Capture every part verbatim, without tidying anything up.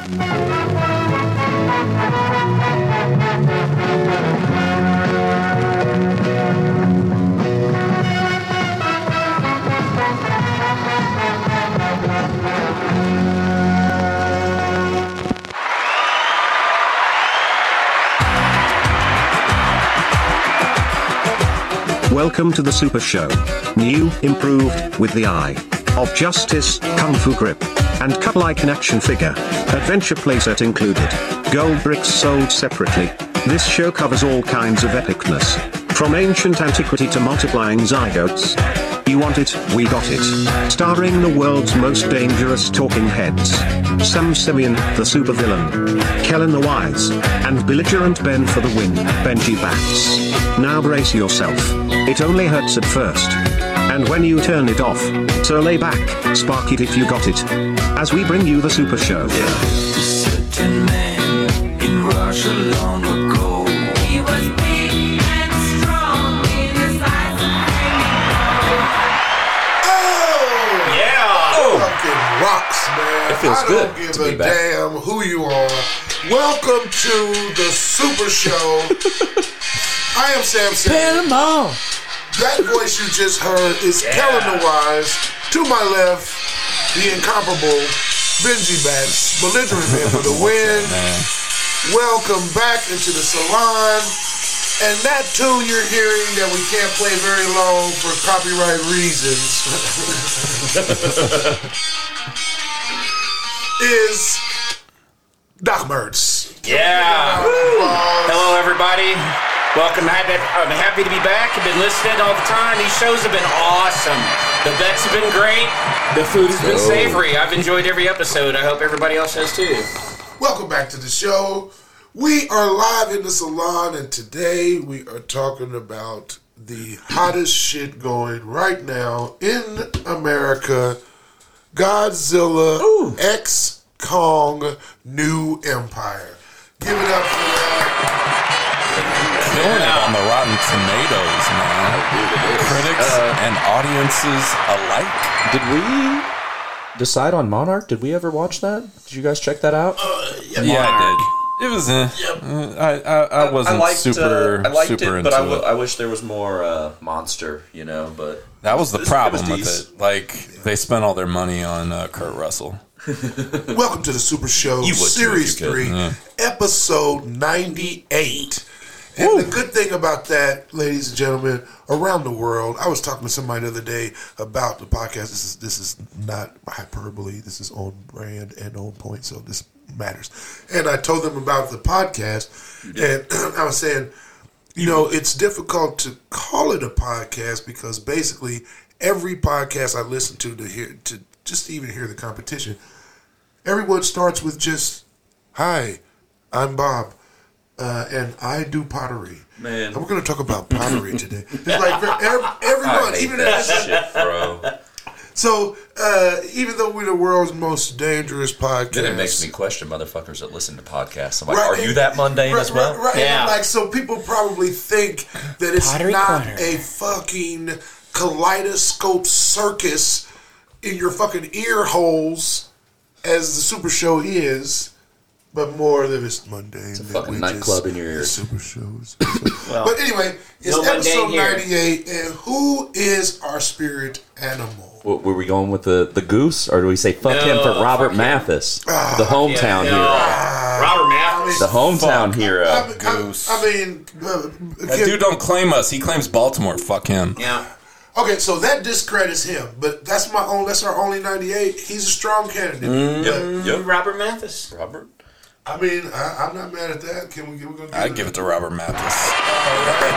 Welcome to the Super Show. New, improved, with the eye of justice, kung fu grip, and cup-like action figure. Adventure playset included. Gold bricks sold separately. This show covers all kinds of epicness. From ancient antiquity to multiplying zygotes. You want it, we got it. Starring the world's most dangerous talking heads. Sam Simeon, the supervillain. Kellen the Wise. And belligerent Ben for the win, Benji Bats. Now brace yourself. It only hurts at first. And when you turn it off, so lay back, spark it if you got it. As we bring you the Super Show. Certain man in Russia long ago. He was big and strong in his eyes. Oh! Yeah! Oh! Fucking rocks, man. It feels I good don't give to a be back. damn who you are. Welcome to the Super Show. I am Sam Simmons. Panama. That voice you just heard is Yeah. Kellen the Wise. To my left, the incomparable Benji Bats, belligerent man for the win. Welcome back into the salon. And that tune you're hearing that we can't play very long for copyright reasons is Doc Mertz. Yeah. Hello, everybody. Welcome. I'm happy to be back. I've been listening all the time. These shows have been awesome. The bets have been great. The food has been savory. I've enjoyed every episode. I hope everybody else has too. Welcome back to the show. We are live in the salon, and today we are talking about the hottest shit going right now in America. Godzilla Ooh. X Kong New Empire. Give it up for that. Killing it on the Rotten Tomatoes, man. Critics Uh, and audiences alike. Did we decide on Monarch? Did we ever watch that? Did you guys check that out? Yeah, I did. It was. Uh, uh, I, I I wasn't I liked, super uh, I liked super it, into but I, it. w- I wish there was more uh, monster, you know. But that was the it was- problem it was with decent. it. Like they spent all their money on uh, Kurt Russell. Welcome to the Super Show, You would too, Series if you could. three, Yeah. Episode ninety-eight. And the good thing about that, ladies and gentlemen, around the world, I was talking to somebody the other day about the podcast. This is this is not hyperbole. This is on brand and on point, so this matters. And I told them about the podcast, and I was saying, you know, it's difficult to call it a podcast because basically every podcast I listen to to hear to just even hear the competition, everyone starts with just, "Hi, I'm Bob. Uh, and I do pottery." Man. And we're going to talk about pottery today. It's like for ev- everyone, I hate even that if shit, bro. so, uh, even though we're the world's most dangerous podcast, Then it makes me question motherfuckers that listen to podcasts. I'm like, Right, are you that mundane right, as well? Right, right. Yeah. And I'm like, so people probably think that it's Pottery not corner. a fucking kaleidoscope circus in your fucking ear holes as the Super Show is. But more than it's mundane. It's a fucking nightclub in your ears. Super shows. Well, But anyway, it's no mundane episode here. ninety-eight, and who is our spirit animal? What, were we going with the, the goose, or do we say fuck No, him for Robert fuck him. Mathis, the hometown Yeah, hero, no. Robert Mathis. the hometown hero? I, I, Goose. I mean, uh, That dude don't claim us. He claims Baltimore. Fuck him. Yeah. okay, so that discredits him, but that's my own. That's our only ninety-eight. He's a strong candidate. Yep, yep. Robert Mathis. Robert? I mean, I, I'm not mad at that. Can we? We're gonna I'd give it to Robert Mathis. Right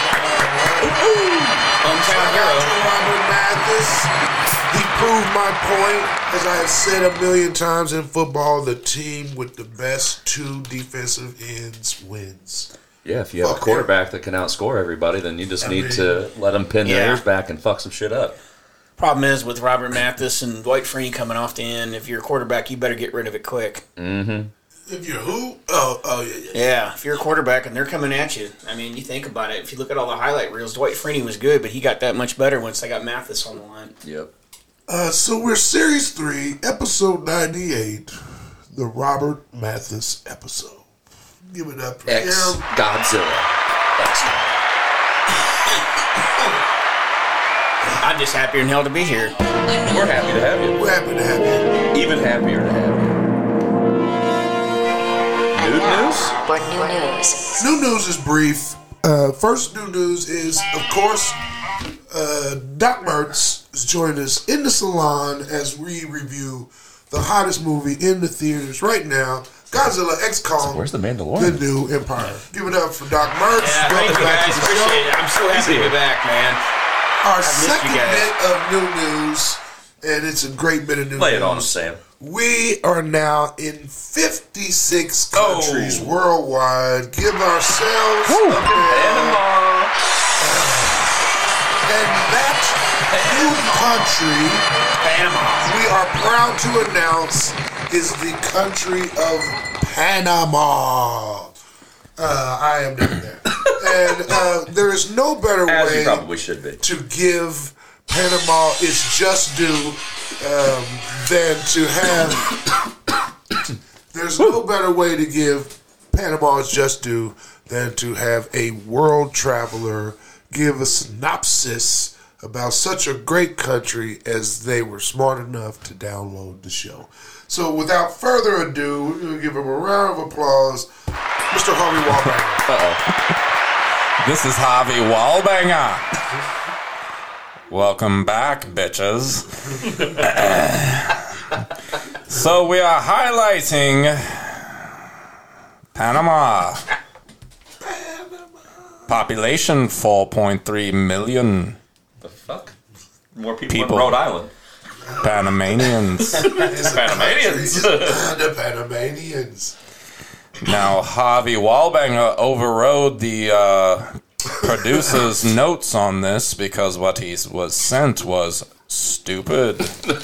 Hometown Shout out hero. to Robert Mathis. He proved my point, as I have said a million times in football. The team with the best two defensive ends wins. Yeah, if you have Fuck a quarterback that can outscore everybody, then you just I need mean- to let them pin their Yeah. ears back and fuck some shit up. Problem is with Robert Mathis and Dwight Freeney coming off the end, if you're a quarterback, you better get rid of it quick. Mm-hmm. If you're who? Oh, oh yeah, yeah. Yeah, if you're a quarterback and they're coming at you, I mean, you think about it. If you look at all the highlight reels, Dwight Freeney was good, but he got that much better once they got Mathis on the line. Yep. Uh, so we're series three, episode ninety-eight, the Robert Mathis episode. Give it up for X him. Godzilla. X. I'm just happier than hell to be here. We're happy to have you. We're happy to have you. Even happier to have you. New news? For new news. New news is brief. Uh, first new news is, of course, uh, Doc Mertz is joining us in the salon as we review the hottest movie in the theaters right now, Godzilla X Kong. Where's the Mandalorian? The New Empire. Give it up for Doc Mertz. Yeah, thank you guys. Appreciate it. I'm so happy to be back, man. Our missed you second guys. bit of new news, and it's a great bit of new Lay news. it on us, Sam. We are now in fifty-six Oh. countries worldwide. Give ourselves Woo. a big Panama. And that new country, Panama. we are proud to announce, is the country of Panama. Uh, I am doing that. And uh, there is no better As you way probably should be. to give Panama its just due um, than to have. There's no better way to give Panama its just due than to have a world traveler give a synopsis about such a great country as they were smart enough to download the show. So without further ado, we're going to give him a round of applause, Mister Harvey Wallbanger. Uh-oh. This is Harvey Wallbanger. Welcome back, bitches. So we are highlighting Panama. Population four point three million. The fuck? More people, People. in Rhode Island. Panamanians. Panamanians. The Panamanians. Now, Harvey Wallbanger overrode the uh, producer's notes on this because what he was sent was stupid.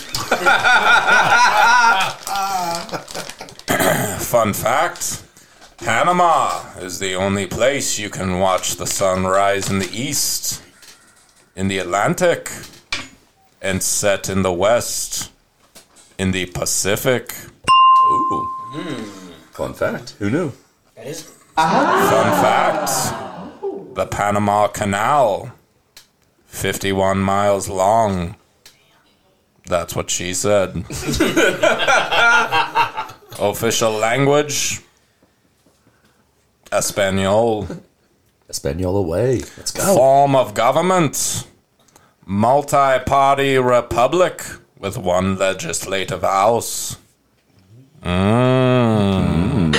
Fun fact, Panama is the only place you can watch the sun rise in the east, in the Atlantic, and set in the west, in the Pacific. Ooh. Fun fact. Who knew? That is. Fun fact, the Panama Canal, fifty-one miles long. That's what she said. Official language, Espanol. Espanol away. Let's go. Form of government, multi-party republic with one legislative house. Mm.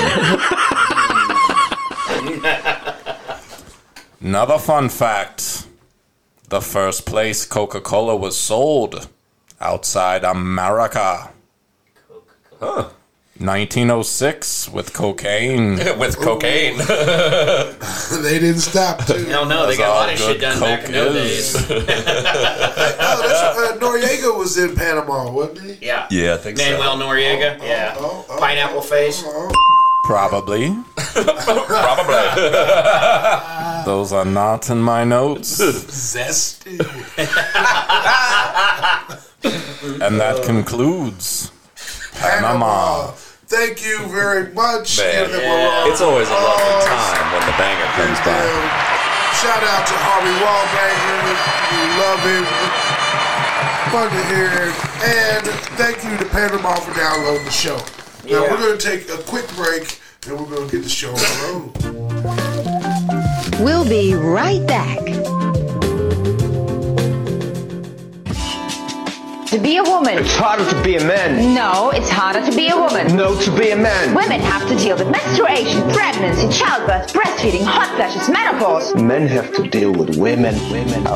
Another fun fact. The first place Coca-Cola was sold outside America. Huh. nineteen oh six with cocaine. With cocaine. They didn't stop, too. Hell no, they That's got a all lot of shit good done back coke in those is. days. Oh, that's, uh, Noriega was in Panama, wasn't he? Yeah. Yeah, I think so. Manuel Noriega. Yeah. Oh, oh, Pineapple face. oh. Probably. Probably. Those are not in my notes. Zesty. And that concludes Panama. Thank you very much. Man, Give them a round it's always a lovely of applause. time when the banger comes by. Shout out to Harvey Wallbanger. We love him. Fun to hear. And thank you to Panama for downloading the show. Now, Yeah. we're going to take a quick break, and we're going to get the show on the road. We'll be right back. To be a woman. It's harder to be a man. No, it's harder to be a woman. No, to be a man. Women have to deal with menstruation, pregnancy, childbirth, breastfeeding, hot flashes, menopause. Men have to deal with women. Women.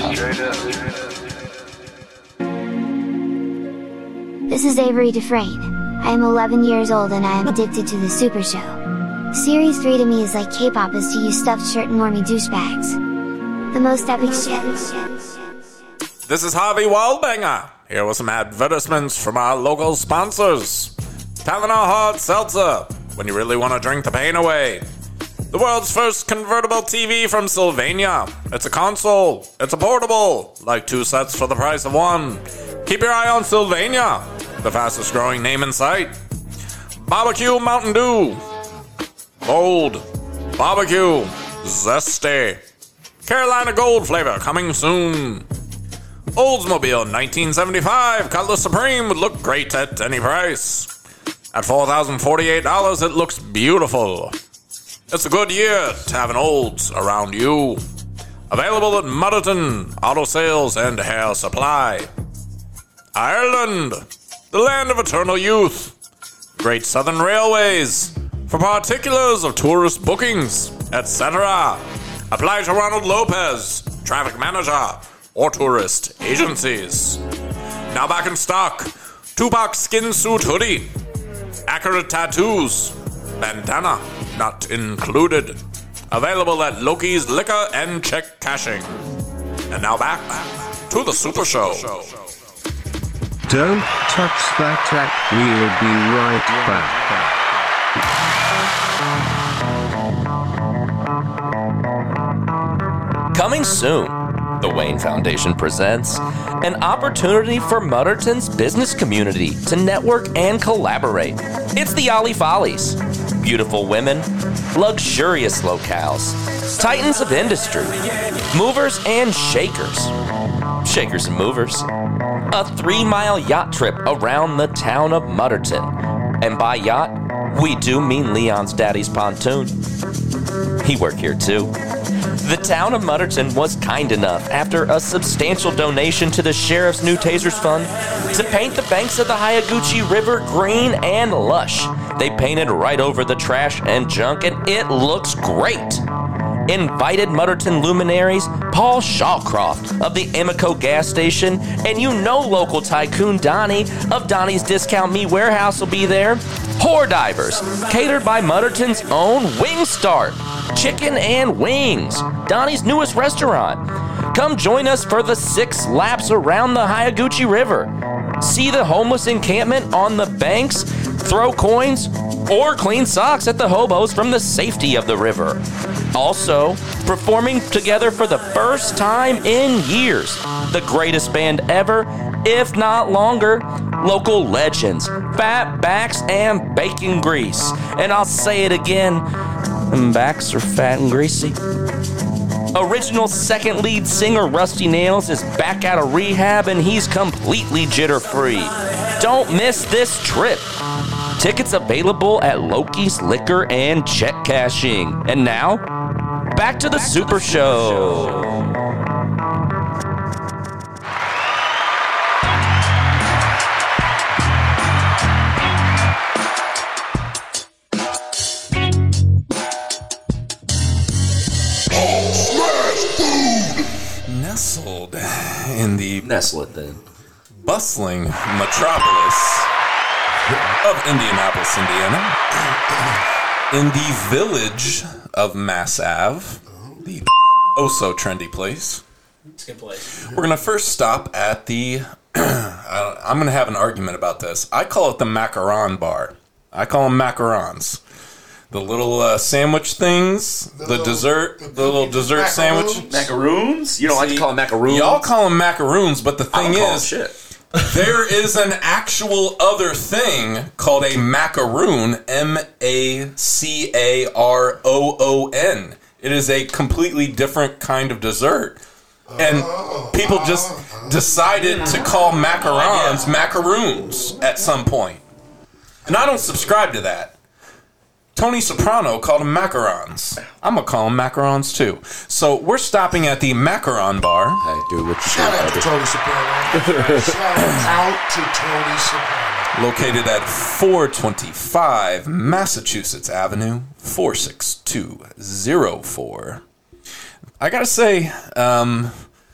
This is Avery Dufresne. I am eleven years old and I am addicted to the Super Show. Series three to me is like K-pop is to you stuffed shirt and normie douchebags. The most epic shit. This is Harvey Wallbanger. Here with some advertisements from our local sponsors. Tylenol Hard Seltzer, when you really want to drink the pain away. The world's first convertible T V from Sylvania. It's a console. It's a portable. Like two sets for the price of one. Keep your eye on Sylvania, the fastest growing name in sight. Barbecue Mountain Dew. Bold. Barbecue. Zesty. Carolina Gold flavor coming soon. Oldsmobile nineteen seventy-five Cutlass Supreme would look great at any price. At four thousand forty-eight dollars, it looks beautiful. It's a good year to have an Olds around you. Available at Mutterton Auto Sales and Hair Supply. Ireland, the land of eternal youth. Great Southern Railways. For particulars of tourist bookings, et cetera, apply to Ronald Lopez, traffic manager, or tourist agencies. Now back in stock, Tupac skin suit hoodie, accurate tattoos, bandana not included. Available at Loki's Liquor and Check Cashing. And now back to the Super Show. Don't touch that tap. We'll be right back. Coming soon, the Wayne Foundation presents an opportunity for Mutterton's business community to network and collaborate. It's the Ollie Follies. Beautiful women, luxurious locales, titans of industry, movers and shakers. Shakers and movers. A three-mile yacht trip around the town of Mutterton. And by yacht, we do mean Leon's daddy's pontoon. He worked here too. The town of Mutterton was kind enough, after a substantial donation to the Sheriff's New Tasers Fund, to paint the banks of the Hayaguchi River green and lush. They painted right over the trash and junk, and it looks great. Invited Mutterton luminaries Paul Shawcroft of the Amico gas station, and you know local tycoon Donnie of Donnie's Discount Meat Warehouse will be there. Whore Divers, catered by Mutterton's own Wingstart. Chicken and Wings, Donnie's newest restaurant. Come join us for the six laps around the Hayaguchi River. See the homeless encampment on the banks, throw coins, or clean socks at the hobos from the safety of the river. Also, performing together for the first time in years, the greatest band ever, if not longer, local legends, Fat Backs and Bacon Grease. And I'll say it again, them backs are fat and greasy. Original second lead singer Rusty Nails is back out of rehab and he's completely jitter-free. Don't miss this trip. Tickets available at Loki's Liquor and Check Cashing. And now, back to the back Super to the Show. Super Show. Nestled in the Nestle it then. bustling metropolis of Indianapolis, Indiana, in the village of Mass Ave, the oh so trendy place. It's a good place. We're gonna first stop at the. I'm gonna have an argument about this. I call it the Macaron Bar. I call them macarons. The little uh, sandwich things, the, the little, dessert, the, the little dessert macaroons? sandwich. Macaroons? You don't See, like to call them macaroons? Y'all call them macaroons, but the thing is, shit. there is an actual other thing called a macaroon, M A C A R O O N. It is a completely different kind of dessert. And people just decided to call macarons macaroons at some point. And I don't subscribe to that. Tony Soprano called them macarons. I'm going to call them macarons too. So we're stopping at the Macaron Bar. Hey, dude, what you Shout out to Tony Soprano. Shout out to Tony Soprano. Located at four twenty-five Massachusetts Avenue, four six two zero four. I got to say, um,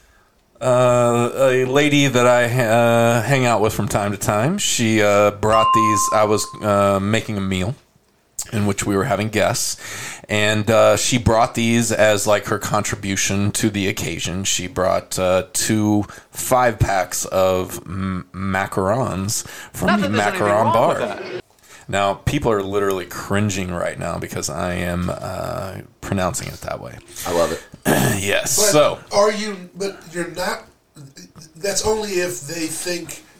uh, a lady that I uh, hang out with from time to time, she uh, brought these. I was uh, making a meal in which we were having guests, and uh, she brought these as like her contribution to the occasion. She brought uh, two five packs of m- macarons from the Macaron Bar. Now, people are literally cringing right now because I am uh, pronouncing it that way. I love it. Yes. But so, are you? But you're not. That's only if they think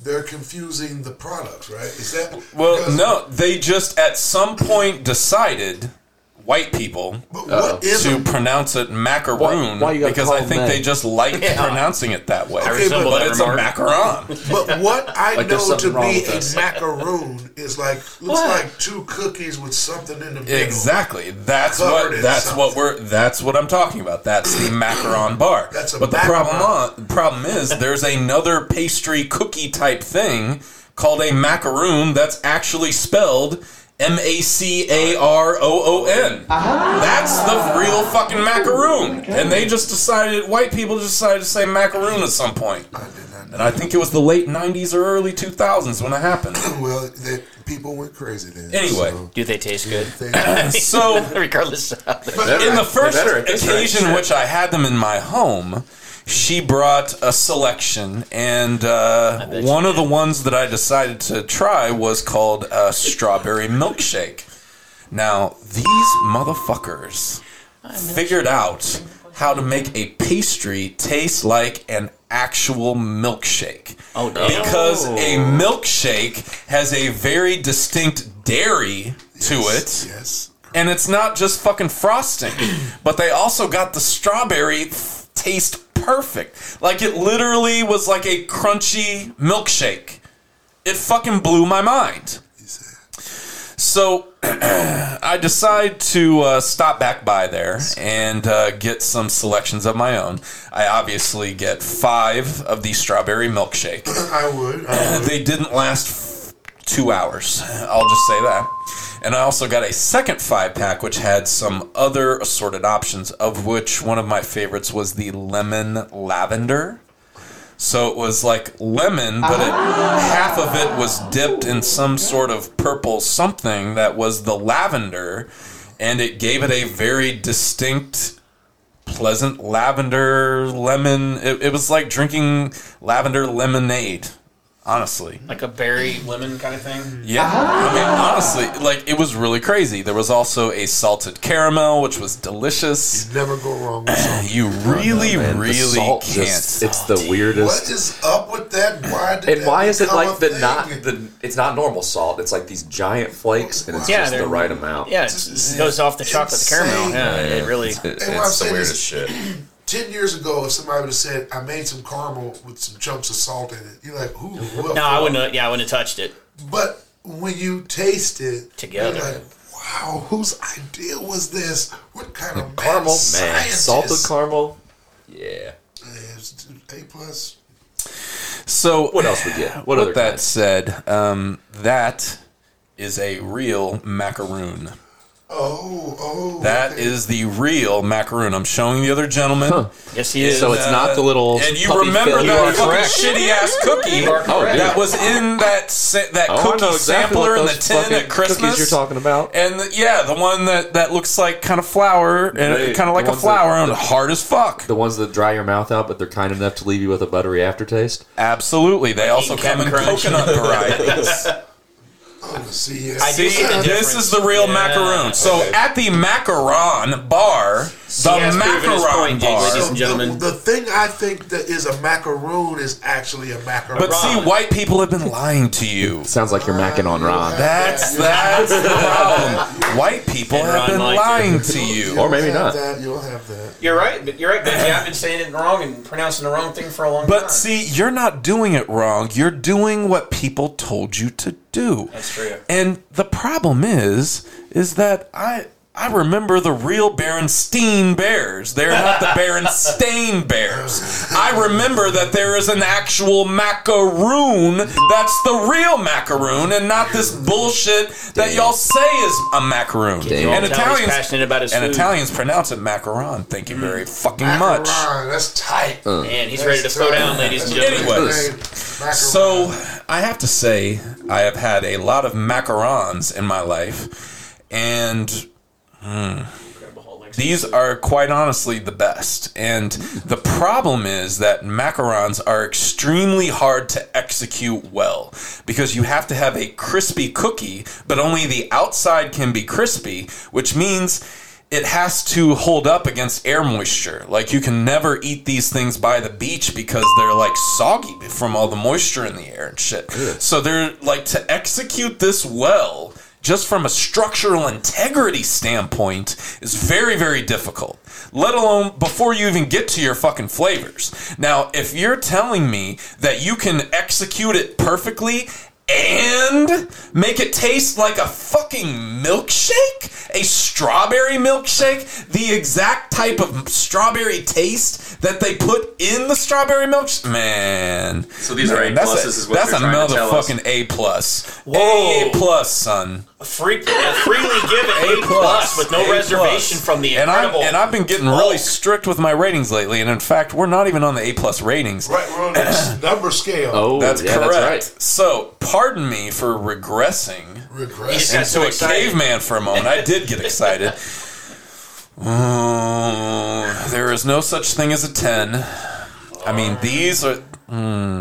they're confusing the products, right? Is that Well, because- no, they just at some point decided, white people, But what is to a- pronounce it macaroon Why- why you gotta because call I them think that? they just liked Yeah. pronouncing it that way. I Okay, resemble but that it's a remark. macaron. But what I Like there's know to something wrong be with a us. macaroon is like looks What? like two cookies with something in the middle. Exactly. That's Covered what in that's something. what we're that's what I'm talking about. That's the macaron bar. That's a but the macaron. problem on, problem is there's another pastry cookie type thing called a macaroon that's actually spelled M A C A R O O N. That's the real fucking macaroon. And they just decided, white people just decided to say macaroon at some point. And I think it was the late nineties or early two thousands when it happened. Well, they, people went crazy then. Anyway. so Do they taste good? they- So, Regardless of how they in the first better at this occasion rate. which I had them in my home, she brought a selection, and uh, bet one she of the ones that I decided to try was called a strawberry milkshake. Now, these motherfuckers figured out how to make a pastry taste like an actual milkshake. Oh, no. Because a milkshake has a very distinct dairy to it. Yes. And it's not just fucking frosting, but they also got the strawberry f- taste perfect. Like it literally was like a crunchy milkshake. It fucking blew my mind. So I decide to uh, stop back by there and uh, get some selections of my own. I obviously get five of the strawberry milkshake. I would. I would. They didn't last f- two hours. I'll just say that. And I also got a second five pack, which had some other assorted options, of which one of my favorites was the lemon lavender. So it was like lemon, but it, half of it was dipped in some sort of purple something that was the lavender, and it gave it a very distinct, pleasant lavender lemon. It, it was like drinking lavender lemonade. Honestly. Like a berry lemon kind of thing? Yeah. I mean, honestly, like, it was really crazy. There was also a salted caramel, which was delicious. You never go wrong with salt. You really, Man, the really salt can't. just- it's the What weirdest. is up with that? Why did And that why is it become like a the thing? not the? It's not normal salt. It's like these giant flakes, and it's Yeah, just the they're- right amount. Yeah, it goes off the chocolate to caramel. Insane. Yeah, it really. It's, And what I'm it's the saying weirdest is- shit. Ten years ago, if somebody would have said, "I made some caramel with some chunks of salt in it," you're like, "Who?" What No, I for?" wouldn't. Have, yeah, I wouldn't have touched it. But when you taste it Together. you're like, "Wow, whose idea was this? What kind of Caramel, mad man, scientist?" salted caramel. Yeah. Yeah, it's A plus. So, What else we get? What with other that kinds? said, um, that is a real macaroon. Oh, oh. That okay. is the real macaroon. I'm showing the other gentleman. Huh. Yes, he is. So it's not the little And you puppy remember filled- that You are fucking correct. shitty ass cookie You are correct. that was in that sa- that Oh, I cookie know exactly sampler what in the those tin fucking at Christmas cookies you're talking about. And the, yeah, the one that, that looks like kind of flour and They- kind of like the a ones flour that- and hard as fuck. The ones that dry your mouth out, but they're kind enough to leave you with a buttery aftertaste. Absolutely. They also eating come in Cap'n Crunch. coconut varieties. Oh, see, yeah. I do See, see the this difference. is the real Yeah. macaroon. So at the macaron bar, the He has proven his macaron point, bar. ladies and The- gentlemen. The, thing I think that is a macaroon is actually a macaron. But see, white people have been lying to you. Sounds like you're macking on Ron. That's that's the problem. White people And have Ron been liked lying it. to you. Or maybe You'll not. have that, you'll have that. You're right. But you're right, Benji. I've been saying it wrong and pronouncing the wrong thing for a long But time. see, you're not doing it wrong. You're doing what people told you to do. That's true. And the problem is, is that I I remember the real Berenstain Bears. They're not the Berenstain Bears. I remember that there is an actual macaroon that's the real macaroon and not this bullshit that y'all say is a macaroon. Damn. And Now he's Italians passionate about his and food. Italians pronounce it macaron. Thank you very fucking much. Macaron, that's tight. Man, he's ready to slow down, ladies and gentlemen. Anyways, Macaron. So I have to say I have had a lot of macarons in my life, and hmm, these are quite honestly the best. And the problem is that macarons are extremely hard to execute well because you have to have a crispy cookie, but only the outside can be crispy, which means it has to hold up against air moisture. Like, you can never eat these things by the beach because they're like soggy from all the moisture in the air and shit. Ugh. So they're like, to execute this well, just from a structural integrity standpoint, is very, very difficult. Let alone before you even get to your fucking flavors. Now, if you're telling me that you can execute it perfectly and make it taste like a fucking milkshake? A strawberry milkshake? The exact type of strawberry taste that they put in the strawberry milkshake? Man. So these man, are A that's pluses a, is what that's they're a trying to tell us. motherfucking A plus. Whoa. A plus, son. Free, uh, freely given A, A plus with no A reservation plus. from the and incredible. I'm, and I've been getting really strict with my ratings lately, and in fact, we're not even on the A plus ratings. Right, we're on the number scale. Oh, That's yeah, correct. that's right. So, pardon me for regressing Regressing. into so a excited. caveman for a moment. I did get excited. Oh, there is no such thing as a ten. I mean, these are. Mm,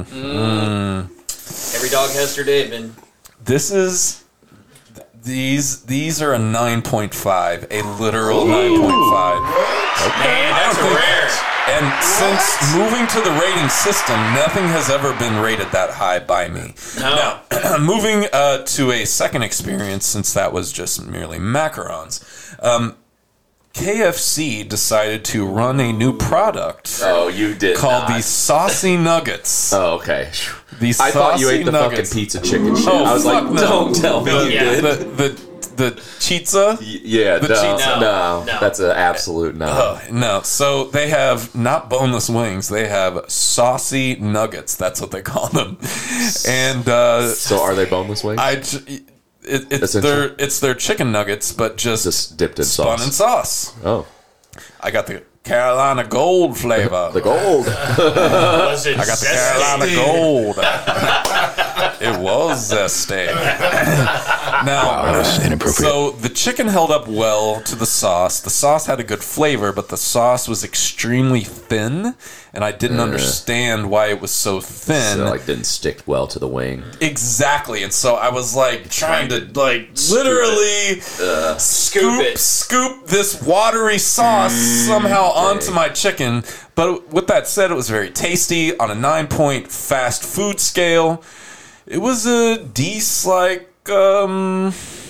mm. Every dog has their day, man. This is. These these are a nine point five, a literal nine point five. Man, that's rare. And since moving to the rating system, nothing has ever been rated that high by me. No. Now, moving uh, to a second experience, since that was just merely macarons, um, K F C decided to run a new product. Oh, you did called not. the Saucy Nuggets. Oh, okay. The I thought you Saucy ate the Nuggets. fucking pizza chicken shit. Oh, I was like, fuck no. don't tell me the, you yeah. did. The, the, the chizza? Y- yeah, The no, cheese- no, No, no. That's an absolute no. Oh, no. So they have not boneless wings. They have saucy nuggets. That's what they call them. And uh, So are they boneless wings? I, j- it, it's Essentially. their it's their chicken nuggets, but just, Just dipped in spun sauce. in sauce. Oh, I got the Carolina Gold flavor. the gold. Was it I got the zesty? Carolina Gold. It was zesty. Now, so the chicken held up well to the sauce. The sauce had a good flavor, but the sauce was extremely thin, and I didn't Uh. understand why it was so thin. So, like, didn't stick well to the wing. Exactly, and so I was like trying to like literally Uh, scoop it. scoop this watery sauce somehow onto my chicken. But with that said, it was very tasty on a nine point fast food scale. It was a decent like um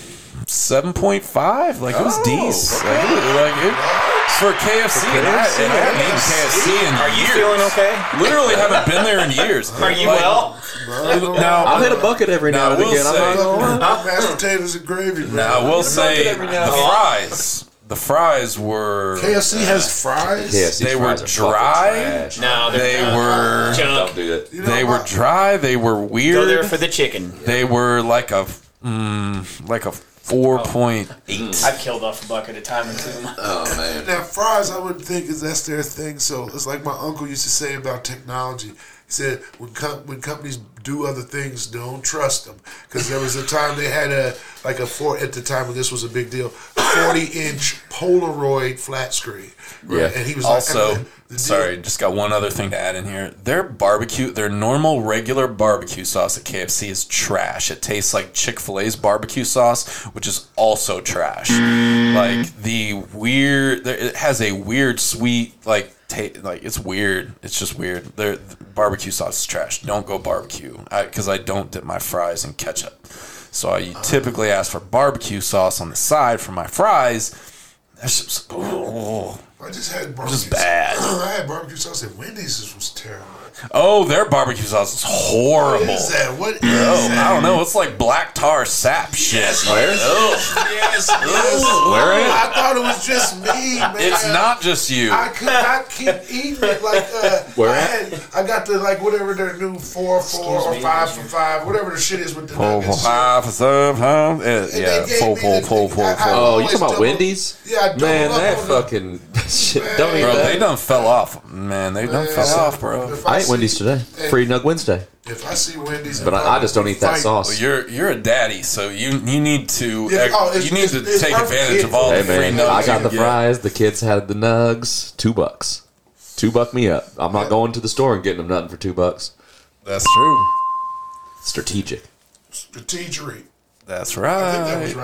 seven point five. Like it was Oh, decent. Like, it was, like it, for K F C, and I, and I haven't eaten K F C in Are you years. feeling okay? Literally haven't been there in years. Are you Like, well? Now I'll hit a bucket every now, Now, and we'll again. I'm say- not gonna lie. Mashed potatoes and gravy, bro. Now, I will say every the now and then. fries. The fries were. K F C has fries? K F C's They were fries are fucking dry. trash. No, they're They junk. were. Junk. Don't do that. You know They were what? dry. They were weird. Go there for the chicken. They were like a, mm, like a four point eight. I've killed off a bucket of time or two. Oh man. Now, fries, I wouldn't think is that's their thing. So it's like my uncle used to say about technology. He said when com- when companies do other things, don't trust them, because there was a time they had a like a four at the time when this was a big deal, a forty inch Polaroid flat screen. Right? Yeah. And he was like, Also, the deal- sorry, just got one other thing to add in here. Their barbecue, their normal regular barbecue sauce at K F C is trash. It tastes like Chick-fil-A's barbecue sauce, which is also trash. Like the weird, there- it has a weird sweet like. Ta- like it's weird. It's just weird. Their the barbecue sauce is trash. Don't go barbecue because I, I don't dip my fries in ketchup. So I typically ask for barbecue sauce on the side for my fries. That's just, oh. I just had barbecue. Just bad. I had barbecue sauce at Wendy's. It was terrible. Oh, their barbecue sauce is horrible. What is that? What is Oh, that? I don't know. It's like black tar sap shit. Where? Yes, yes. Where is it? I thought it was just me, man. It's not just you. I could not keep eating it. Like uh, Where I at? had, I got the like whatever their new four four or five for five, whatever the shit is with the Four, four, nuggets. five, seven, huh? Yeah, they yeah, gave four, me four, the- four, four, I- I- four. Oh, you always talking about double- Wendy's? Yeah, I doubled Man, up that on the- fucking shit. Don't eat Bro, they that. done fell off. Man, they done Man, fell so off, bro. if I ate see- Wendy's today. Hey, Free Nug Wednesday. If I see Wendy's, But I, I just don't eat that fight- sauce. You're you're a daddy, so you you need to Yeah, oh, it's- you need to it's- it's take perfect. advantage of all Hey the free man, nuggets I you got can the get. fries. The kids had the nugs. Two bucks. Two buck me up. I'm not going to the store and getting them nothing for two bucks. That's true. Strategic. strategery. That's I think that was right. right.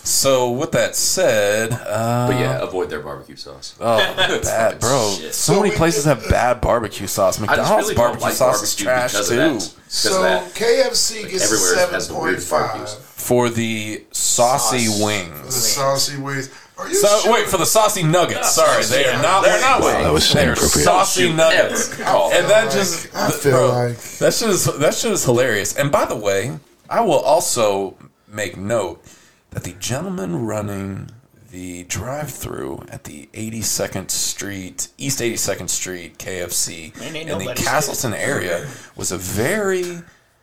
So with that said, uh, But yeah, avoid their barbecue sauce. Oh, bad, bro. Shit. So many places have bad barbecue sauce. McDonald's really don't barbecue like sauce is barbecue trash because of too. that. So that. K F C gets a Everywhere has seven some point weird five barbecues. For the saucy for the wings. saucy wings. Are you So sure? wait for the saucy nuggets. Sorry, they are not. They're not Well, wings. that was They're inappropriate. saucy nuggets, and that just I feel bro, like that shit is that shit is hilarious. And by the way, I will also make note that the gentleman running the drive-through at the eighty-second Street, East eighty-second Street K F C Man, ain't in the nobody Castleton area was a very,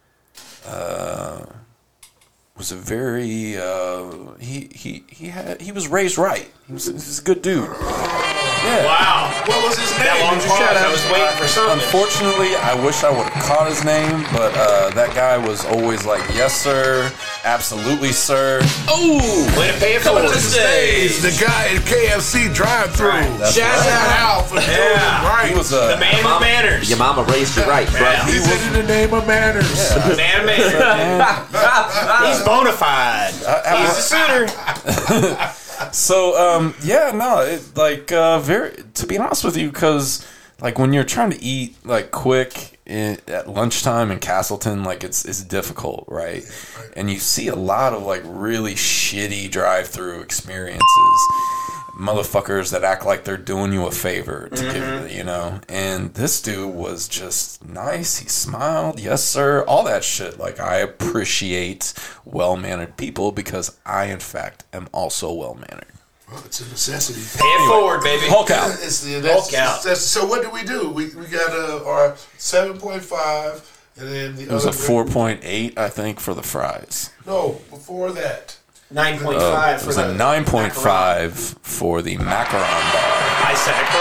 uh, was a very, uh, he he he had he was raised right. He was, he was a good dude. Yeah. Wow. What was his name? That long pause. I was waiting for something. Unfortunately, I wish I would have caught his name, but uh, that guy was always like, "Yes, sir. Absolutely, sir." Oh, way to pay it forward. He's the guy at K F C drive-thru. That's Shout right. out for doing Yeah. it right. He was a The man with manners. Your mama raised you right, bro. Yeah. He said in the name of manners. The man of manners. He's bona fide. He's a suitor. So, um, yeah, no, it, like, uh, very, to be honest with you, because, like, when you're trying to eat, like, quick in, at lunchtime in Castleton, like, it's it's difficult, right? And you see a lot of, like, really shitty drive-through experiences. Motherfuckers that act like they're doing you a favor to Mm-hmm. give, you know? And this dude was just nice. He smiled. Yes, sir. All that shit. Like, I appreciate well-mannered people because I, in fact, am also well-mannered. Well, it's a necessity. Pay it forward, baby. Hulk out. It's the, that's, Hulk out. that's- so what do we do? We we got uh, our seven point five, and then the It was a other four point eight, I think, for the fries. No, before that. nine point Oh, five it for was the a nine point macaron. five for the macaron bar. I said it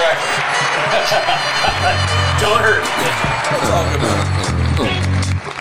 correctly. Don't hurt me. It's all good, man.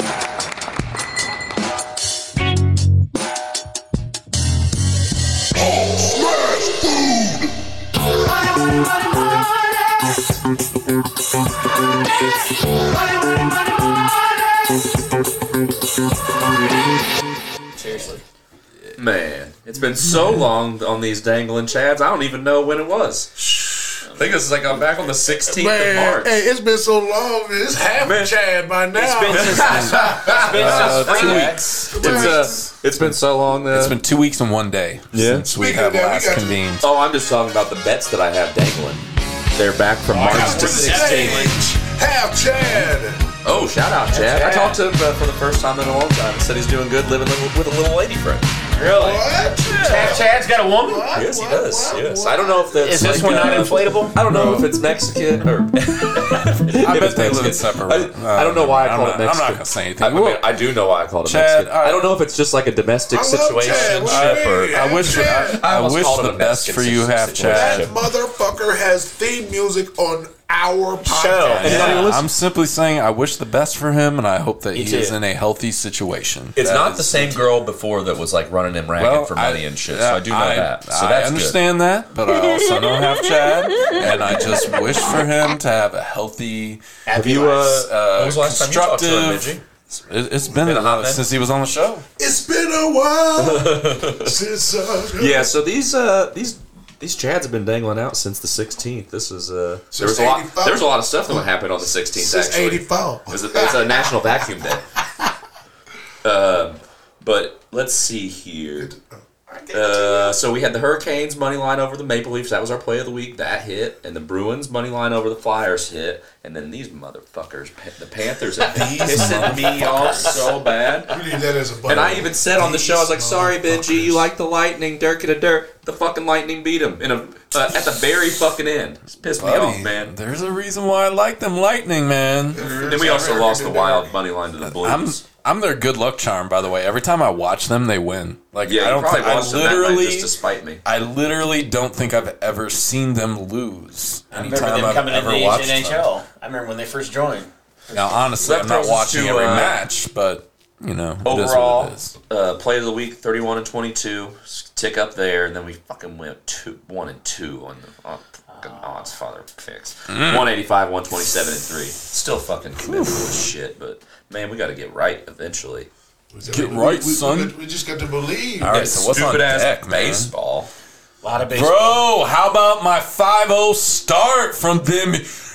Seriously. Man, it's been so long on these dangling chads. I don't even know when it was. I think it's like I'm back on the sixteenth Man, of March. hey, it's been so long. It's half Man. a Chad by now. It's been since, it's been Uh, since two spring. weeks. It's, uh, it's been so long. That, It's been two weeks and one day Yeah. since we Speaking have of that, we last got to- convened. oh, I'm just talking about the bets that I have dangling. They're back from March Half to the sixteenth. stage. Half Chad. Oh, shout out, Chad. I talked to him uh, for the first time in a long time. He said he's doing good living with a little lady friend. Really? What? Chad, Chad's got a woman? What? Yes, he What? does. What? Yes. What? I don't know if that's. Is this like, one not uh, inflatable? I don't know if it's Mexican or. I bet they live in separate. I, I don't know why I I'm call not- it Mexican. I'm not gonna say anything. I, I, mean, Well, I do know why I call it Chad, Mexican. I- I don't know if it's just like a domestic I love situation. Chad. What I, you mean? I wish Chad. I, I almost wish called it the a best Mexican for you, half situation. Chad. That motherfucker has theme music on our podcast. Show. Yeah, I'm simply saying I wish the best for him, and I hope that Me he too. is in a healthy situation. It's That not is- the same girl before that was like running him ragged Well, for money I- and shit. So I do know I- that. So I that's understand that, but I also don't have Chad, and I just wish for him to have a healthy, good. Have you? Uh, uh, when was the last time you talked to him, constructive- Midgie? It, it's been, Been a hot uh, minute? since he was on the show. It's been a while since I... Yeah. So these uh, these these Chads have been dangling out since the sixteenth. This is uh, there was a lot. eighty-five. There was a lot of stuff that happened on the sixteenth. Since Actually, eighty-four. It was a, it was a National Vacuum Day. Um, but let's see here. Uh, so we had the Hurricanes money line over the Maple Leafs. That was our play of the week. That hit, and the Bruins money line over the Flyers hit, and then these motherfuckers, Pa- the Panthers, have been pissing me off so bad. We need that as a button. And I even said on the show, I was like, "Sorry, Benji, you like the Lightning, Dirk and a Dirk." The fucking Lightning beat them in a uh, at the very fucking end. It's pissed me Buddy, off, man. There's a reason why I like them Lightning, man. And then we also lost the Wild money line to the I'm Blues. I'm their good luck charm, by the way. Every time I watch them, they win. Like Yeah, I you don't probably think I watched them that night literally just to spite me. I literally don't think I've ever seen them lose. I remember Anytime them I've coming into ever the watched N H them. L. I remember when they first joined. Now, honestly, That I'm not throws us watching to, every uh, match, but you know, it is Overall, what it is. uh, play of the week, thirty-one and twenty-two. Tick up there, and then we fucking went two, one and two on the on fucking odds father picks. Mm. one eighty-five, one twenty-seven, and three. Still fucking commendable as shit, but man, we got to get right eventually. Get right, we, son. We, we just got to believe. All right, so what's on Stupid ass deck, man? baseball. A lot of baseball. Bro, how about my five oh start from them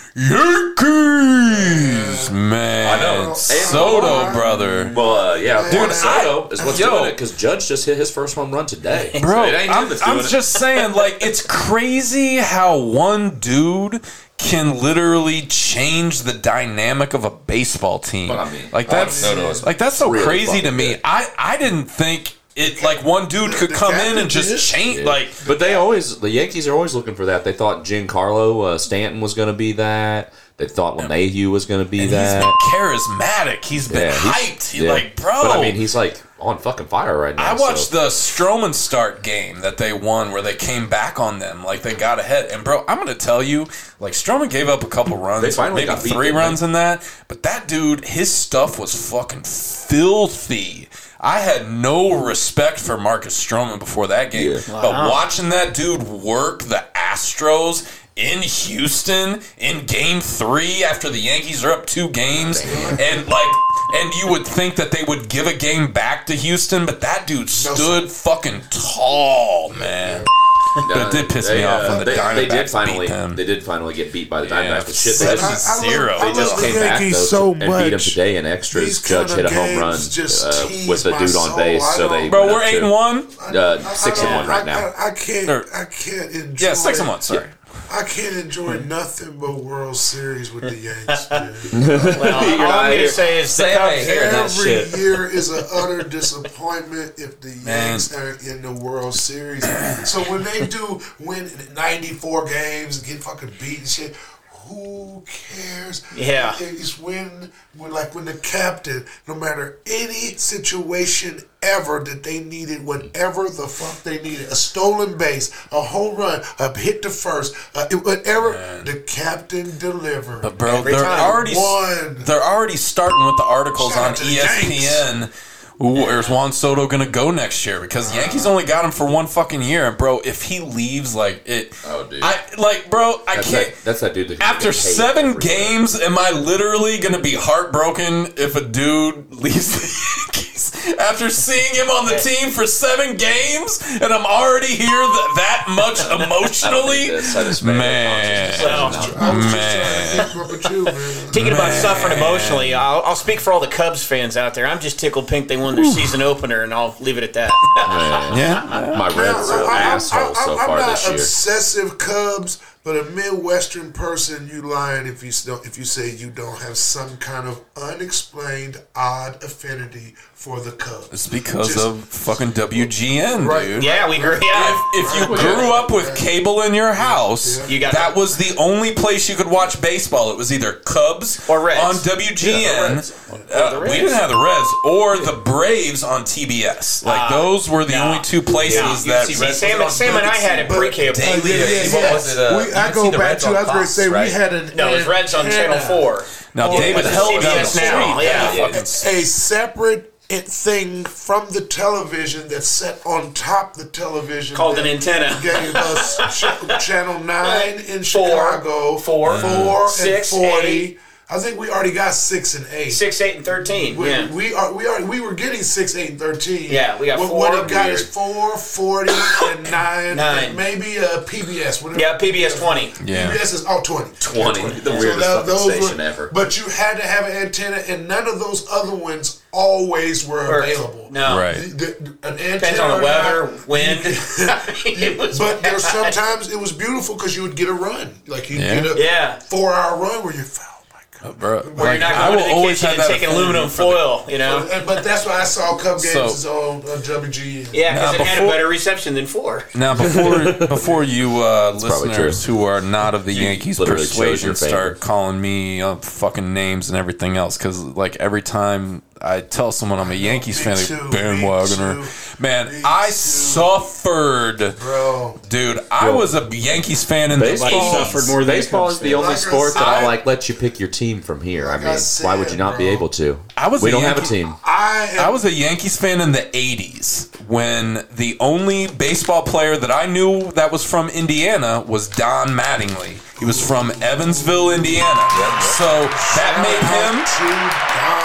Yankees? Man, I know. Soto, brother. Well, uh, yeah, Dude, Juan Soto I- is what's yo. doing it because Judge just hit his first home run today. Bro, So it ain't him I'm, that's I'm doing it. just saying, like, it's crazy how one dude can literally change the dynamic of a baseball team. But I mean, like that's Soto is like that's so really crazy to fucking me. good. I I didn't think it like one dude could come in and just change Yeah. like. But they always, the Yankees are always looking for that. They thought Giancarlo uh, Stanton was going to be that. They thought LeMahieu was going to be And that. he's been charismatic. He's been Yeah, he's- hyped. He, yeah. Like, bro. But I mean, he's like on fucking fire right now. I watched so. the Stroman start game that they won where they came back on them. Like, they got ahead. And, bro, I'm going to tell you, like, Stroman gave up a couple runs. They finally maybe got beat, three didn't runs they? in that. But that dude, his stuff was fucking filthy. I had no respect for Marcus Stroman before that game. Yeah. But Wow. watching that dude work the Astros in Houston in game three after the Yankees are up two games and like and you would think that they would give a game back to Houston, but that dude stood fucking tall, man. But it did piss they, me off uh, when the they, Diamondbacks they did finally, beat them. They did finally get beat by the Yeah, Diamondbacks. But shit, they seven just, I- I love- zero. I they love just the came back Yankees though so and beat them much. today in extras. These Judge kind hit of a home run games just uh, tease with the my dude on soul. base, I so they don't- Bro, went we're up eight to, and one. Uh, six I and one don't- right now. I, I can't. Or- I can't enjoy. Yeah, six and one, sorry. I can't enjoy nothing but World Series with the Yankees. Man. Well, all not I'm going here. to say is the Say I Cubs. ain't hearing that Every shit. year is an utter disappointment if the Man. Yanks are in the World Series. So when they do win ninety-four games and get fucking beat and shit, who cares? Yeah. It's when, when, like, when the captain, no matter any situation ever that they needed, whatever the fuck they needed, a stolen base, a home run, a hit to first, uh, whatever, the captain delivered. But bro, Every they're time. already One. they're already starting with the articles Shout on out to the E S P N. Where's Juan Soto gonna go next year? Because the Yankees only got him for one fucking year, and bro, if he leaves, like it, Oh, dude. I like, bro, I That's can't. that, that's that dude that After gets paid seven every year. games, am I literally gonna be heartbroken if a dude leaves the Yankees? After seeing him on the team for seven games, and I'm already here that, that much I don't emotionally, need this. I just made man, a Well, I was just man. trying to keep up with you, man. Thinking about Man. suffering emotionally, I'll, I'll speak for all the Cubs fans out there. I'm just tickled pink they won their season opener, and I'll leave it at that. Yeah, My Reds are assholes so I'm far not this year. obsessive Cubs, but a Midwestern person, you lying if you don't, if you say you don't have some kind of unexplained odd affinity for the Cubs. it's because Just- of fucking W G N, Right. dude. Yeah, we agree. Yeah. If, if you grew up with cable in your house, You got that was the only place you could watch baseball. It was either Cubs Or Reds. on W G N. Yeah, the Reds. Uh, the we Reds. didn't have the Reds or the Braves on T B S. Like Ah, those were the no. only two places Yeah. that See, Reds Sam, Sam and I had it But- pre-cable. Daily. Yeah, yeah, What yeah. was it, uh, we, you I could go see the back Reds to. on I was going to Fox, say we right? had an. No, it was Reds on antenna. Channel four. Now Oh, David it was held down the C B S now, street. yeah. Fucking a separate it thing from the television that's set on top the television Called that an antenna. Gave us ch- channel nine in Four. Chicago, Four. four, Six, and forty. eight. I think we already got six and eight. Six, eight, and thirteen. We, Yeah. we are we are we were getting six, eight, and thirteen. Yeah, we got what, four. What it got Weird. is four, forty, and nine, Nine. and maybe a P B S. Whatever. Yeah, P B S twenty. Yeah. P B S is oh twenty. twenty, the So weirdest that- fucking those station were- ever. But you had to have an antenna, and none of those other ones always were Or- available. No. Right. The- the- an antenna Depends on or the weather, not, wind. I mean, it was But there's sometimes it was beautiful because you would get a run, like you Yeah. get a Yeah. four hour run where you fell. Bro, Where like, you're not I going will to the always kitchen have and that taking affinity aluminum for the- foil, you know? And- But that's why I saw Cub games So- is on uh, W G N. Yeah, because Now, it had a before- better reception than four. Now, before before you uh, probably listeners true. who are not of the Yankees literally chose persuasion your favorite. start calling me uh, fucking names and everything else, because like every time I tell someone I'm a Yankees Me fan, they too, bandwagoner. me too, Man, me I too. suffered, Bro. dude. I was a Yankees fan in the Baseball eighties. suffered more than Baseball is the only Like I sport that said- I'll like let you pick your team from here. I Like I mean, why would you said, not be bro. able to? I was we a don't have a Yankee- team. I am, I was a Yankees fan in the eighties when the only baseball player that I knew that was from Indiana was Don Mattingly. He was from Evansville, Indiana. So that made him to God.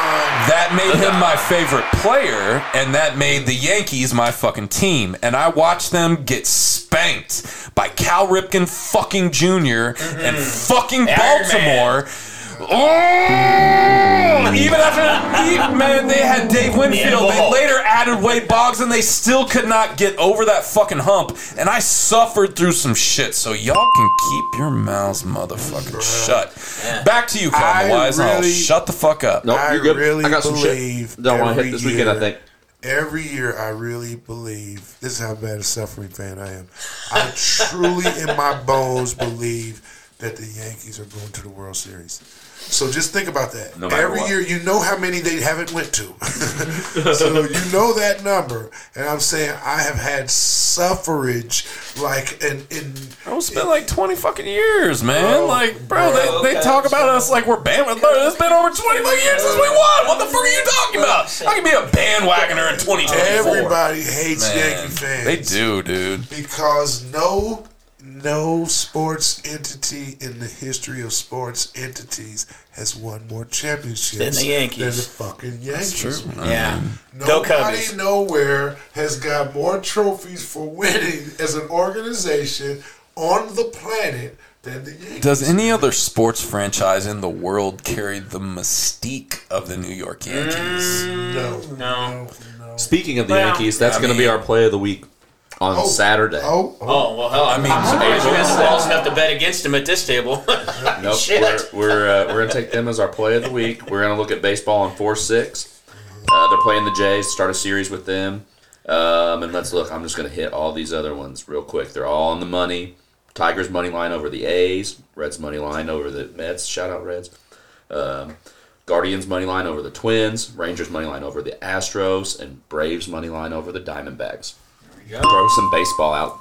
That made him my favorite player, and that made the Yankees my fucking team. And I watched them get spanked by Cal Ripken fucking Junior Mm-hmm. and fucking Baltimore. Oh! Even after, even, man, they had Dave Winfield. They later added Wade Boggs, and they still could not get over that fucking hump. And I suffered through some shit. So y'all can keep your mouths motherfucking shut. Yeah. Back to you, Calvin Wise. Really, oh, shut the fuck up. Nope, you're good. Really I got some believe shit. Don't want to hit this weekend, year, I think. Every year, I really believe, this is how bad a suffering fan I am. I truly, in my bones, believe that the Yankees are going to the World Series. So just think about that. No Every what. year, you know how many they haven't went to. So you know that number. And I'm saying I have had suffrage like in... in it's been like twenty fucking years, man. Bro, like, bro, bro they, they talk about us like we're band... It's been over twenty fucking years since we won. What the fuck are you talking about? I can be a bandwagoner in twenty twenty-four. Everybody hates man, Yankee fans. They do, dude. Because no... No sports entity in the history of sports entities has won more championships than the Yankees. Than the fucking Yankees. That's true. Yeah. Nobody nowhere has got more trophies for winning as an organization on the planet than the Yankees. Does any other sports franchise in the world carry the mystique of the New York Yankees? Mm, no, no. no. Speaking of the well, Yankees, that's going to be our play of the week. On oh, Saturday. Oh, oh. oh, well, hell, I mean, somebody's balls enough to bet against him at this table. Nope, Shit. we're we're, uh, we're going to take them as our play of the week. We're going to look at baseball on four six. Uh, they're playing the Jays, start a series with them. Um, and let's look, I'm just going to hit all these other ones real quick. They're all on the money. Tigers money line over the A's. Reds money line over the Mets. Shout out Reds. Um, Guardians money line over the Twins. Rangers money line over the Astros. And Braves money line over the Diamondbacks. Throw some baseball out.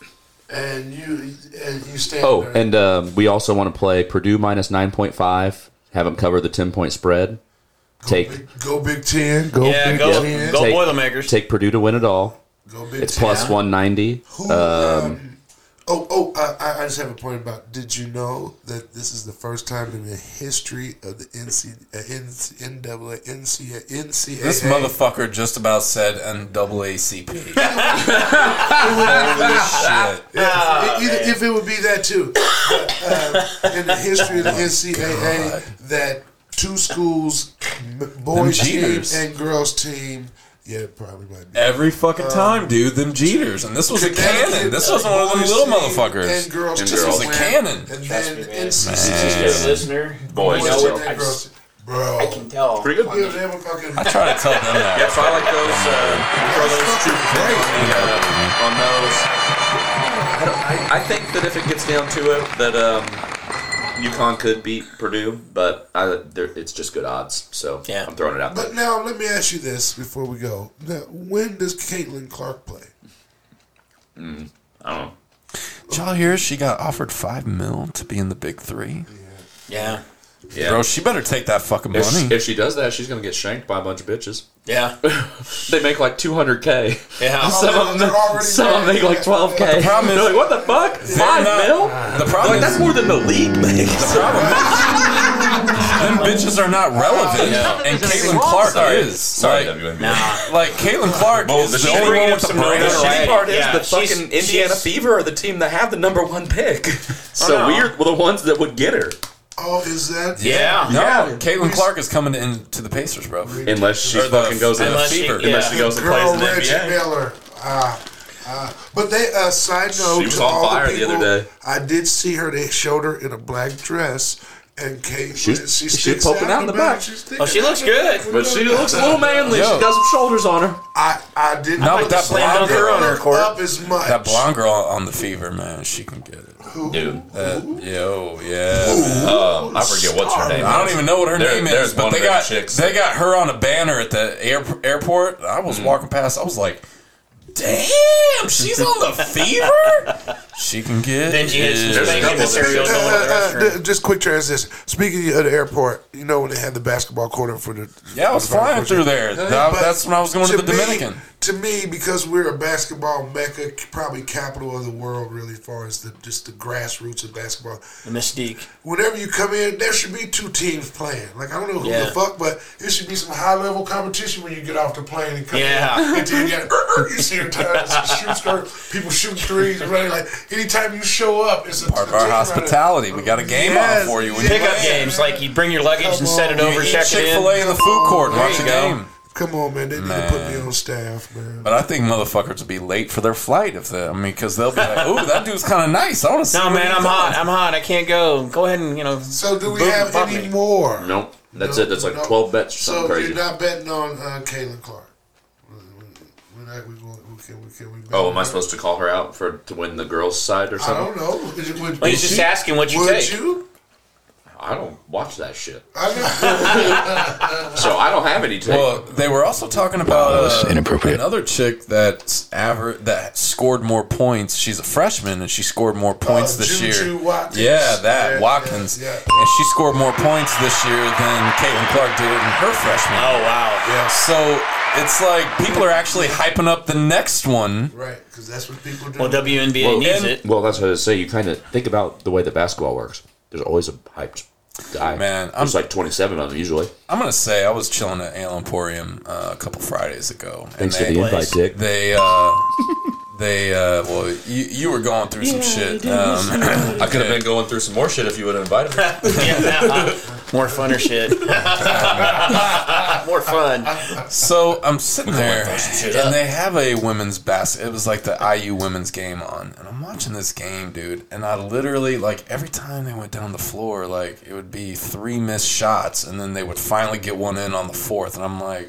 And you and you stand Oh, there. and um, we also want to play Purdue minus nine point five. Have them cover the ten-point spread. Go Take big, Go Big Ten. Go yeah, Big go, Ten. Go take, Boilermakers. Take Purdue to win it all. Go Big It's Ten. plus one ninety. Who, Um, um, oh, oh! I, I just have a point about. Did you know that this is the first time in the history of the N C A A, N double A, N C A A, N C A A? This motherfucker just about said N double A C P. Shit. Yeah, if, if it would be that too, uh, in the history of the N C A A, God. That two schools, boys team and girls team. Yeah, it probably might be. Every fucking time, um, dude, them Jeters. And this was a cannon. This wasn't one of them little motherfuckers. And girls and this was a cannon. And then N C A A listener. Boys. You know what? I, just, bro. I can tell. Pretty good. Yeah, they have a fucking, I try to tell them that. Yeah, so I like those. Uh, throw those two uh, on those. I, don't, I, I think that if it gets down to it, that um, UConn could beat Purdue, but I, it's just good odds. So yeah. I'm throwing it out there. But now let me ask you this before we go. Now, when does Caitlin Clark play? Mm, I don't know. Did y'all hear she got offered five mil to be in the big three? Yeah. Yeah. Bro, she better take that fucking money. If she, if she does that, she's going to get shanked by a bunch of bitches. Yeah. They make like two hundred K. Yeah. Some of them, some of them make like twelve K. The problem is, they're like, what the fuck? Five not, mil? The problem like, is, that's more than the league makes. The problem is, them bitches are not relevant. Yeah. And Caitlin Clark Sorry. is. Sorry, like, W N B A. Nah. Like, Caitlin Clark well, is the, the only one with the brain. The shitty part is yeah, the fucking Indiana Fever are the team that have the number one pick. So oh, no. we're the ones that would get her. Oh, is that? Yeah. No, yeah. Caitlin Clark is coming into the Pacers, bro. Unless she or fucking the, goes in the Fever. She, yeah. Unless she goes and plays in the N B A. Reggie Miller. Uh, uh, but they, uh, side note, she was to on all fire the, people, the other day. I did see her. They showed her in a black dress. And Kate, she's, she she's poking out in the back. back. Oh, she looks good. But she looks a little manly. Yo. She got some shoulders on her. I, I didn't no, like that blonde girl on her court. Up as much. That blonde girl on the Fever, man, she can get it. Who? Dude. Uh, yo, yeah. Um, I forget what's her name. I don't even know what her there, name is, but they got chicks. they got her on a banner at the air, airport. I was mm. walking past. I was like, damn, she's on the Fever? She can get then she gets some spanking material going to the restroom. Just quick transition. Speaking of the airport, you know when they had the basketball court for the... Yeah, I was flying through there. That, that's when I was going to, to the Dominican. Me, to me, because we're a basketball mecca, probably capital of the world, really, as far as the just the grassroots of basketball. The mystique. Whenever you come in, there should be two teams playing. Like, I don't know who Yeah. the fuck, but it should be some high-level competition when you get off the plane and come Yeah. in. And then you got, er, er, you see your time, shoot skirt, people shooting threes, and running. Like, anytime you show up, it's a Part of our hospitality. We got a game Yes, on for you. When Pick you up games. Like, you bring your luggage and set it You over, eat check it in. Chick-fil-A in the food court and There watch you a go. game. Come on, man. They need Man. to put me on staff, man. But I think motherfuckers will be late for their flight if they, I mean, because they'll be like, "Ooh, that dude's kind of nice. I want to see." No, what man, he's I'm doing." hot. I'm hot. I can't go. Go ahead and, you know. So, do we boom, have pop any me. more? Nope. That's No, it. That's like no. twelve bets or So, something crazy. you're not betting on uh, Caitlin Clark? We're not, we going, we can, we can, we bet Oh, on am I her? supposed to call her out for to win the girls' side or I something? don't know. Is it- would- Well, he's just asking what you would take. you? I don't watch that shit, I know. so I don't have any take. Well, they were also talking about Wow, that's uh, inappropriate. another chick that's aver- that scored more points. She's a freshman and she scored more points Uh, this Juju year. Watkins. Yeah, that Yeah, Watkins, yeah, yeah. and she scored more points this year than Caitlin Clark did in her freshman. Oh, wow. Yeah. So it's like people are actually hyping up the next one. Right, because that's what people do. Well, W N B A Well, needs and- it. Well, that's what I say. You kind of think about the way that basketball works. There's always a hyped guy. Man, I'm- there's like twenty-seven of them usually. I'm gonna say I was chilling at Ale Emporium uh, a couple Fridays ago. and Thanks for they- the invite, Dick. They, uh, they, uh, well, you, you were going through some shit. Um, I could have been going through some more shit if you would have invited me. Yeah. More funner shit. More fun. So I'm sitting there, throw some shit and up. they have a women's basket. It was like the I U women's game on, and I'm watching this game, dude. And I literally, like, every time they went down the floor, like, it would be three missed shots, and then they would finally get one in on the fourth, and I'm like,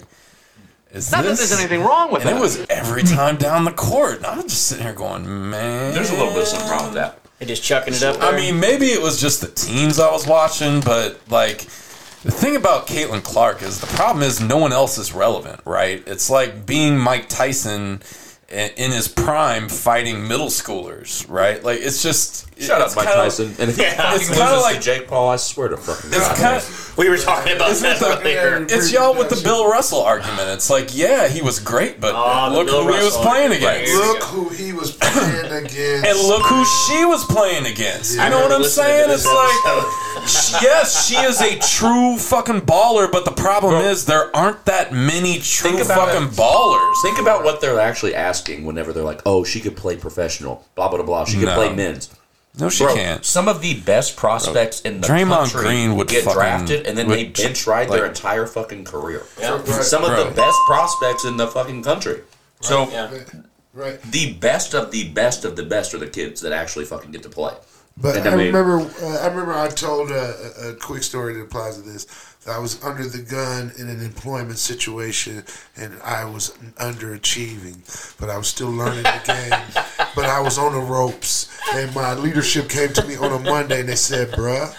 is Not that this? there's anything wrong with and that. it was every time down the court. And I'm just sitting here going, man. There's a little bit of something wrong with that. They just chucking it up there. I mean, maybe it was just the teams I was watching, but like the thing about Caitlin Clark is the problem is no one else is relevant, right? It's like being Mike Tyson i- in his prime fighting middle schoolers, right? Like it's just Shut it's up, Mike kinda- Tyson. And if Yeah. he It's loses kinda to like- Jake Paul, I swear to fucking It's God. kind of we were talking about Isn't that the- earlier. it's y'all with the Bill Russell argument. It's like, yeah, he was great, but Oh, the look Bill who he was Russell playing argument. against. Right. Look who he was playing against. And look who she was playing against. Yeah. You know what I'm Listening to saying? this It's like, sh- yes, she is a true fucking baller, but the problem is there aren't that many true Think about fucking it. ballers. Think about what they're actually asking whenever they're like, "Oh, she could play professional." Blah blah blah. She could No. play men's. No, she Bro, can't. some of the best prospects in the Draymond country Green would get fucking- drafted and then they would- bench ride their like- entire fucking career. Yeah. Right. Some of Bro. the best prospects in the fucking country. So Yeah. Right. the best of the best of the best are the kids that actually fucking get to play. But And I, I mean- remember, uh, I remember I told a, a, a quick story that applies to this. I was under the gun in an employment situation, and I was underachieving, but I was still learning the game. But I was on the ropes, and my leadership came to me on a Monday, and they said, "Bruh,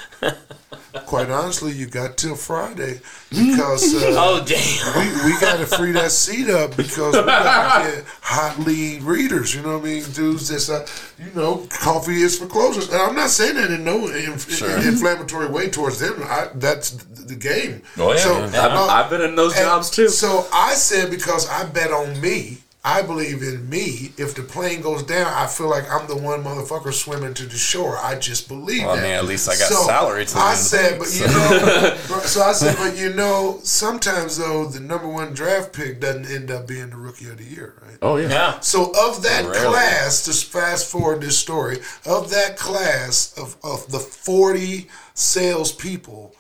quite honestly, you got till Friday because uh, Oh, damn. we, we got to free that seat up because we got to get hot lead readers. You know what I mean? Dudes that's, uh, you know, coffee is for closers. And I'm not saying that in no in, in inflammatory way towards them. I, that's the game. Oh yeah, So, I've, uh, I've been in those and jobs too. So I said, because I bet on me, I believe in me. If the plane goes down, I feel like I'm the one motherfucker swimming to the shore. I just believe Well, I that. mean, at least I got So, salary to the I end of the said, week, but so. you know, so I said, but you know, sometimes though, the number one draft pick doesn't end up being the rookie of the year, right? Oh yeah. Yeah. So of that Rarely. class, just fast forward this story, of that class of, of the forty salespeople,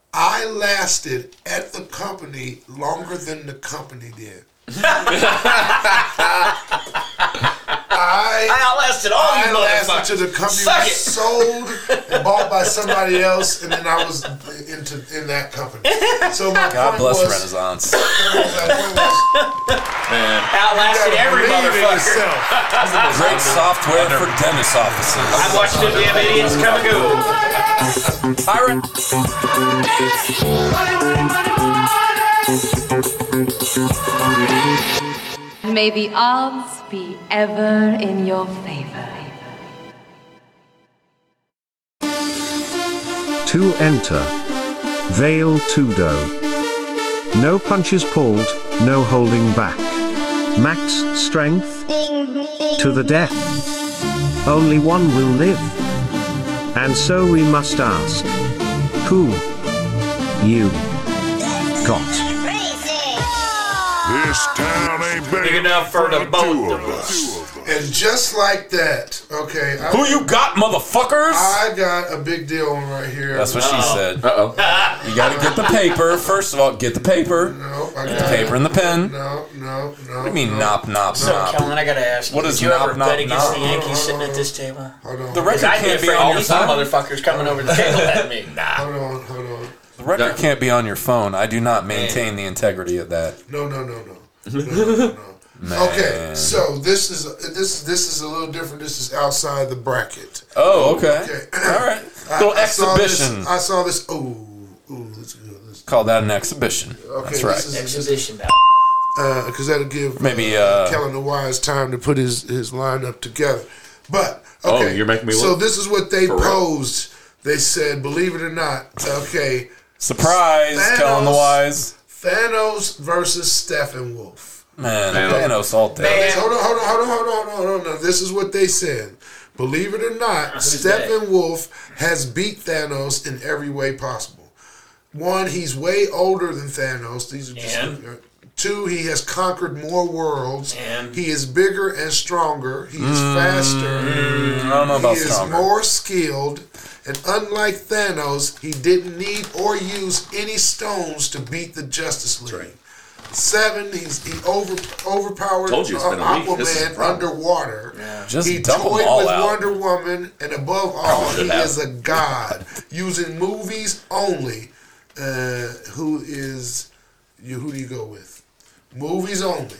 I lasted at the company longer than the company did. I, I outlasted all you I lasted motherfuckers. till the company Suck was it. sold and bought by somebody else, and then I was into in that company. So my God point bless was, Renaissance. my point was, Outlasted you gotta every believe in motherfucker. yourself. Great software for dentist offices. I've watched them damn idiots come and go. Byron. May the odds be ever in your favor. To enter. Vale Tudo. No punches pulled, no holding back. max strength, to the death. Only one will live. And so we must ask, who you got? This town ain't big enough for the both of us. And just like that, okay. I, Who you got, motherfuckers? I got a big deal one right here. That's what Uh-oh. she said. Uh-oh. You gotta get the paper. First of all, get the paper. No, I Get got the paper and the pen. No, no, no. What do you mean, no, nop, nop, So, nop? Kellen, I gotta ask you, What did is you nop, ever nop, bet against nop? the Yankees sitting at this table? Hold on. The record I'd be can't be afraid on all your these phone. motherfuckers coming over the table at me. Nah. Hold on, hold on. The record can't be on your phone. I do not maintain the integrity of that. No, no, no, no. no, no, no, no. Okay, so this is this this is a little different. This is outside the bracket. Oh, okay. Okay. All right. I, Little I saw exhibition. this, I saw this. Ooh, ooh, that's good. That's Call that an exhibition. Okay, That's right. this is- Exhibition now. because that'll give Maybe, uh, uh, Kellen the Wise time to put his his lineup together. But Oh, okay, you're making me so look? this is what they For real? posed. They said, believe it or not, okay, Surprise, Thanos- Kellen the Wise. Thanos versus Steppenwolf. Man, Man. Thanos all day. Man. Hold on, hold on, hold on, hold on, hold on, hold on. This is what they said. Believe it or not, Who's that? Steppenwolf has beat Thanos in every way possible. One, he's way older than Thanos. These are just And? two. He has conquered more worlds. And? He is bigger and stronger. He is faster. I don't know about he is stronger. more skilled. And unlike Thanos, he didn't need or use any stones to beat the Justice League. Seven, he's he over overpowered Told you it's been a week. This is a Aquaman problem. underwater. Just he dump 'em toyed all with out. Wonder Woman, and above all, Probably he should have. is a god using movies only. Uh, who is you? Who do you go with? Movies only.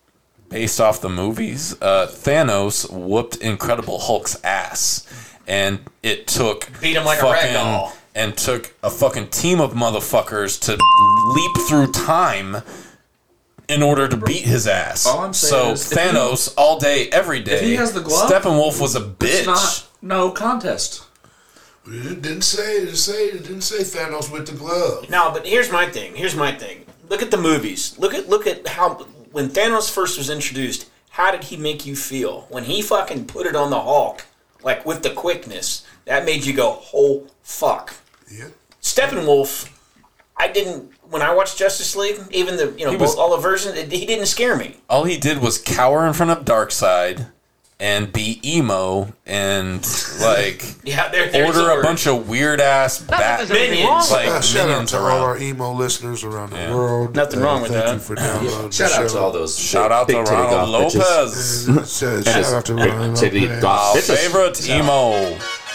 Based off the movies, uh, Thanos whooped Incredible Hulk's ass, and it took Beat him like a fucking ragdoll. and took a fucking team of motherfuckers to leap through time in order to beat his ass. All I'm saying so is if Thanos all day, every day. if he has the glove, Steppenwolf was a bitch. It's not no contest. It didn't say. It didn't say. It didn't say Thanos with the glove. No, but here's my thing. Here's my thing. Look at the movies. Look at look at how when Thanos first was introduced. How did he make you feel when he fucking put it on the Hulk, like with the quickness? That made you go, "Oh fuck." Yeah. Steppenwolf, I didn't. When I watched Justice League, even the you know He was- both, all the versions, it, he didn't scare me. All he did was cower in front of Darkseid and be emo and like Yeah, there, there's order the a word. bunch of weird ass bat Minions. like Uh, shout out minions to all around. our emo listeners around the Yeah. world. Nothing wrong with thank that. you for downloading. Shout the out to show. all those. Shout out to Big titty Ronald golf bitches. Lopez, Uh, Shout shout out to Ronald Titty Lopez. golf our bitches. favorite emo.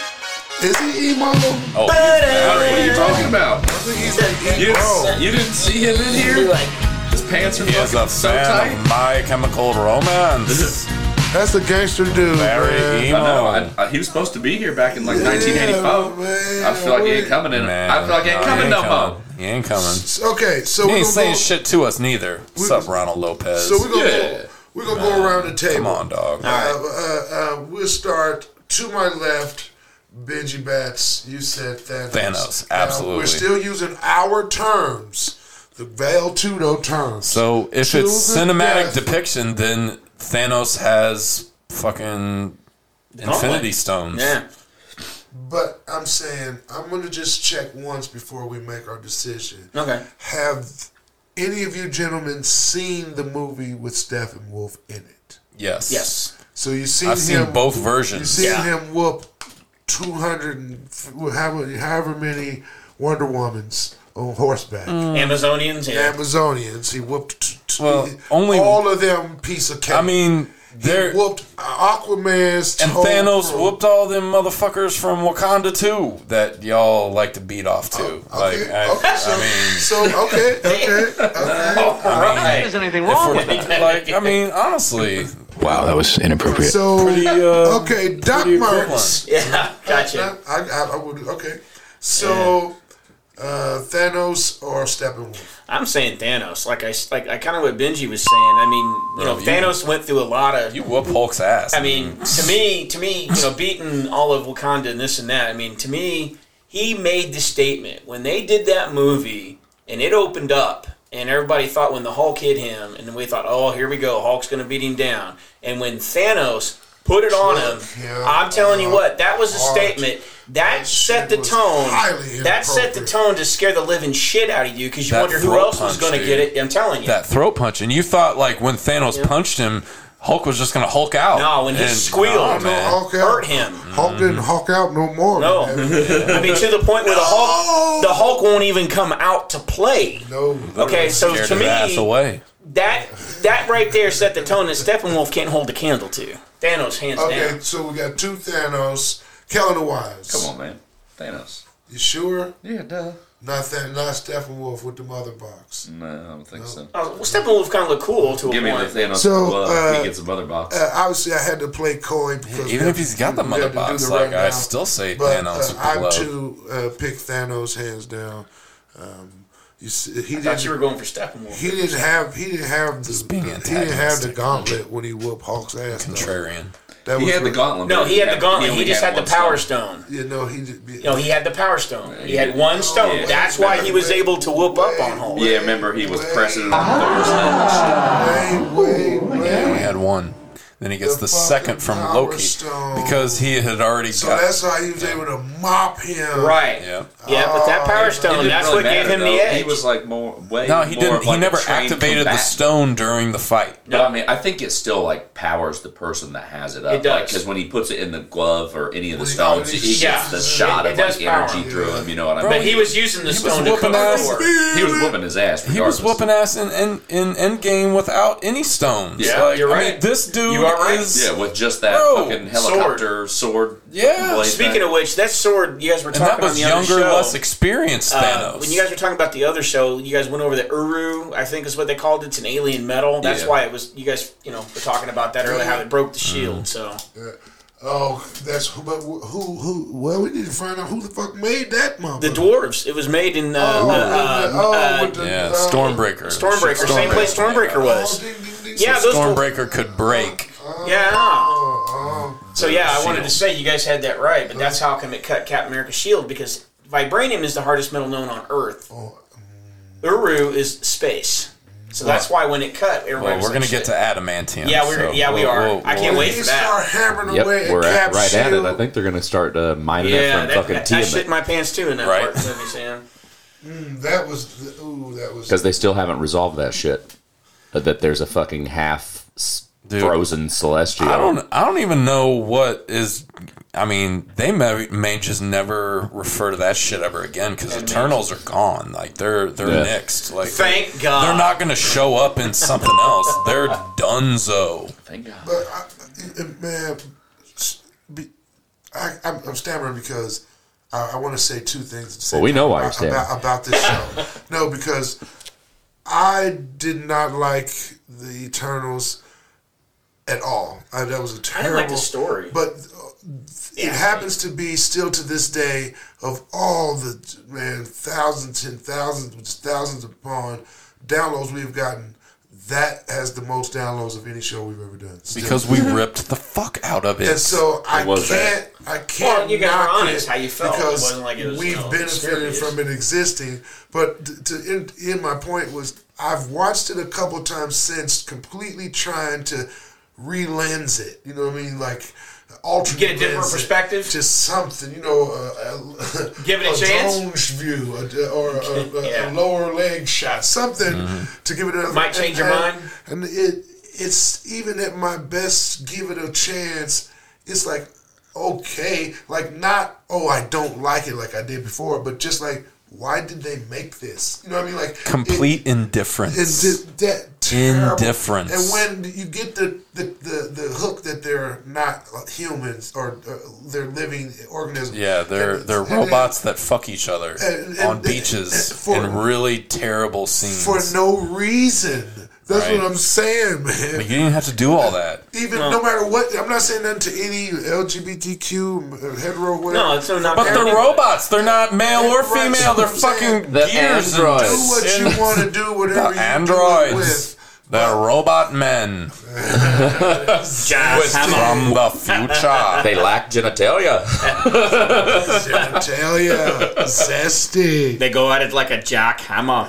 Is he emo? Oh, What are you talking about? I think he's like You emo. didn't, you didn't see him in here? Like, His pants are he is a fucking so fan tight. of My Chemical Romance. That's a gangster dude, Very man. emo. I know. I, I, he was supposed to be here back in like nineteen eighty-four. man. I feel like he ain't coming in. Man, I feel like he ain't no, coming he no ain't more. coming. He ain't coming. Okay, so He we're ain't gonna saying go, shit to us neither. What's up, Ronald Lopez? So we're gonna Yeah. go, we're gonna go around the table. Come on, dog. Uh, uh, uh, we'll start to my left. Benji Bats, you said Thanos. Thanos, Now, absolutely. we're still using our terms, the Val Tudo terms. So if To it's the cinematic death. depiction, then Thanos has fucking Infinity Stones. yeah. But I'm saying I'm gonna just check once before we make our decision. Okay. Have any of you gentlemen seen the movie with Steppenwolf in it? Yes. Yes. So you seen I've him seen both You versions. seen Yeah. him whoop two hundred and however, however many Wonder Womans on horseback. Amazonians. Yeah. Amazonians. He whooped t- t- Well, he- only- all of them piece of cake. I mean, he they're whooped Aquaman's and whole Thanos crew. whooped all them motherfuckers from Wakanda too that y'all like to beat off to. like, Okay, I, okay, so, I mean, so okay, okay, okay. Right. There's anything if wrong we're- with it. like, I mean, honestly, Wow, that was inappropriate. So pretty, uh, okay, Doc pretty Martens. Yeah. Gotcha. I, I, I would okay. So uh, Thanos or Steppenwolf? I'm saying Thanos. Like I like I kind of what Benji was saying. I mean, you Bro, know, you- Thanos went through a lot of. you whoop Hulk's ass. I mean, to me, to me, you know, beating all of Wakanda and this and that. I mean, to me, he made the statement when they did that movie and it opened up And everybody thought when the Hulk hit him, and we thought, oh, here we go, Hulk's going to beat him down. And when Thanos put it on him, I'm telling you what, that was a statement. That set the tone. That set the tone to scare the living shit out of you because you That wonder who throat else was punch, going to dude. get it. I'm telling you. That throat punch. And you thought, like, when Thanos Yeah. punched him, Hulk was just going to Hulk out. No, when he And- squealed, oh, man. Hulk hurt him. Hulk didn't Hulk out no more. No. man. I mean, to the point where the Hulk, the Hulk won't even come out to play. No. Okay, so Scared to his ass me, away. that that right there set the tone that Steppenwolf can't hold a candle to. Thanos, hands Okay, down. so we got two Thanos. Kellen the Wise. Come on, man. Thanos. You sure? Yeah, duh. Not that, not Steppenwolf with the mother box. No, I don't think so. Oh, well, Steppenwolf kind of look cool to Give a me point. the Thanos So, glove. uh, he gets a mother box. Uh, obviously, I had to play coy because Even we if had he's to- got the we mother had to do box, the like, right I now. still say But, Thanos uh, with the I'm glove. to uh, pick Thanos hands down. Um, you see, he I didn't. thought you were going for Steppenwolf. He didn't have. He didn't have the. being he didn't have the antagonistic. gauntlet when he whooped Hulk's ass. though. Contrarian. That he was had the really- gauntlet. No, but he had the had- gauntlet. He only just had the one Power stone. Stone. You know, he. Did- No, he had the Power Stone. He had one stone. Yeah. That's why he was able to whoop up on Hulk. Yeah, remember he was pressing it on Thor's head and Wait, wait, wait. Yeah, we had one. Then he gets The the, second fucking from Power Loki Stone. because he had already So got. that's how he was able to mop him. Right. Yeah. Yeah, but that Power It Stone, didn't that's really what gave matter, him though. the edge. He was like more way. No, he more didn't. of He like a never trained activated the combatant. stone during the fight. But I mean, I think it still like powers the person that has it up. It does. Because when he puts it in the glove or any of the Well, stones, he he gets yeah. the shot It- it of does like power energy him. through him. You know what I Bro, mean? But he was using the he was stone to whooping cook ass. Thor. He was whooping his ass. He was regardless. whooping ass in, in, in Endgame without any stones. Yeah, Like, you're I mean, right. this dude You are right. is. Yeah, with just that Bro, fucking helicopter sword. Yeah. blade Speaking thing. of which, that sword you guys were And talking that was on the other younger, show. less experienced Uh, Thanos. when you guys were talking about the other show, you guys went over the Uru, I think is what they called it. It's an alien metal. That's Yeah. why it was. You guys, you know, were talking about that earlier, how it broke the shield. So Yeah. Oh, that's who. But who? Who? Well, we need to find out who the fuck made that motherfucker. the dwarves. It was made in uh, Oh, uh, uh, um, oh, uh, with the, yeah, uh, Stormbreaker. Stormbreaker, same place Stormbreaker was. Oh, ding, ding, ding. Yeah, So those were- Stormbreaker could break. Yeah. Oh, oh. So yeah, I wanted Shield. to say you guys had that right, but that's how come it cut Captain America's shield because vibranium is the hardest metal known on Earth. Oh, Uru is space, so that's why when it cut, everybody Well, was we're like, gonna get shit. to adamantium. Yeah, we're so yeah we we'll- are. we'll- I can't we'll- wait He for that. start hammering Yep, away we're at at, Cap right at it. Shield. I think they're going to start uh, mining it Yeah, from that, fucking that, I shit Tiamat. my pants too in that Right. part of the movie, Sam. Mm, that was. The, ooh, that was. Because they still haven't resolved that shit. Uh, That there's a fucking half s- Dude, frozen celestial. I don't. I don't even know what is. I mean, they may, may just never refer to that shit ever again because Eternals are gone. Like they're they're Yeah. nixed. Like Thank God. they're not going to show up in something else. They're donezo. Thank God. But I, it- man, s- be, I, I'm, I'm stammering because I, I want to say two things. At the same Well, we know time why you're about, stammering. about, about this show. No, because I did not like the Eternals at all. I, that was a I terrible didn't like the story. But uh, it happens to be still to this day of all the man thousands and thousands, thousands upon downloads we've gotten. That has the most downloads of any show we've ever done. Still. Because we ripped the fuck out of it. And so I was can't, I can't. Well, you guys were knock honest it how you felt. It because wasn't like it was, we've you know, benefited serious. from it existing. But to, to end, end my point was, I've watched it a couple times since, completely trying to re-lens it. You know what I mean? Like alternate Get a different lens it. perspective? Just something, you know. Uh, Give it a chance? drone's view, a, or a, a, Yeah. a lower leg shot, something to give it a Might change your and- mind. And it it's even at my best, give it a chance. It's like okay, like not oh I don't like it like I did before, but just like why did they make this? You know what I mean? Like Complete it, indifference. it's just that terrible. Indifference. And when you get the, the, the, the hook that they're not humans or uh, they're living organisms. Yeah, they're And- they're and robots that fuck each other and- on and- beaches and for- in really terrible scenes. for no reason. That's Right. what I'm saying, man. But you didn't have to do all that. Even no. matter what, I'm not saying nothing to any L G B T Q, hetero, whatever. No, it's not. But they're robots. They're not male or Right, female. They're that's what I'm saying. fucking The gears. and androids. Do what and- you want to do, whatever The you do it androids. with. They're robot men. Just from the future. They lack genitalia. Genitalia. Zesty. They go at it like a jackhammer.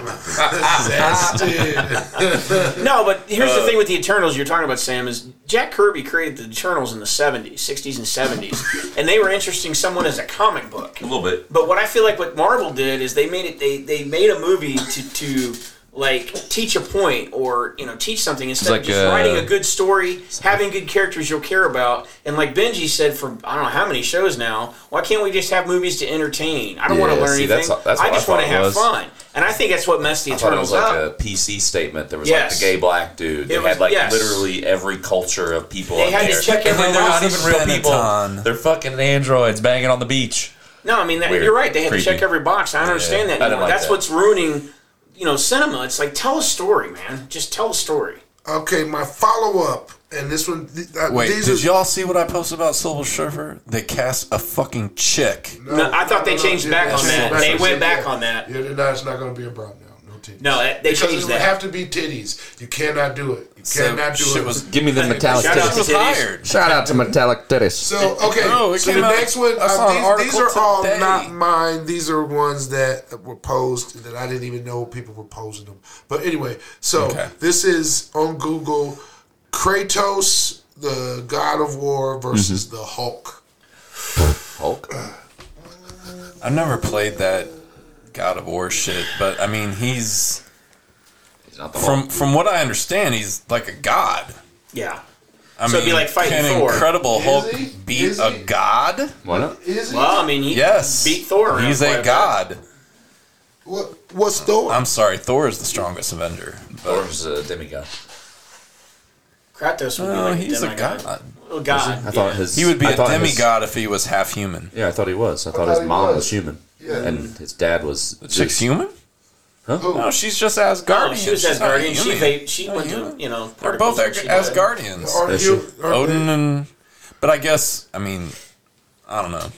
Zesty. No, but here's the thing with the Eternals you're talking about, Sam, is Jack Kirby created the Eternals in the seventies, sixties and seventies, and they were interesting somewhat as a comic book. A little bit. But what I feel like what Marvel did is they made it they, they made a movie to to like teach a point or you know teach something instead like of just a- writing a good story, having good characters you'll care about. And like Benji said for I don't know how many shows now, why can't we just have movies to entertain? I don't want to Yeah, learn see, anything. that's- that's I what I just want to thought it have was. fun. And I think that's what messed the I thought it was Eternals like up. a P C statement. There was Yes. like the gay black dude. They It was- had like yes. literally every culture of people. They up had to there. check And every they're not box. even real people. Benetton. They're fucking androids banging on the beach. No, I mean that, Weird. you're right. They had Creepy. to check every box. I don't understand that I didn't anymore. like That's that. what's ruining, you know, cinema. It's like tell a story, man. Just tell a story. Okay, my follow up, and this one. th- Uh, Wait, these did are, y'all see what I posted about Silver Surfer? They cast a fucking chick. No, I thought they changed back on changed that. back. They went Yeah. back on that. Yeah, they're not, it's not going to be a problem now. No titties. No, that- they because changed it would that. have to be titties. You cannot do it. You So cannot do shit it. was- Give me the metallic Shout out titties. to was titties. hired. Shout out to metallic titties. So okay, Oh, it so came the out- next one. I saw an Uh, these, these article are all today. not mine. These are ones that were posed that I didn't even know people were posting them. But anyway, so Okay. this is on Google. Kratos, the God of War, versus the Hulk. Hulk. I've never played that God of War shit, but I mean, he's He's not the from Hulk. from what I understand, he's like a god. Yeah. I So mean, it'd be like fighting can Thor. Incredible Is Hulk he? beat Is a he? god? Why not? Is he? Well, I mean, he Yes, beat Thor. around He's quite a bit. god. What? What's Thor? I'm sorry, Thor is the strongest Avenger. But, Thor's a demigod. Kratos would be no, like he's a demigod. god. Oh, God. I thought yeah. his. He would be I a thought his- demigod if he was half human. Yeah, I thought he was. I thought thought his he mom was, was. human, Yeah. and his dad was. The chick's human? Who? No, she's just Asgardian. Oh, she was She's not Asgardian. She human. va- She Not went to human. you know. They're both particles and she did. Asgardians. Aren't Is you? she? aren't Odin they- and, but I guess I mean, I don't know.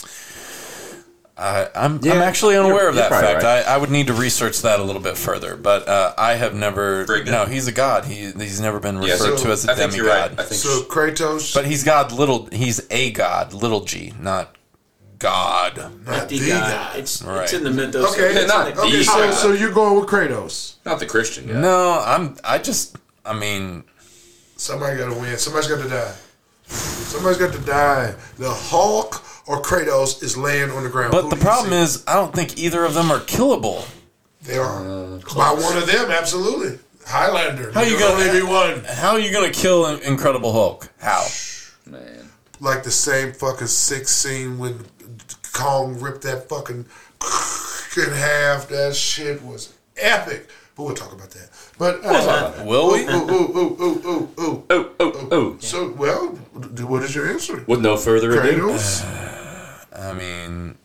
I, I'm Yeah, I'm actually unaware you're- of you're that probably fact. right. I, I would need to research that a little bit further, but uh, I have never. Very good. No, he's a god. He he's never been Yeah, referred so to as a I think demigod. you're right. I think So Kratos, But he's God. Little. He's a god. Little G, not God. not The the God. God. It's Right. it's in the mythos. Okay, It's not in the- Okay, the so God. so you're going with Kratos. not the Christian guy. No, I'm. I just. I mean, Somebody got to win. Somebody's got to die. Somebody's got to die. The Hulk or Kratos is laying on the ground. but Who the do you problem see? is, I don't think either of them are killable. they are by one of them. Absolutely, Highlander. How you There's gonna- only be one? How are you gonna kill In- Incredible Hulk? How? Man. Like the same fucking six scene when Kong ripped that fucking in half. That shit was epic. But we'll talk about that. But uh, Will we? Ooh, ooh, ooh, ooh, ooh, ooh, ooh. Oh, oh, oh. So, well, what is your answer? With no further ado, Kratos? I mean,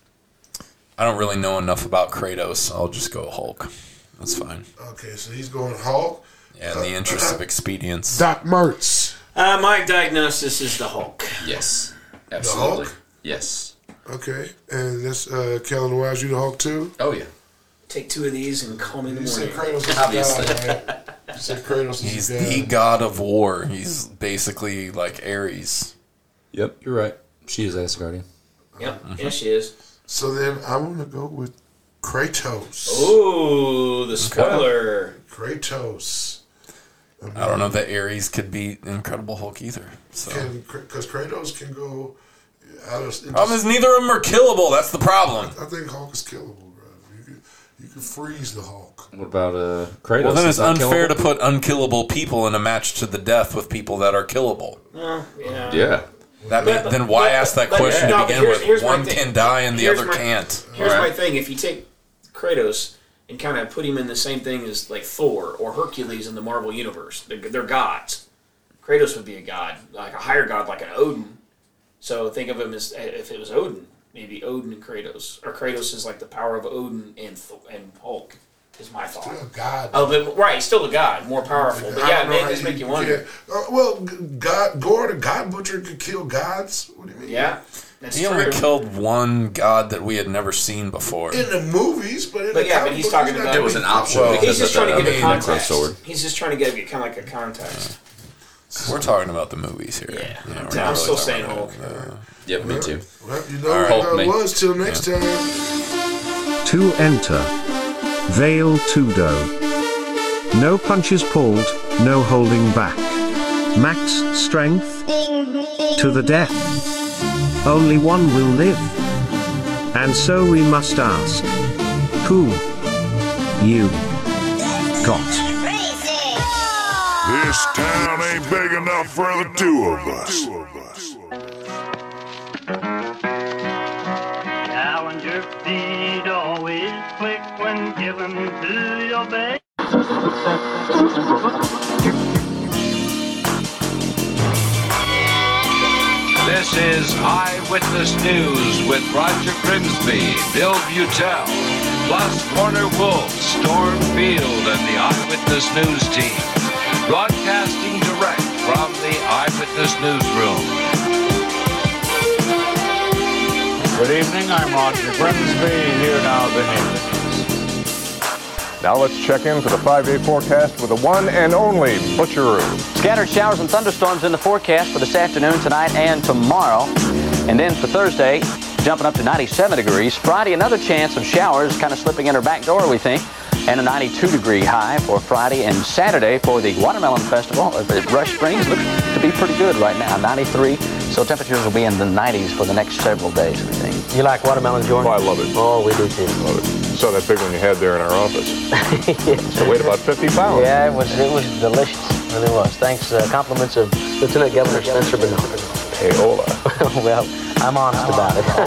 I don't really know enough about Kratos. I'll just go Hulk. That's fine. Okay, so he's going Hulk. Yeah, in the interest of expedience. Doc Mertz. Uh, my diagnosis is the Hulk. yes, absolutely, Hulk? yes. Okay, and this uh, Kellen Wise, you the Hulk too? Oh yeah. Take two of these and call me in the You said morning. Kratos is Obviously. the god, right? You said Kratos is He's the god. the god of war. He's basically like Ares. Yep, you're right. She is Asgardian. Yep, yeah, she is. So then I'm going to go with Kratos. Ooh, the spoiler. Kratos. I don't know that Ares could beat Incredible Hulk either. So Because Kratos can go out of... problem is neither of them are killable. That's the problem. I think Hulk is killable, bro. You can, you can freeze the Hulk. What about uh, Kratos? Well, then Is it's not unfair killable? to put unkillable people in a match to the death with people that are killable. Oh, yeah. Yeah. That But- mean, then why but- ask that but- question no, to but begin here's- with? here's my One thing. can die and the Here's other my- can't. Here's Right. my thing. If you take Kratos and kind of put him in the same thing as like Thor or Hercules in the Marvel Universe, they're, they're gods. Kratos would be a god, like a higher god, like an Odin. So think of him as if it was Odin, maybe Odin and Kratos, or Kratos is like the power of Odin and Thor, and Hulk. Is my thought. Still a god. Oh, but right, still a god, more powerful. But I yeah, don't know it how does make you wonder. can't- Uh, well, g- God, Gore, the God Butcher, could kill gods. What do you mean? Yeah, that's He true. only killed one god that we had never seen before. In the movies, but in But the yeah, comic but he's book, talking not about- It was an doing- option Well, because He's just of trying the, to give I it mean, context. sword. He's just trying to give it kind of like a context. We're talking about the movies here. Yeah, we're I'm, not I'm really still talking saying about, Hulk. uh, Yep, me too. Well, you know All what right. that me. was till next time. To enter. Vale Tudo. No punches pulled, no holding back. Max strength. To the death. Only one will live. And so we must ask. Who? You. Got. This town ain't big enough for the two of us. Now and your feet always click when given to your bed. This is Eyewitness News with Roger Grimsby, Bill Butel, plus Warner Wolf, Storm Field, and the Eyewitness News team. Broadcasting direct from the Eyewitness Newsroom. Good evening, I'm Roger Grimsby. Here now the news. Now let's check in for the five-day forecast with the one and only Butcheroo. Scattered showers and thunderstorms in the forecast for this afternoon, tonight, and tomorrow. And then for Thursday, jumping up to ninety-seven degrees. Friday, another chance of showers kind of slipping in our back door, we think. And a ninety-two degree high for Friday and Saturday for the Watermelon Festival at Rush Springs. Looks to be pretty good right now, ninety-three. So temperatures will be in the nineties for the next several days, we think. You like watermelon, Jordan? Oh, I love it. Oh, we do too. Love it. Saw that big one you had there in our office. Yes. It weighed about fifty pounds. Yeah, it was it was delicious. It really was. Thanks. Uh, compliments of Lieutenant Governor Spencer Bernard. Hey, hola. Well, I'm honest about it.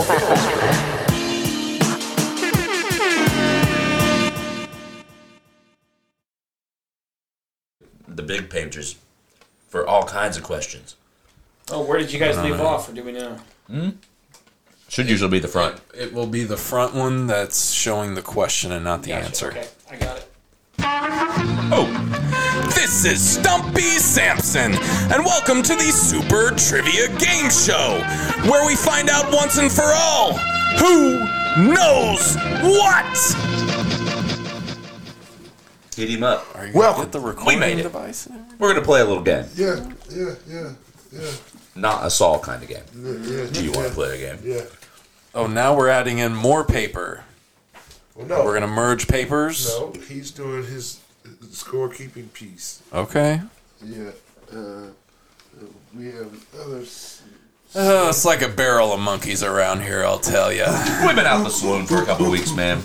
The big pages for all kinds of questions. Oh, where did you guys leave know. off, or do we know? Hmm? Should usually be the front. It will be the front one that's showing the question and not the Gotcha. answer. Okay, I got it. Oh, this is Stumpy Sampson, and welcome to the Super Trivia Game Show, where we find out once and for all who knows what. Hit him up. Are you Welcome. gonna get the We recording made it. device? We're going to play a little game. Yeah, yeah, yeah, yeah. Not a Saul kind of game. Yeah, yeah, Do you yeah. want to play a game? Yeah. Oh, now we're adding in more paper. Well, no. We're gonna merge papers. No, he's doing his scorekeeping piece. Okay. Yeah. Uh, we have others. Oh, it's like a barrel of monkeys around here, I'll tell you. We've been out in the saloon for a couple weeks, man.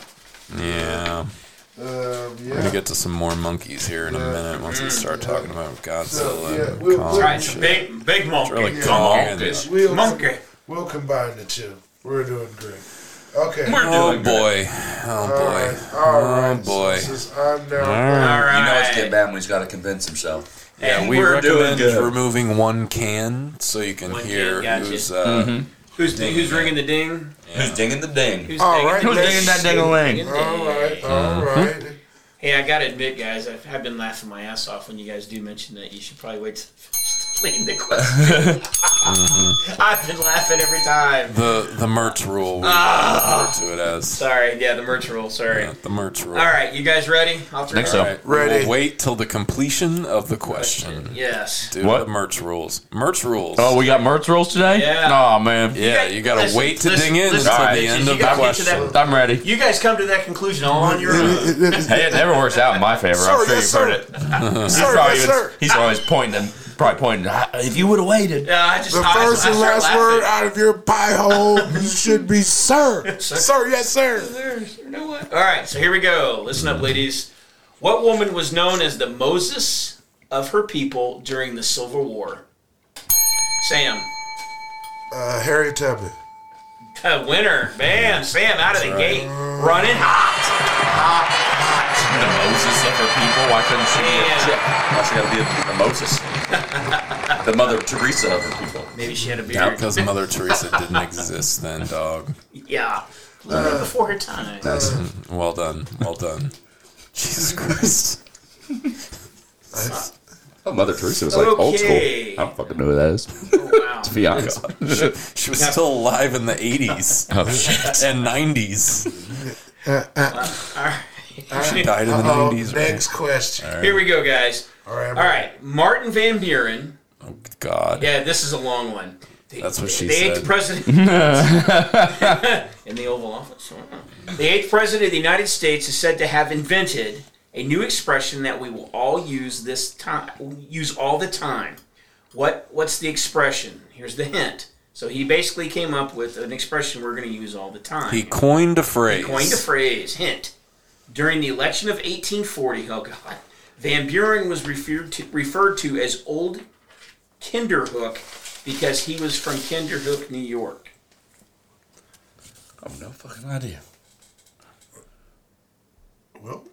Yeah. Um, We're yeah. gonna get to some more monkeys here in a minute once we start talking about Godzilla So, yeah, and we'll- Kong we'll- and shit. Big, big monkey. It's really Yeah. Kong Yeah. and We'll, Monkey. We'll combine the two. We're doing great. Okay. oh boy, oh All boy, right, all right. oh boy. So since I'm now. All right. You know it's getting bad when he's got to convince himself. Yeah, And we we're doing recommend good. removing one can so you can One can, hear gotcha. who's uh, Mhm. Who's dinging who's it. ringing the ding? Who's dinging the ding? Who's All dinging right, the Who's let's dinging that see. ding-a-ling? All right, all right. Hey, I gotta admit, guys, I've, I've been laughing my ass off when you guys do mention that. You should probably wait to explain the question. I've been laughing every time. the the Mertz rule. We Ah. refer to it as Sorry, yeah, the merch rule. Sorry. yeah, the Mertz rule. All right, you guys ready? I'll turn Think it so. All right, Ready. We'll wait till the completion of the question. Yes. Do What? the Mertz rules. Mertz rules. Oh, we got Mertz rules today? Yeah. Oh, man. yeah, You you guys- gotta listen, wait to listen, ding in listen, until All the right. end You of the gotta get to question. that- I'm ready. You guys come to that conclusion all on your own. Hey, it never works out in my favor. Sir, I'm sure yes, you've sir. heard it. he's, Sir, probably yes, even- sir. he's always pointing, probably pointing. "Ah, If you would have waited. Yeah, I just The I, first I and start last laughing. word out of your pie hole should be sir. Sir, yes, sir. You know what? All right, so here we go. Listen up, ladies. What woman was known as the Moses of her people during the Civil War? Sam. Uh, Harriet Tubman. A winner. Bam. Sam out of the gate. Running hot. Hot, hot. The Moses of her people. Why couldn't she be a chick? Why she got to be a, a Moses? The Mother Teresa of her people. Maybe she had a beard. Because Mother Teresa didn't exist then, dog. Yeah. A little bit before her time. That's well done, well done. Jesus Christ. Oh, Mother Teresa was like old school. Okay. I don't fucking know who that is. Oh, wow. To be honest. She, she was still alive in the eighties Oh, shit. and nineties. Uh, uh, All right. She died in the uh-oh, nineties. Next question. Right. Here we go, guys. All right. All right. Martin Van Buren. Oh, God. Yeah, this is a long one. The, That's what she the said. Eighth president in the Oval Office. The eighth president of the United States is said to have invented a new expression that we will all use this time, use all the time. What? What's the expression? Here's the hint. So he basically came up with an expression we're going to use all the time. He coined a phrase. He coined a phrase. Hint. During the election of eighteen forty, oh God, Van Buren was referred to, referred to as Old Kinderhook because he was from Kinderhook, New York. I have no fucking idea. Well,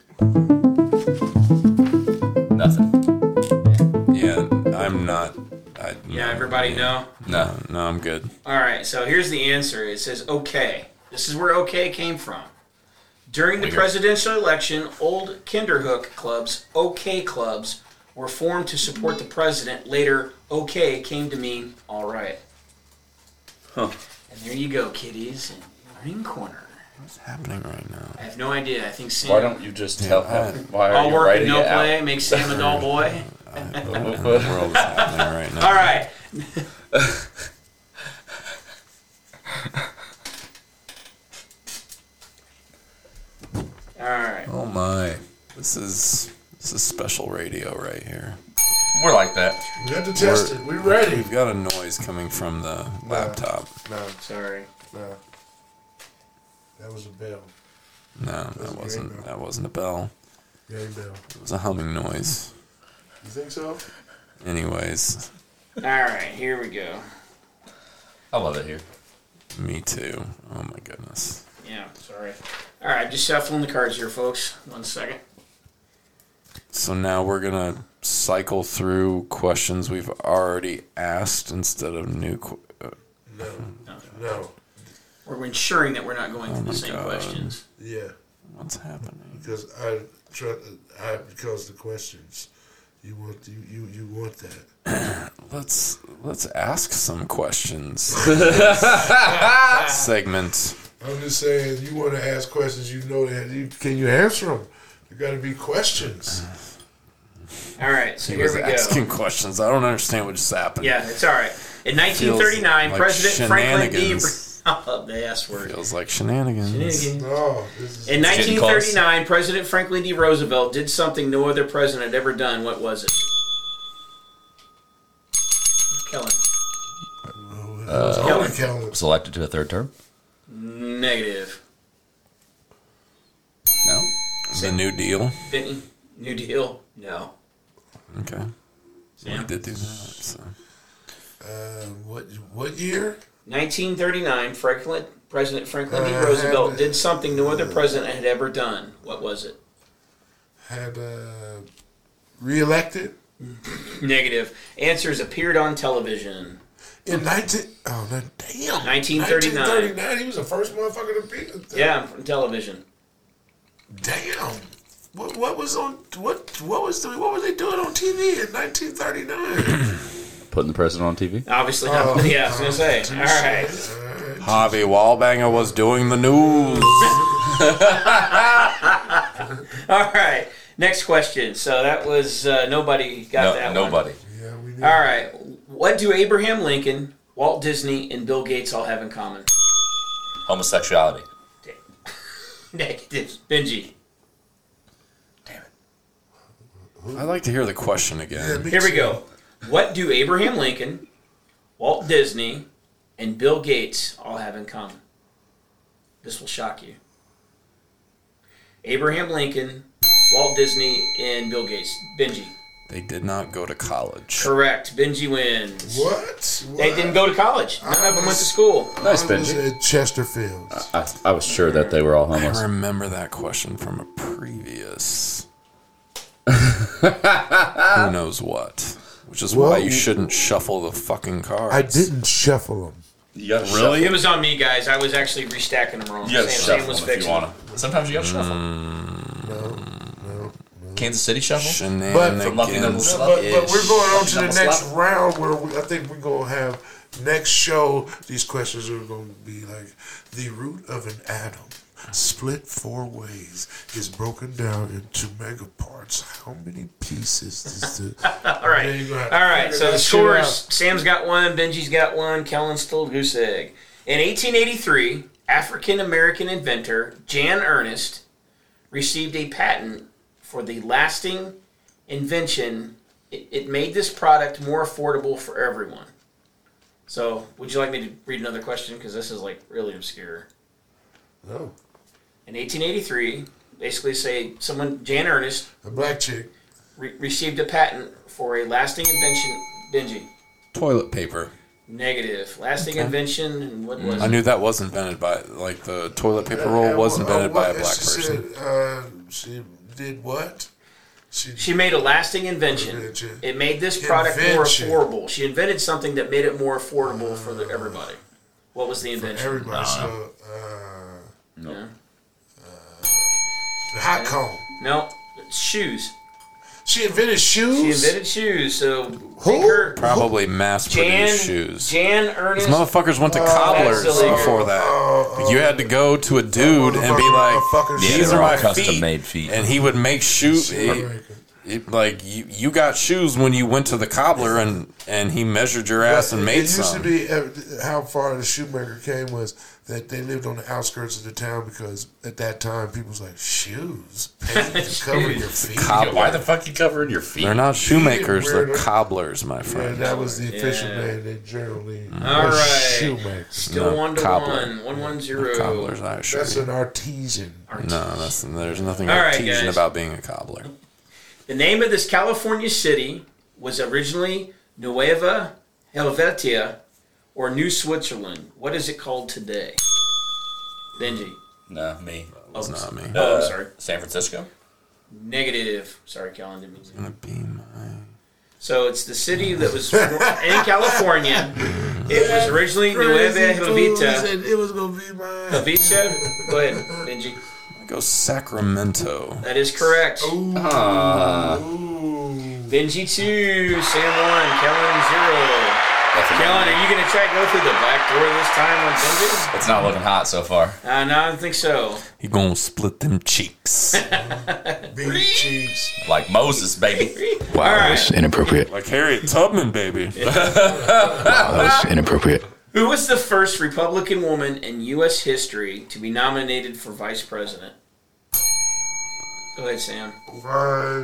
nothing. Yeah, I'm not. I, Yeah, everybody know? No, no, I'm good. All right, so here's the answer. It says okay. This is where okay came from. During the presidential election, old Kinderhook clubs, OK clubs, were formed to support the president. Later, okay came to mean all right. Huh. And there you go, kiddies. In Learning Corner. What's happening right now? I have no idea. I think Sam... Why don't you just tell him? Why are all you work and writing no it out? play makes Sam a dull boy. What in the world is happening right now? All right. All right. Oh my! This is this is special radio right here. We're like that. We got to test it. We're ready. We've got a noise coming from the laptop. No, sorry. No. That was a bell. No, that wasn't. That wasn't a bell. Game bell. It was a humming noise. You think so? Anyways. All right, here we go. I love it here. Me too. Oh my goodness. Yeah, sorry. All right, just shuffling the cards here, folks. One second. So now we're gonna cycle through questions we've already asked instead of new. Qu- uh, no, no. We're ensuring that we're not going Oh through my the same God. questions. Yeah. What's happening? Because I try. I because the questions. You want you you, you want that. let's let's ask some questions. Segment. I'm just saying, you want to ask questions. You know that. You, can you answer them? You got to be questions. All right, so He here was we go. asking questions. I don't understand what just happened. Yeah, it's all right. In nineteen thirty-nine, Feels like President Franklin D. shenanigans. Oh, the S word. Feels like shenanigans. Shenanigans. Oh, this is In nineteen thirty-nine, President Franklin D. Roosevelt did something no other president had ever done. What was it? Kellen. Uh, Kellen. Kellen. Was elected to a third term? Negative. No. The New Deal. Benny? New Deal? No. Okay. Yeah. We did do that. So. Uh, what what year? nineteen thirty-nine, Franklin, President Franklin D. Uh, Roosevelt had- did something no other president had ever done. What was it? Had uh, reelected Negative. Answers appeared on television. in nineteen. Oh, no, damn. nineteen thirty-nine. nineteen thirty-nine. He was the first motherfucker to be. Yeah, on television. Damn. What what was on what what was the, what were they doing on T V in nineteen thirty-nine? Putting the president on T V? Obviously Oh, not. Yeah, I was going to say. oh, All right. Harvey Wallbanger was doing the news. All right. Next question. So that was, uh, nobody got No, that nobody. one. All right. What do Abraham Lincoln, Walt Disney, and Bill Gates all have in common? Homosexuality. Negative. Benji. I'd like to hear the question again. Here we go. What do Abraham Lincoln, Walt Disney, and Bill Gates all have in common? This will shock you. Abraham Lincoln, Walt Disney, and Bill Gates. Benji. They did not go to college. Correct. Benji wins. What? They didn't go to college. None of them went to school. Nice, I was Benji. at Chesterfield. I, I was sure that they were all I homos. remember that question from a previous. Who knows what? Which is Well, why you shouldn't shuffle the fucking cards. I didn't shuffle them. You gotta Really? It was on me, guys. I was actually restacking them wrong. You gotta Sam, Sam shuffle was them if fixing you them. want to. Sometimes you gotta shuffle. Mm, No, no, no. Kansas City shuffle? Shenanigans. From Lucky Number But, but we're going on to the Double next slap. round where we, I think we're going to have next show. These questions are going to be like the root of an atom. split four ways, is broken down into mega parts. How many pieces is the... All right. All right. So the scores, Sam's got one, Benji's got one, Kellen's still a goose egg. In eighteen eighty-three, African-American inventor Jan Ernest received a patent for the lasting invention. It, it made this product more affordable for everyone. So, would you like me to read another question? Because this is, like, really obscure. No. In eighteen eighty-three, basically say someone, Jan Ernest... A black chick. Re- received a patent for a lasting invention... Benji. Toilet paper. Negative. Lasting Okay. invention, and what was I it? knew that was invented by, like, the toilet paper roll was invented by a black she person. Said, uh, she did what? She, She made a lasting invention. Invention. It made this product Invention. more affordable. She invented something that made it more affordable for the, everybody. What was the invention? everybody, so... Uh, No. the hot comb. No. It's shoes. She invented shoes? She invented shoes. So think her, Probably mass-produced Jan, shoes. Jan Ernest. These motherfuckers went to Oh, cobblers that's illegal. before that. You had to go to a dude and be like, motherfuckers- "These Yeah, are my they're all feet," custom-made feet. and he would make shoes. It, it, like you, you got shoes when you went to the cobbler, and and he measured your ass and It made used some. to be uh, how far the shoemaker came was that they lived on the outskirts of the town because at that time people was like, shoes, paint to cover your feet. Cobbler. Why the fuck you covering your feet? They're not shoemakers; wear they're them. cobblers, my Yeah, friend. that was the official Yeah. name. They generally All was right. shoemaker. Still No, one to cobbler. one. One one zero. Cobblers, I assure That's you. an artesian. No, that's there's nothing All right, artesian guys. about being a cobbler. The name of this California city was originally Nueva Helvetia or New Switzerland. What is it called today? Benji. No, me. It's not me. Oh, Uh, sorry. San Francisco? Negative. Sorry, Kellen. Didn't mean to. Gonna be my. So it's the city that was in California. It was originally Nueva Helvetia. It was gonna be mine. Helvetia? Go ahead, Benji. Go Sacramento. That is correct. Uh, Benji two, Sam one, Kellen zero. Kellen, are you going to try to go through the back door this time on Benji? It's not looking hot so far. Uh, no, I don't think so. he gonna split them cheeks. Big cheeks. Like Moses, baby. Wow, All that right. was inappropriate. Like Harriet Tubman, baby. Wow, that was inappropriate. Who was the first Republican woman in U S history to be nominated for vice president? Go ahead, Sam. Right.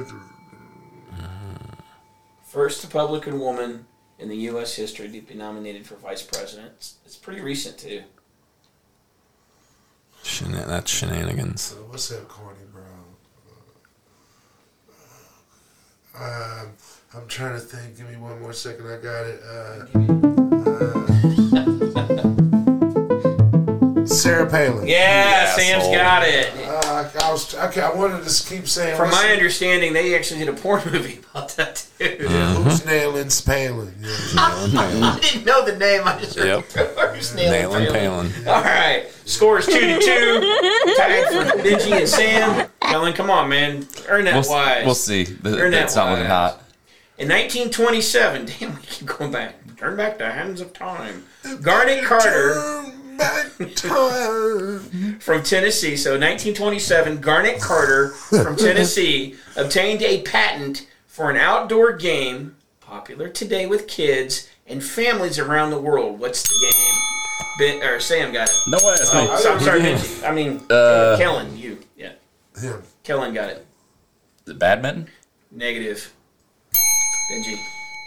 First Republican woman in the U S history to be nominated for vice president. It's, it's pretty recent, too. Shena- that's shenanigans. Uh, what's that corny, bro? Uh, um, I'm trying to think. Give me one more second. I got it. Uh, uh, Sarah Palin. Yeah, Sam's asshole. got it. Uh, I was okay. I wanted to keep saying. From what's my the- understanding, they actually did a porn movie about that, too. Yeah, who's nailing Palin? Yeah. I didn't know the name. I just heard Yep. who's nailing Nailing Palin. Palin. All right. Score is two to two. Tied for Benji and Sam. Kellen, come on, man. Earn that We'll, wise. we'll see. The- Earn that It's not looking wise. hot. In nineteen twenty-seven, damn, we keep going back. Turn back the hands of time. Garnet Carter Turn back time. from Tennessee. So nineteen twenty-seven, Garnet Carter from Tennessee obtained a patent for an outdoor game popular today with kids and families around the world. What's the game? Ben, or Sam got it. No way. That's Oh, me. so- I'm sorry, Benji. I mean, Uh, Kellen, you. Yeah. Him. Kellen got it. The badminton? Negative. Benji.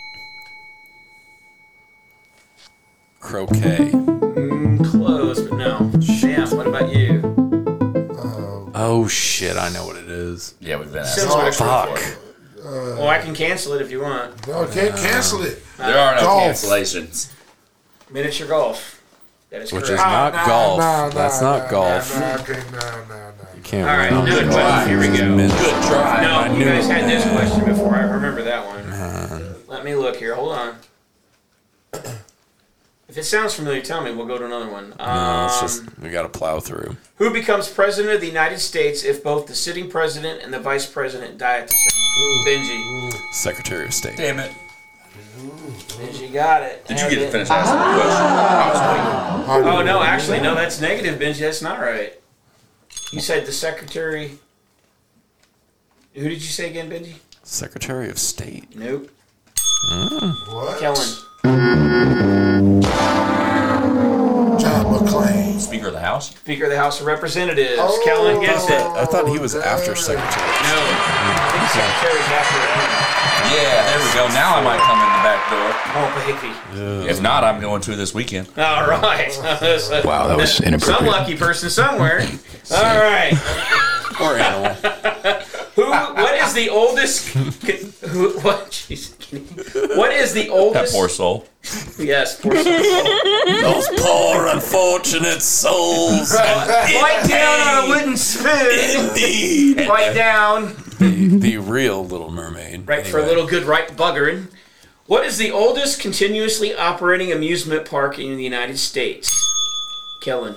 Croquet. Mm, close, but no. Sam, what about you? Oh shit! I know what it is. Yeah, we've been Sims asking. would Fuck. Uh, Well, I can cancel it if you want. no, can't cancel it. There are no Golf. cancellations. Miniature golf. That is Which correct. is not Nah, golf. nah, nah, That's nah, not nah, golf. Nah, nah, okay, nah, nah, nah. You can't All right, win. another question. Here we go. Min- Good try. No, I you knew guys it. had this question before. I remember that one. Man. Let me look here. Hold on. If it sounds familiar, tell me. We'll go to another one. Um, No, it's just we got to plow through. Who becomes president of the United States if both the sitting president and the vice president die at the same time? Benji. Secretary of State. Damn it. Benji got it. Did you Have get to it. finish asking the question? I was waiting. Oh, no, actually, no, that's negative, Benji. That's not right. You said the Secretary. Who did you say again, Benji? Secretary of State. Nope. Mm. What? Kellen. John McClane. Speaker of the House? Speaker of the House of Representatives. Oh, Kellen gets it. I thought he was after Secretary. No. I think Secretary's after him. Yeah, there we go. Now I might come in the back door. Oh, baby. Yeah. If not, I'm going to this weekend. All right. Wow, that was Some inappropriate. lucky person somewhere. All right. Or animal. Who? What is the oldest? Who? What? Jeez. What is the That oldest? poor soul. Yes, poor soul. Those poor unfortunate souls. Bite down on a wooden spoon. Indeed. Bite down. The, the real Little Mermaid. Right, for a little good right buggering. What is the oldest continuously operating amusement park in the United States? Kellen.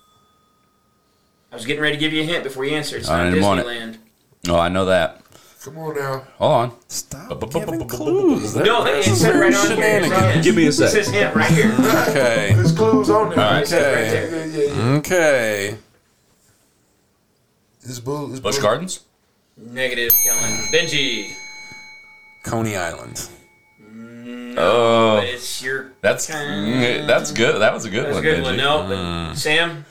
I was getting ready to give you a hint before you answered. It's I not didn't want it. Disneyland. Oh, I know that. Come on now. Hold on. Stop giving clues. No, it said right on here. It's a hint. Give me a It sec. says hint right here. Okay. There's clues on there. All right. It says right there. Yeah, yeah, yeah. Okay. It's Boo. It's Busch Boo. Gardens? Negative, Kellen. Benji. Coney Island. Oh. But it's your. That's mm, that's good. That was a good That's a one. good Benji. one. No, but Mm. Sam.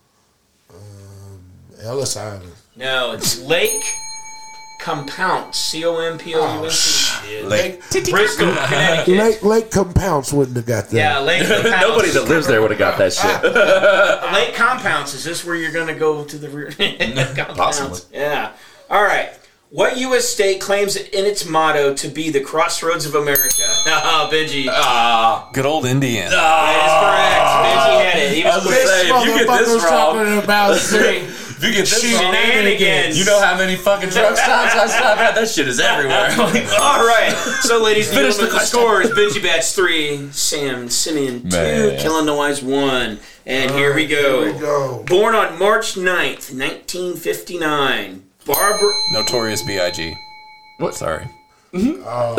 Ellis Island. No, it's Lake Compounce. C O M P O U N C. Lake. Bristol, Connecticut. Lake Lake Compounce wouldn't have got that. Yeah, Lake Compounce. Nobody that lives there would have got that shit. Lake Compounce. Is this where you're going to go to the rear? Compounce. Possibly. Yeah. All right. What U S state claims it in its motto to be the crossroads of America? Oh, Benji. Ah. Good old Indiana. That is correct. Benji had it. He I was was gonna say, if you get this Motherfuckers wrong, talking about if you get this wrong, shenanigans. you know how many fucking truck stops I stop at? That shit is everywhere. All right. So, ladies and Finish gentlemen, the the scores: Benji Batch three, Sam Simeon two, Man. Kellen the Wise one. And here we go. Here we go. Born on March ninth, nineteen fifty-nine, Barbara. Notorious B I G What? Sorry. Oh.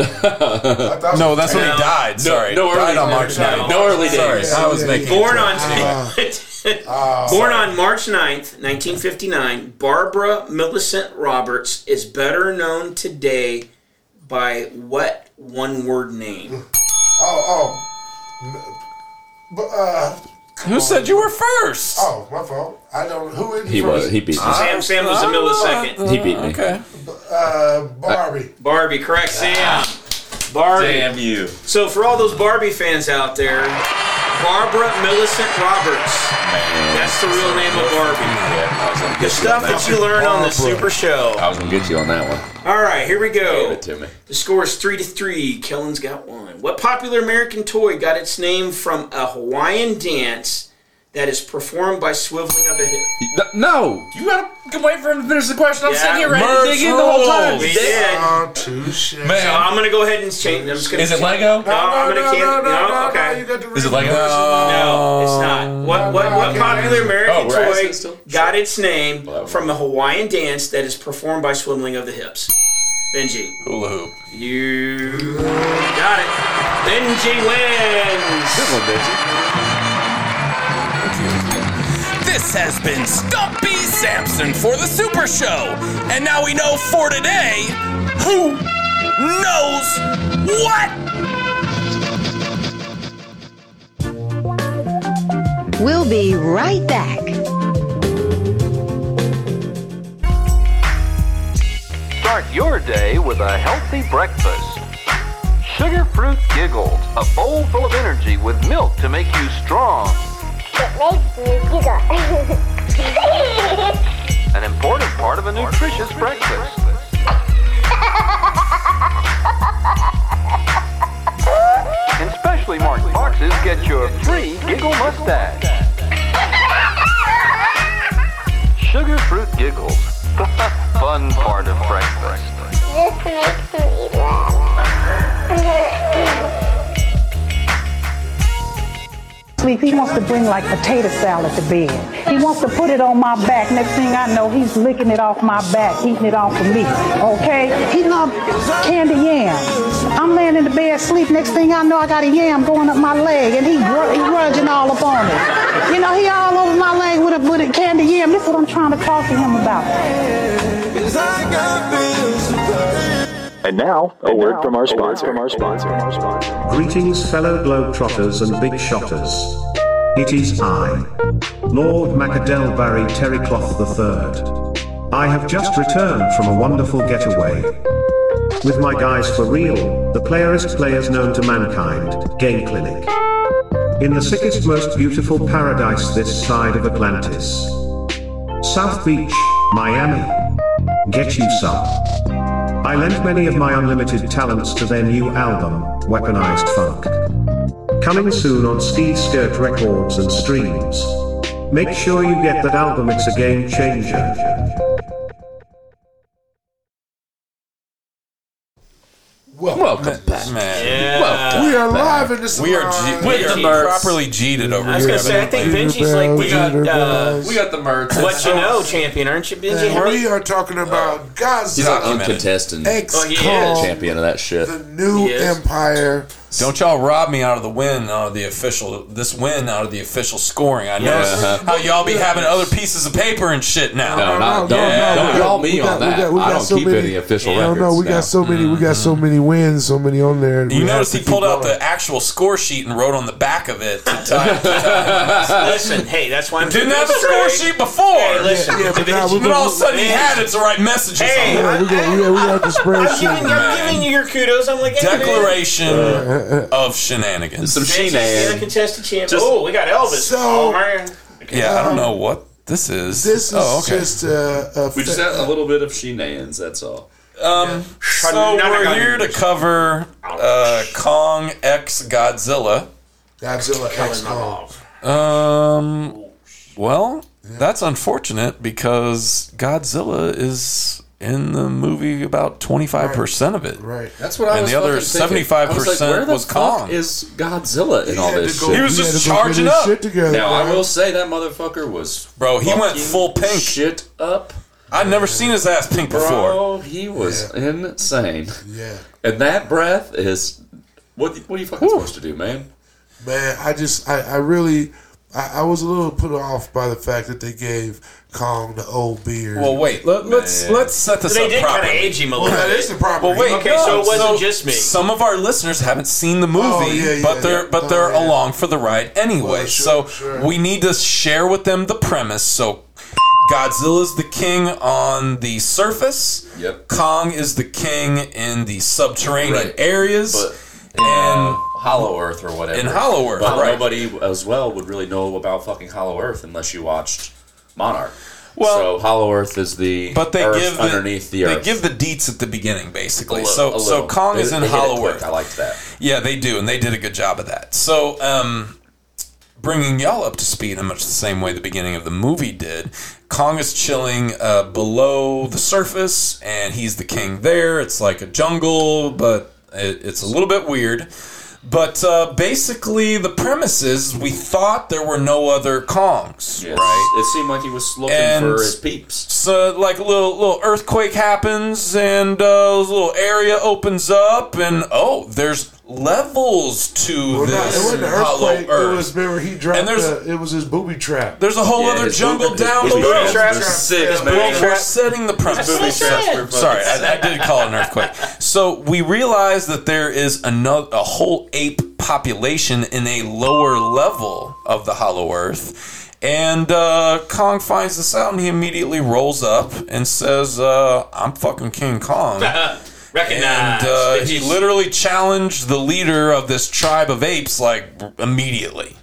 No, that's when he No. died. Sorry. no died early- on March no. ninth. No early Sorry. days. I was making Born a on joke. Born on March ninth, nineteen fifty-nine, Barbara Millicent Roberts is better known today by what one-word name? Oh, oh. But, uh, Who said you were first? oh, my fault. I don't. Who is He first? was. He beat me. Sam, Sam was a millisecond. He beat me. Okay. Uh, Barbie. Barbie, correct, Sam. Barbie. Damn you. So for all those Barbie fans out there, Barbara Millicent Roberts. Man. That's the real name of Barbie. Yeah, I was gonna The get you stuff on that you learn on the Super Show. I was gonna get you on that one. All right, here we Give go. it to me. The score is three to three. Kellen's got one. What popular American toy got its name from a Hawaiian dance that is performed by swiveling of the hip? No, You gotta wait for him to finish the question. I'm Yeah. sitting here ready to dig in the whole time. We You did. dick. Oh, touche. So Man. I'm gonna go ahead and change. I'm just gonna. Is it change- Lego? No, I'm gonna no, can- no, no, no, no, okay. no, you got to Is it read Lego? the version. No, it's not. What what what popular American Oh, we're asking toy still? got its name Well, that from a Hawaiian dance that is performed by swiveling of the hips? Benji. Hula hoop. You got it. Benji wins. Good one, Benji. This has been Stumpy Sampson for the Super Show. And now we know for today, who knows what? We'll be right back. Start your day with a healthy breakfast. Sugar Fruit Giggles, a bowl full of energy with milk to make you strong. It makes me giggle. An important part of a nutritious breakfast. In specially marked boxes, get your free Giggle Mustache. Sugar Fruit Giggles, the fun part of breakfast. This makes me laugh. Sleep. He wants to bring like potato salad to bed. He wants to put it on my back. Next thing I know, he's licking it off my back, eating it off of me. Okay? He loves candy yam. I'm laying in the bed sleep. Next thing I know, I got a yam going up my leg, and he gr- he grudging all up on it. You know, he all over my leg with a with Candy, Candy Yam, this is what I'm trying to talk to him about. And now, a word from our sponsor. From our sponsor. From our sponsor. Greetings, fellow globetrotters and big shotters. It is I, Lord Macadel Barry Terrycloth the Third. I have just returned from a wonderful getaway with my guys for real, the playerist players known to mankind, Game Clinic. In the sickest, most beautiful paradise this side of Atlantis. South Beach, Miami. Get you some. I lent many of my unlimited talents to their new album, Weaponized Funk. Coming soon on Ski Skirt Records and streams. Make sure you get that album, it's a game changer. Welcome, Welcome back, man. Yeah. Welcome We are back. live in the We are salon. G- we are G- properly G'd over I was here. gonna say, I think evidently. Benji's like We got, the uh, We got the merch. what you know champion, aren't you, Benji? And How many- we are talking about Godzilla. He's like Documented. uncontested X Oh, he Kong, is. champion of that shit. the new He is. empire. Don't y'all rob me out of the win, out of the official, this win out of the official scoring. I know Yeah. how y'all be having other pieces of paper and shit now. No, not, don't, Yeah. don't we call got- me we got- on we that. got- we I got don't so keep many- any official No, records. no, we now. got so many. We got so many wins, so many on there. You We notice he have to pulled keep out going. the actual score sheet and wrote on the back of it to tie. Listen, hey, that's why I'm Didn't keeping have a it score straight. sheet before. Hey, listen, Yeah, but now Benji- we're Then all of a sudden he had it to write messages Hey, on. Yeah, we got, yeah, we got the I'm spreadsheet. giving, I'm giving you your kudos. I'm like, hey, man. Declaration of shenanigans. Some Benji's shenanigans. the contested champ. Just- Oh, we got Elvis. So- oh, man. Yeah, I don't know what this is. This is oh, okay. just uh, a. We just had a little bit of shenanigans, that's all. Um, so we're here to cover uh, Kong X Godzilla. Godzilla X Kong. Um, well, that's unfortunate because Godzilla is in the movie about twenty-five percent of it. Right. That's what I And was the other fucking thinking. seventy-five I was like, percent where the was fuck Kong. is Godzilla in He all had this to go- shit? He was he just had to go get charging his up. shit together, Now, I bro. will say that motherfucker was Bro, he went fucking full pink. shit up. I'd never seen his ass pink before. Bro, he was insane. Yeah. And that breath is... What, what are you fucking supposed to do, man? Man, I just, I, I really, I, I was a little put off by the fact that they gave Kong the old beard. Well, wait. Let, let's Man. let's set this They up did kind of properly. age him a Well, little that bit. is the problem. Well, wait. Okay, so it wasn't so just me. Some of our listeners haven't seen the movie, Oh, yeah, yeah, but they're yeah. but Oh, they're yeah. along for the ride anyway. Oh, sure, so sure. we need to share with them the premise. So Godzilla's the king on the surface. Yep. Kong is the king in the subterranean Right. areas. But in and uh, Hollow Earth or whatever. in Hollow Earth, But right. nobody as well would really know about fucking Hollow Earth unless you watched Monarch. Well, so Hollow Earth is the but they earth give the, underneath the they earth. give the deets at the beginning, basically. A li- so a so little. Kong They- is in they hit it Hollow quick. Earth. I liked that. Yeah, they do, and they did a good job of that. So, um, bringing y'all up to speed in much the same way the beginning of the movie did, Kong is chilling uh, below the surface, and he's the king there. It's like a jungle, but it, it's a little bit weird. But uh, basically, the premise is we thought there were no other Kongs, Yes. right? It seemed like he was looking And for his peeps. So, like a little little earthquake happens, and uh, this little area opens up, and oh, there's levels to Well, no, it this wasn't an hollow earthquake. It earth. was, remember, he dropped And there's- the, it was his booby trap. There's a whole Yeah, other his jungle booby- down his the booby road. trap. There's six, We're- man. We're setting the premise. His booby traps were Sorry, fucking- I, I did call it an earthquake. So we realize that there is another a whole ape population in a lower level of the Hollow Earth. And uh, Kong finds this out, and he immediately rolls up and says, uh, I'm fucking King Kong. Recognize. And uh, he literally challenged the leader of this tribe of apes, like, immediately.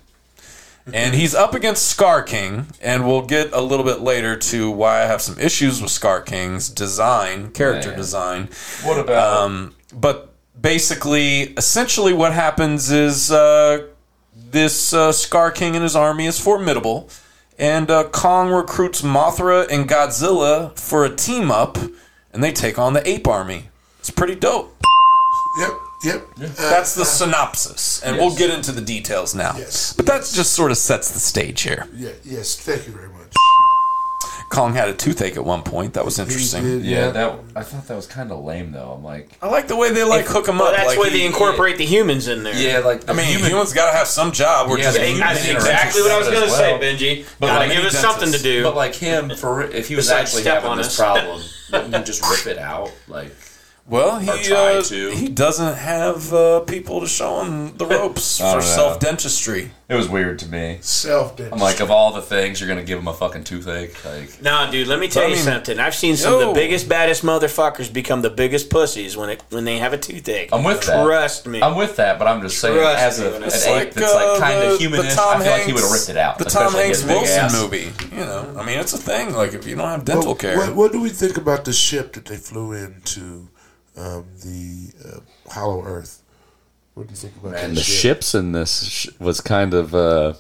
And he's up against Scar King, and we'll get a little bit later to why I have some issues with Scar King's design, character Man. design. What about Um, but basically, essentially what happens is uh, this uh, Scar King and his army is formidable, and uh, Kong recruits Mothra and Godzilla for a team up, and they take on the ape army. It's pretty dope. Yep, yep. That's the synopsis, and yes. we'll get into the details now. Yes. But that just sort of sets the stage here. Yeah, yes, thank you very much. Kong had a toothache at one point. That was interesting. did, Yeah, yeah. that I thought that was kind of lame though. I'm like, I like the way they like hook him Well, up. that's like why he- they incorporate the humans in there. yeah, like I mean, humans got to have some job. We're Yeah, just they- That's human exactly what I was going to as say, well. Benji. But Gotta like give us many something to dentists. do. But like him, for if he was Besides actually step having on this us. problem, wouldn't you just rip it out? Like, Well, he Or try uh, to. he doesn't have uh, people to show him the ropes I for don't know. self dentistry. it was weird to me. Self I'm like, of all the things, you're gonna give him a fucking toothache. Like, Nah, dude, let me tell I you mean, something. I've seen some yo. of the biggest, baddest motherfuckers become the biggest pussies when it when they have a toothache. I'm with that. Trust me. I'm with that, but I'm just saying, Trust as me a, when I an say ape it. that's like Uh, kind the- of the humanish, Tom I feel like he Hanks- would have ripped it out. The Tom especially Hanks his big Wilson ass. movie. You know, I mean, it's a thing. Like, if you don't have dental Well, care. What, what do we think about the ship that they flew into um, the uh, Hollow Earth? What do you think about And that the ship? ships in this sh- was kind of uh,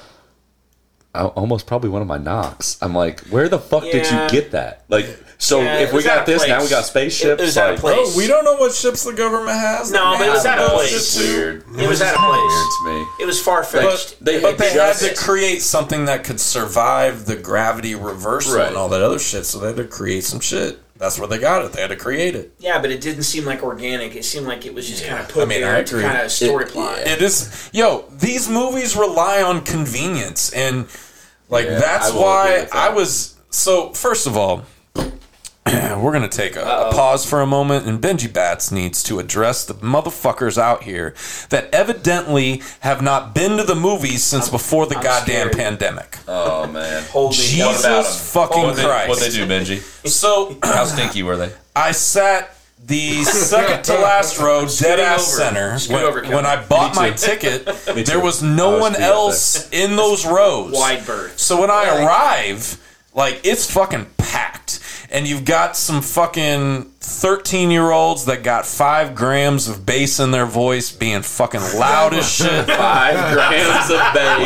al- almost probably one of my knocks. I'm like, where the fuck did you Yeah. get that? Like, so Yeah, if it we was out got of this, now place. we got spaceships. It was out of like, place. Bro, we don't know what ships the government has. No, that but it was may out have of bullshit place. too. Weird. It was out of Weird place. to me. It was far But fetched. they, They but they had just- to create something that could survive the gravity reversal Right. and all that other shit. So they had to create some shit. That's where they got it. They had to create it. Yeah, but it didn't seem like organic. It seemed like it was just kind of put I mean, there I to agree. kind of story It- plot. It is, yo. These movies rely on convenience, and like Yeah, that's I will agree why with that. I was. So first of all, we're gonna take a, a pause for a moment, and Benji Bats needs to address the motherfuckers out here that evidently have not been to the movies since before the I'm goddamn scared. pandemic. oh man, Hold me. Jesus What about 'em? fucking What they, Christ! what they do, Benji? So How stinky were they? I sat the second to last row, dead ass over. center. Scoot When, over, Kevin. when I bought Me my too. ticket, Me there too. was I no was one screwed up else in those rows. Wide berth. So when I arrive, like it's fucking packed, and you've got some fucking thirteen-year-olds that got five grams of bass in their voice, being fucking loud as shit. five grams of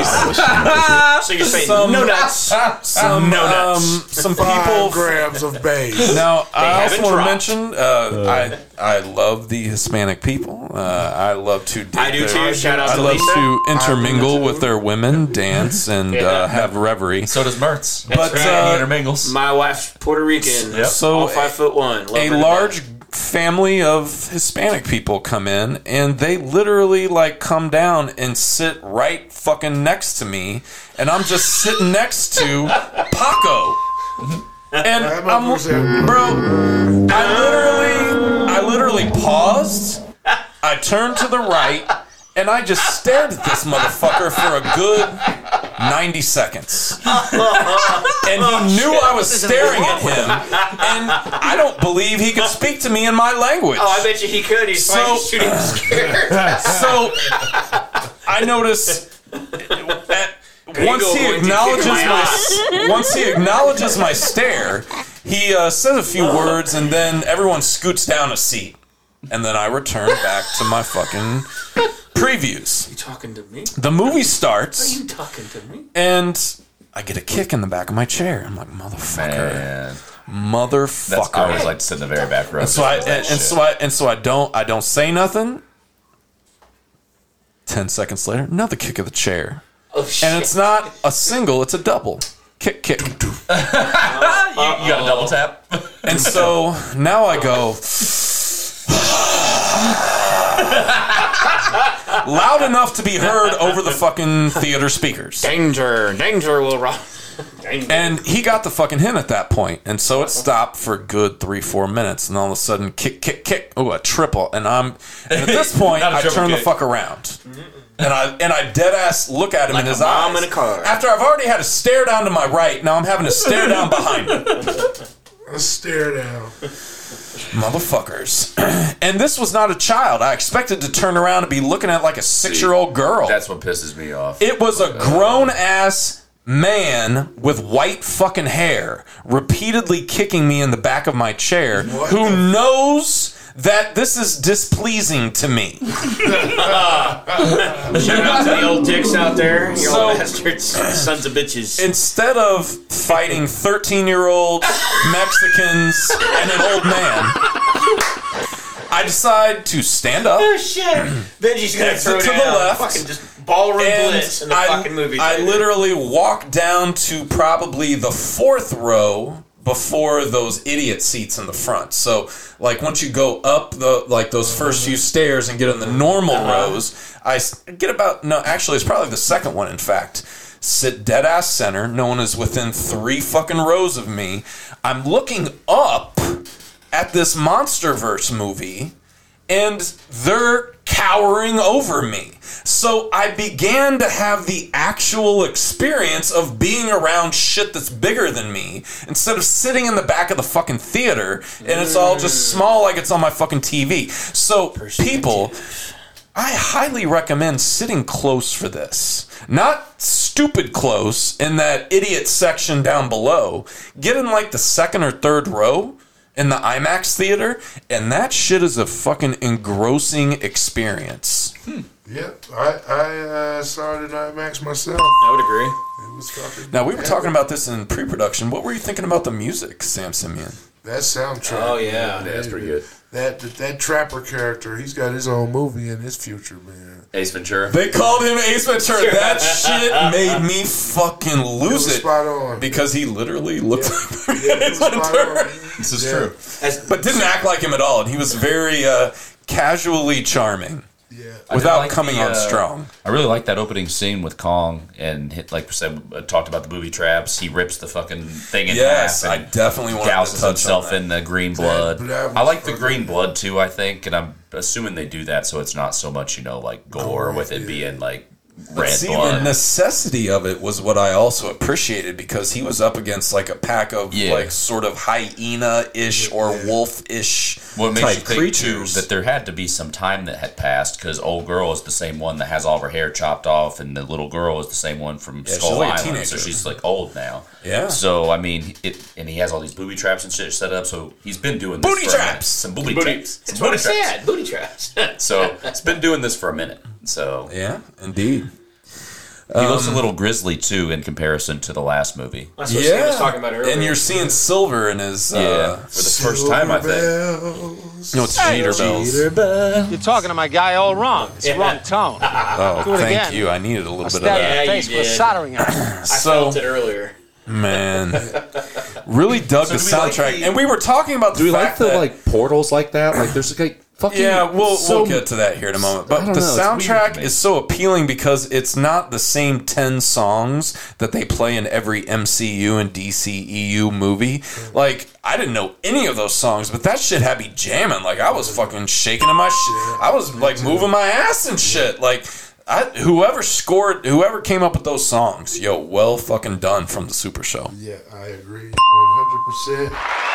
bass. So you're saying Some- no nuts. Some No nuts. um, some Five people. grams of base. Now, I also haven't want to dropped. mention uh, I I love the Hispanic people. Uh, I love to date I do their- too. Shout out I to love Lisa. to intermingle I do with too. their women, dance, and Yeah. uh, have reverie. So does Mertz. But right. he uh, intermingles. My wife's Puerto Rican. Yep. So all five foot one. Love a her to large death. family of Hispanic people come in, and they literally like come down and sit right fucking next to me, and I'm just sitting next to Paco. And I'm, bro, I literally, I literally paused. I turned to the right, and I just stared at this motherfucker for a good ninety seconds. And he knew I was staring at him, and I don't believe he could speak to me in my language. Oh, I bet you he could. He's So- probably shooting scared. So I notice at, once go, he boy, acknowledges you kick my my once he acknowledges my stare, he uh, says a few words, and then everyone scoots down a seat, and then I return back to my fucking previews. You talking to me? The movie Are starts, you talking to me? and I get a kick in the back of my chair. I'm like, motherfucker, Man. motherfucker. That's, I always like to sit in the very back row. And so I That and, and shit. so I and so I don't I don't say nothing. Ten seconds later, another kick of the chair, Oh shit! and it's not a single; it's a double kick, kick. you, you got a double tap. And so now I go loud enough to be heard over the fucking theater speakers. danger, danger will rock. Danger. And he got the fucking hint at that point, and so it stopped for a good three, four minutes, and all of a sudden, kick, kick, kick, oh, a triple, and I'm, and at this point, Not a I triple turn the kick. fuck around, and I and I dead ass look at him Like in his a mom eyes. in a car. After I've already had to stare down to my right, now I'm having to stare down behind me, A stare down. motherfuckers. And this was not a child. I expected to turn around and be looking at like a six year old girl. That's what pisses me off. It was a grown ass man with white fucking hair repeatedly kicking me in the back of my chair What who the- knows that this is displeasing to me. Shout out to the old dicks out there, you So- old bastards, sons of bitches. Instead of fighting thirteen year olds, Mexicans, and an old man, I decide to stand up Oh shit! Benji's gonna Exit throw to the down. left. Fucking just Ballroom And Blitz in the I, fucking movie I theater. literally walked down to probably the fourth row before those idiot seats in the front. So, like, once you go up the like those first few stairs and get in the normal Uh-huh. rows, I s- get about no. Actually, it's probably the second one. In fact, sit dead ass center. No one is within three fucking rows of me. I'm looking up at this MonsterVerse movie, and they're cowering over me. So I began to have the actual experience of being around shit that's bigger than me instead of sitting in the back of the fucking theater and it's all just small like it's on my fucking T V. So people, I highly recommend sitting close for this. Not stupid close in that idiot section down below. Get in like the second or third row in the IMAX theater, and that shit is a fucking engrossing experience. Hmm. Yep, I I uh, saw it in IMAX myself. I would agree. It was fucking. Now, we were talking about this in pre-production. What were you thinking about the music, Sam Simeon? That soundtrack. Oh, yeah. man, That's pretty good. That, that that trapper character, he's got his own movie in his future, man. Ace Ventura. They called him Ace Ventura. That shit made me fucking lose it. Spot on. Because he literally looked like Yeah, Ace Ventura. This is Yeah. true. But didn't act like him at all. And he was very uh, casually charming. Yeah. I Without did like coming the, on uh, strong. I really like that opening scene with Kong and hit, like we said, uh, talked about the booby traps. He rips the fucking thing in Yes, half. I and definitely wanted to douses touch himself on that. in the green blood. That- that I was like the fucking- green blood too. I think, and I'm assuming they do that so it's not so much you know like gore with it being like But red see, blood. the necessity of it was what I also appreciated because he was up against like a pack of Yeah. like sort of hyena-ish or wolf-ish What makes type you think creatures. too that there had to be some time that had passed because old girl is the same one that has all of her hair chopped off, and the little girl is the same one from Yeah, she's Skull like a Island. teenager. So she's like old now. Yeah. So I mean, it, and he has all these booby traps and shit set up. So he's been doing this Booty for a minute. traps! some booby, Booty. traps. That's Some what I booby traps. said. Booty traps. So it's been doing this for a minute. So Yeah, indeed. he looks a Um, little grisly too in comparison to the last movie. That's what Sam was talking about earlier. And you're seeing silver in his. Uh, Yeah, for the first time, I think. Bells. No, it's Jeter bells. You're talking to my guy all wrong. It's Yeah. wrong tone. Oh, Do it thank again. you. I needed a little I bit of stabbed that. you in the Yeah, face you with a did. soldering iron. I So, felt it earlier. man, really dug So the do we like soundtrack. the- and we were talking about the Do we like fact the that. like portals like that? Like there's like fucking Yeah, we'll so- we'll get to that here in a moment. I But don't the know, it's weird soundtrack to me. is so appealing because it's not the same ten songs that they play in every M C U and D C E U movie. Like, I didn't know any of those songs, but that shit had me jamming. Like, I was fucking shaking in my shit. I was like moving my ass and shit. Like, I, whoever scored, whoever came up with those songs, yo, well fucking done from the Super Show. Yeah, I agree, one hundred percent.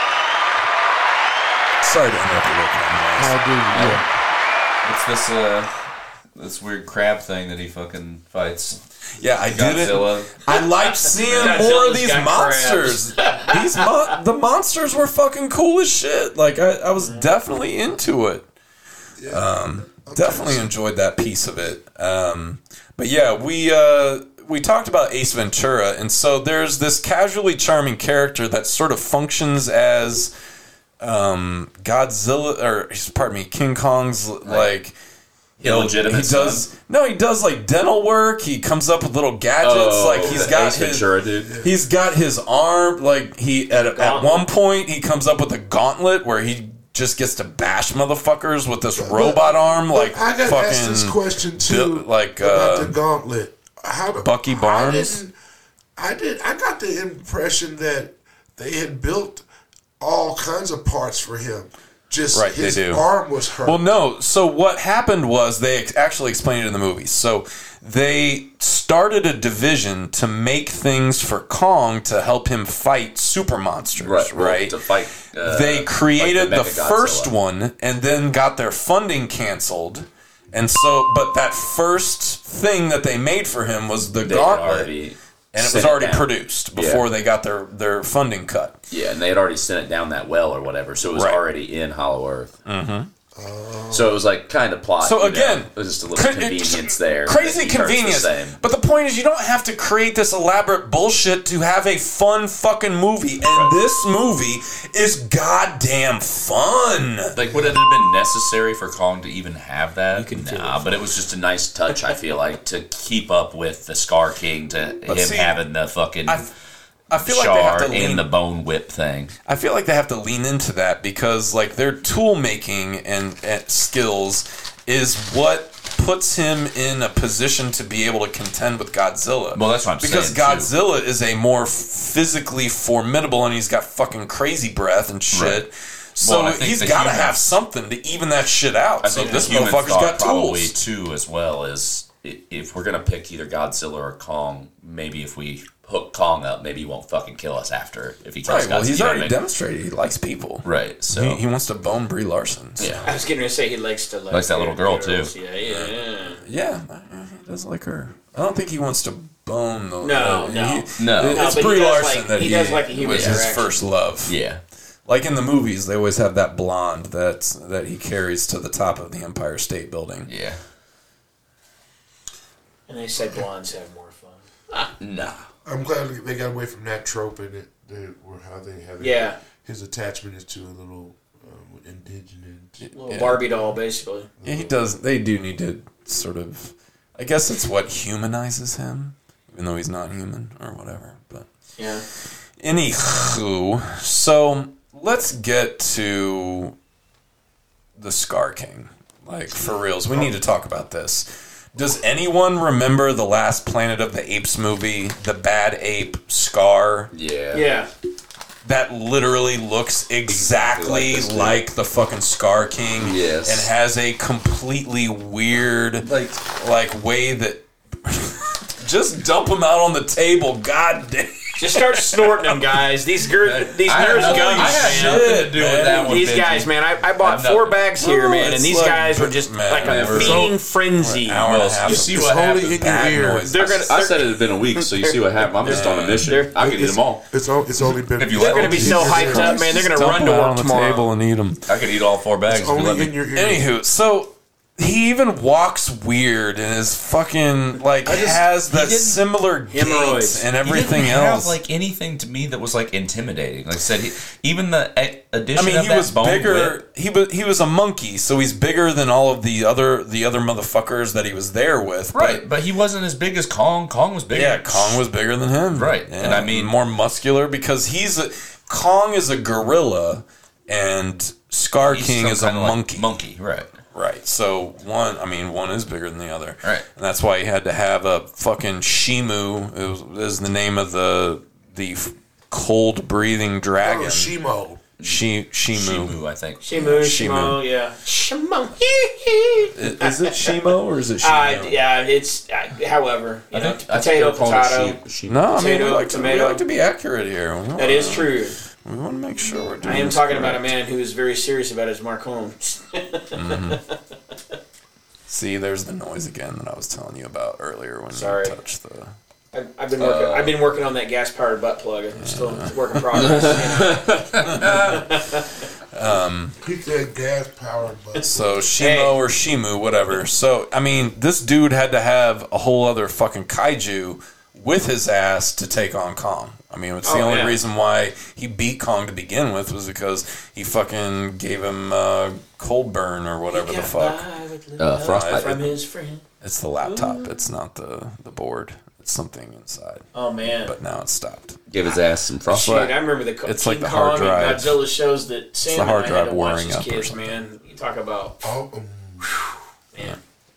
Sorry to interrupt you. Rick. I do. Yeah. It's this uh this weird crab thing that he fucking fights. Yeah, I did it. Godzilla. I liked seeing more of Godzilla's these got monsters. These mon- the monsters were fucking cool as shit. Like I, I was definitely into it. Um, definitely enjoyed that piece of it. Um, but yeah, we uh, we talked about Ace Ventura, and so there's this casually charming character that sort of functions as um, Godzilla, or pardon me, King Kong's like. Illegitimate He does son. no. He does like dental work. He comes up with little gadgets. Oh, like he's the got Ace his. Ventura dude. He's got his arm. Like he at at one point he comes up with a gauntlet where he just gets to bash motherfuckers with this robot arm. Like I got fucking asked this question too, Bill- like about uh, the gauntlet. How the, Bucky Barnes? I, didn't, I did. I got the impression that they had built all kinds of parts for him. Just Right, his they do. arm was hurt. Well, no. So what happened was they ex- actually explained it in the movie. So they started a division to make things for Kong to help him fight super monsters. Right, Right. right. To fight. Uh, they created like the, the Mechagodzilla. first one and then got their funding canceled. And so, but that first thing that they made for him was the They had gauntlet. already And it sent was already down. produced before Yeah. they got their, their funding cut. Yeah, and they had already sent it down that well or whatever, so it was Right. already in Hollow Earth. Mm-hmm. So it was like kind of plot. So you know? again, it was just a little cra- convenience there. Crazy that he hurts the convenience. same. But the point is, you don't have to create this elaborate bullshit to have a fun fucking movie. And this movie is goddamn fun. Like, would it have been necessary for Kong to even have that? Nah, but it was just a nice touch, I feel like, to keep up with the Scar King, to But him see, having the fucking I feel like they have to shard lean and the bone whip thing. I feel like they have to lean into that because, like, their tool making and, and skills is what puts him in a position to be able to contend with Godzilla. Well, that's what I'm because saying, too. Godzilla is a more physically formidable, and he's got fucking crazy breath and shit. Right. So Well, I think he's the got to humans- have something to even that shit out. I so think this the human motherfucker's thought got probably tools. too, as well, is i- if we're gonna pick either Godzilla or Kong, maybe if we hook Kong up, maybe he won't fucking kill us after if he kills Right, well, Godzilla. he's you know already what I mean? demonstrated he likes people. Right, so he, he wants to bone Brie Larson. So. Yeah. I was getting to say he likes to like Likes that little girl, too. Yeah, yeah, yeah. Yeah, he does like her. I don't think he wants to bone the. No, uh, no. he- No. It's No, but he Brie does Larson like- that he he, does like a human was his interaction. first love. Yeah. Like in the movies, they always have that blonde that that he carries to the top of the Empire State Building. Yeah. And they said blondes have more fun. Nah. I'm glad they got away from that trope in it. They were how they have it. Yeah. His attachment is to a little um, indigenous. Little Barbie doll, basically. Yeah, he does. They do need to sort of. I guess it's what humanizes him, even though he's not human or whatever. But Yeah. anywho, so let's get to the Scar King. Like for reals, we need to talk about this. Does anyone remember the last Planet of the Apes movie, the bad ape Scar? Yeah. Yeah. That literally looks exactly Exactly like like, this the fucking Scar King. Yes. And has a completely weird Like- like way that just dump him out on the table. God damn. Just start snorting them, guys. These gir- these I had nerds nothing- gummies, I had man. nothing to do with that one, These Benji. guys, man. I, I bought I have four nothing. bags here, man, and It's these like- guys were just man, like a never- feeding frenzy. An hour and a half You of see It's what only happens. in your bad ear. noise. They're gonna. I They're, said it had been a week, so you see what happened. I'm just on a mission. They're- I could eat them all. It's o- it's only been. If you it's let they're only gonna be in so your hyped ear. up, man. They're gonna Dump run him to out work on the tomorrow. table and eat them. I could eat all four bags. It's if you let only me. in your ear. Anywho, so he even walks weird and is fucking like I just- has that he didn't- similar Hemorrhoids. gaits and He everything didn't else. have like anything to me that was like intimidating. Like I said, he, even the a- addition I mean, of he that was bone bigger. whip. He was he was a monkey, so he's bigger than all of the other the other motherfuckers that he was there with. Right, but he wasn't as big as Kong. Kong was But bigger. yeah, Kong was bigger than him. Right, Yeah, and I mean- more muscular because he's a Kong is a gorilla and Scar He's King some is a kinda like monkey. monkey, right? Right. So one, I mean, one is bigger than the other. Right. And that's why he had to have a fucking Shimu. It was, is the name of the the cold breathing dragon. Oh, Shimo. Shi Shimu. Shimu, I think. Shimu, Shimu. Shimo, yeah. Shimo. I- Is it Shimo or is it Shimu? Uh, yeah, it's uh, however. You I know, think I think potato, they're calling it potato. Shi- Shimu. No, I mean we Potato, like, to, we tomato. like to be accurate here. We That is true. We want to make sure we're doing I am this talking correct. about a man who is very serious about his Mark Holmes. See, there's the noise again that I was telling you about earlier when Sorry. you touched the. I've, I've been working. Uh, I've been working on that gas-powered butt plug. I'm still it's a work in progress. Um, He said gas powered, but So Shimo Hey. or Shimu, whatever. So I mean, this dude had to have a whole other fucking kaiju with his ass to take on Kong. I mean, it's the Oh, only yeah. reason why he beat Kong to begin with was because he fucking gave him uh, cold burn or whatever the fuck. Uh, frostbite. from his friend. It's the laptop. It's not the the board. It's something inside. Oh man. But now it's stopped. Give his ass some Shit, frostbite. I remember the Co- It's King like the Kong hard drive. and Godzilla shows that Sam the hard and I had drive to watch wearing as up or kids, something. man. You talk about oh, um, man.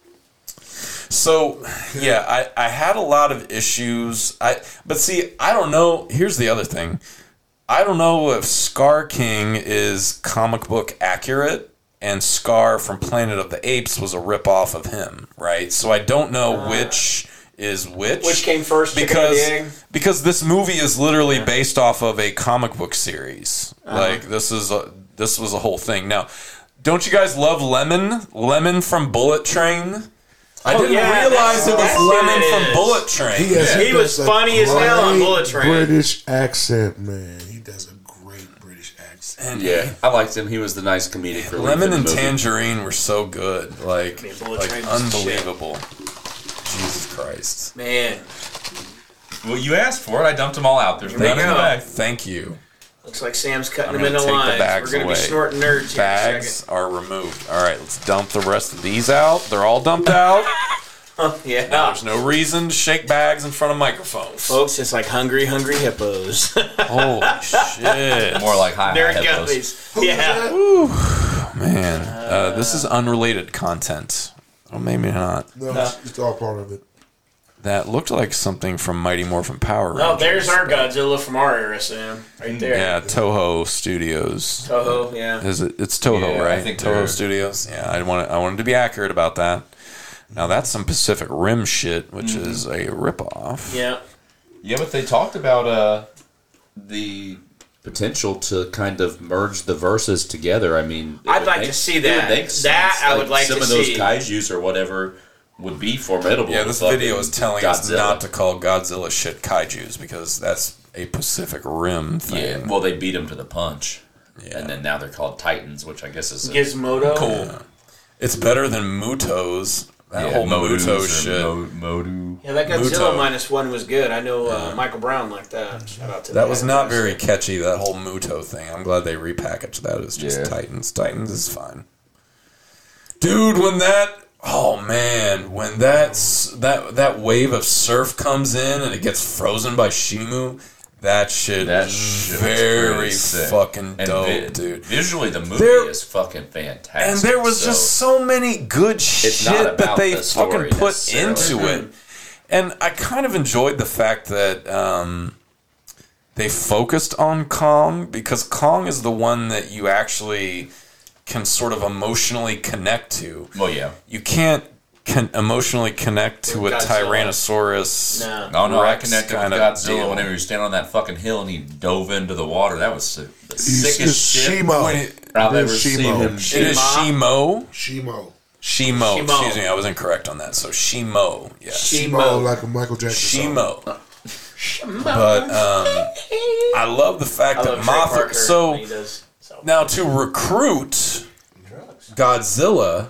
So yeah, I, I had a lot of issues. I but see, I don't know. Here's the other thing. I don't know if Scar King is comic book accurate and Scar from Planet of the Apes was a ripoff of him, right? So I don't know Uh, which is which. Which came first, chicken or because the egg? because this movie is literally based off of a comic book series. Uh-huh. Like this is a, this was a whole thing. Now, don't you guys love Lemon? Lemon from Bullet Train? I Oh, didn't yeah, realize it was that's- that's Lemon who it from is. Bullet Train. he, has, He was does a funny as hell on great Bullet Train. British accent, man. He does a great British accent. And yeah, I liked him. He was the nice comedic relief. Lemon in the and movie. Tangerine were so good. Like, Bullet like Train was unbelievable. Jesus Christ. Man. Well, you asked for it. I dumped them all out. There's There none you in the go. bag. Thank you. Looks like Sam's cutting I'm them gonna into take lines. the bags We're going to away. be snorting nerds here in a Bags second. are removed. All right, let's dump the rest of these out. They're all dumped out. Yeah. Now, there's no reason to shake bags in front of microphones. Folks, it's like hungry, hungry hippos. Holy shit. More like high, They're high hippos. guppies. Yeah. Whew, man, uh, this is unrelated content. Oh, maybe not. No, it's, it's all part of it. That looked like something from Mighty Morphin Power Rangers. Oh, there's our Godzilla from our era, Sam. Right there. Yeah, Toho Studios. Toho, yeah. Is it? It's Toho, Yeah, I right? think Toho they're- Studios. Yeah, I wanted. I wanted to be accurate about that. Now that's some Pacific Rim shit, which Mm-hmm. is a ripoff. Yeah. Yeah, but they talked about uh, the potential to kind of merge the verses together. I mean, it I'd would like make- to see it that. would make That sense. I would like some to of those see. kaijus or whatever would be formidable. Yeah, with this fucking video is telling us Godzilla. not to call Godzilla shit kaijus because that's a Pacific Rim thing. Yeah, well, they beat him to the punch, and then now they're called Titans, which I guess is a, Gizmodo. Cool. It's better than Mutos. That Yeah, whole Modus Muto or shit. Mo- Modu. Yeah, that Godzilla Muto. minus one was good. I know uh, Michael Brown liked that. Shout out to That the was guy. not very catchy, that whole Muto thing. I'm glad they repackaged that as just Yeah. Titans. Titans is fine. Dude, when that oh man, when that's that that wave of surf comes in and it gets frozen by Shimu, that shit That is shit was very pretty sick. fucking And dope, vi- dude. Visually, the movie There- is fucking fantastic. And there was so just so many good not shit that about they the story fucking put necessarily. into Mhm. it. And I kind of enjoyed the fact that um, they focused on Kong because Kong is the one that you actually can sort of emotionally connect to. Well, yeah. You can't can emotionally connect to a Godzilla. Tyrannosaurus. No, no, no I Rex connected with kinda Godzilla deal. whenever he was standing on that fucking hill and he dove into the water. That was the the He's- sickest it's shit Shimo. I've It ever is seen Shimo. him. It is Shimo. Shimo. Shimo. Shimo. Excuse me, I was incorrect on that. So Shimo. Yes. Shimo, like a Michael Jackson song. Shimo. But um, I love the fact I that love Trey Mothra. Parker So when he does. now to recruit Godzilla,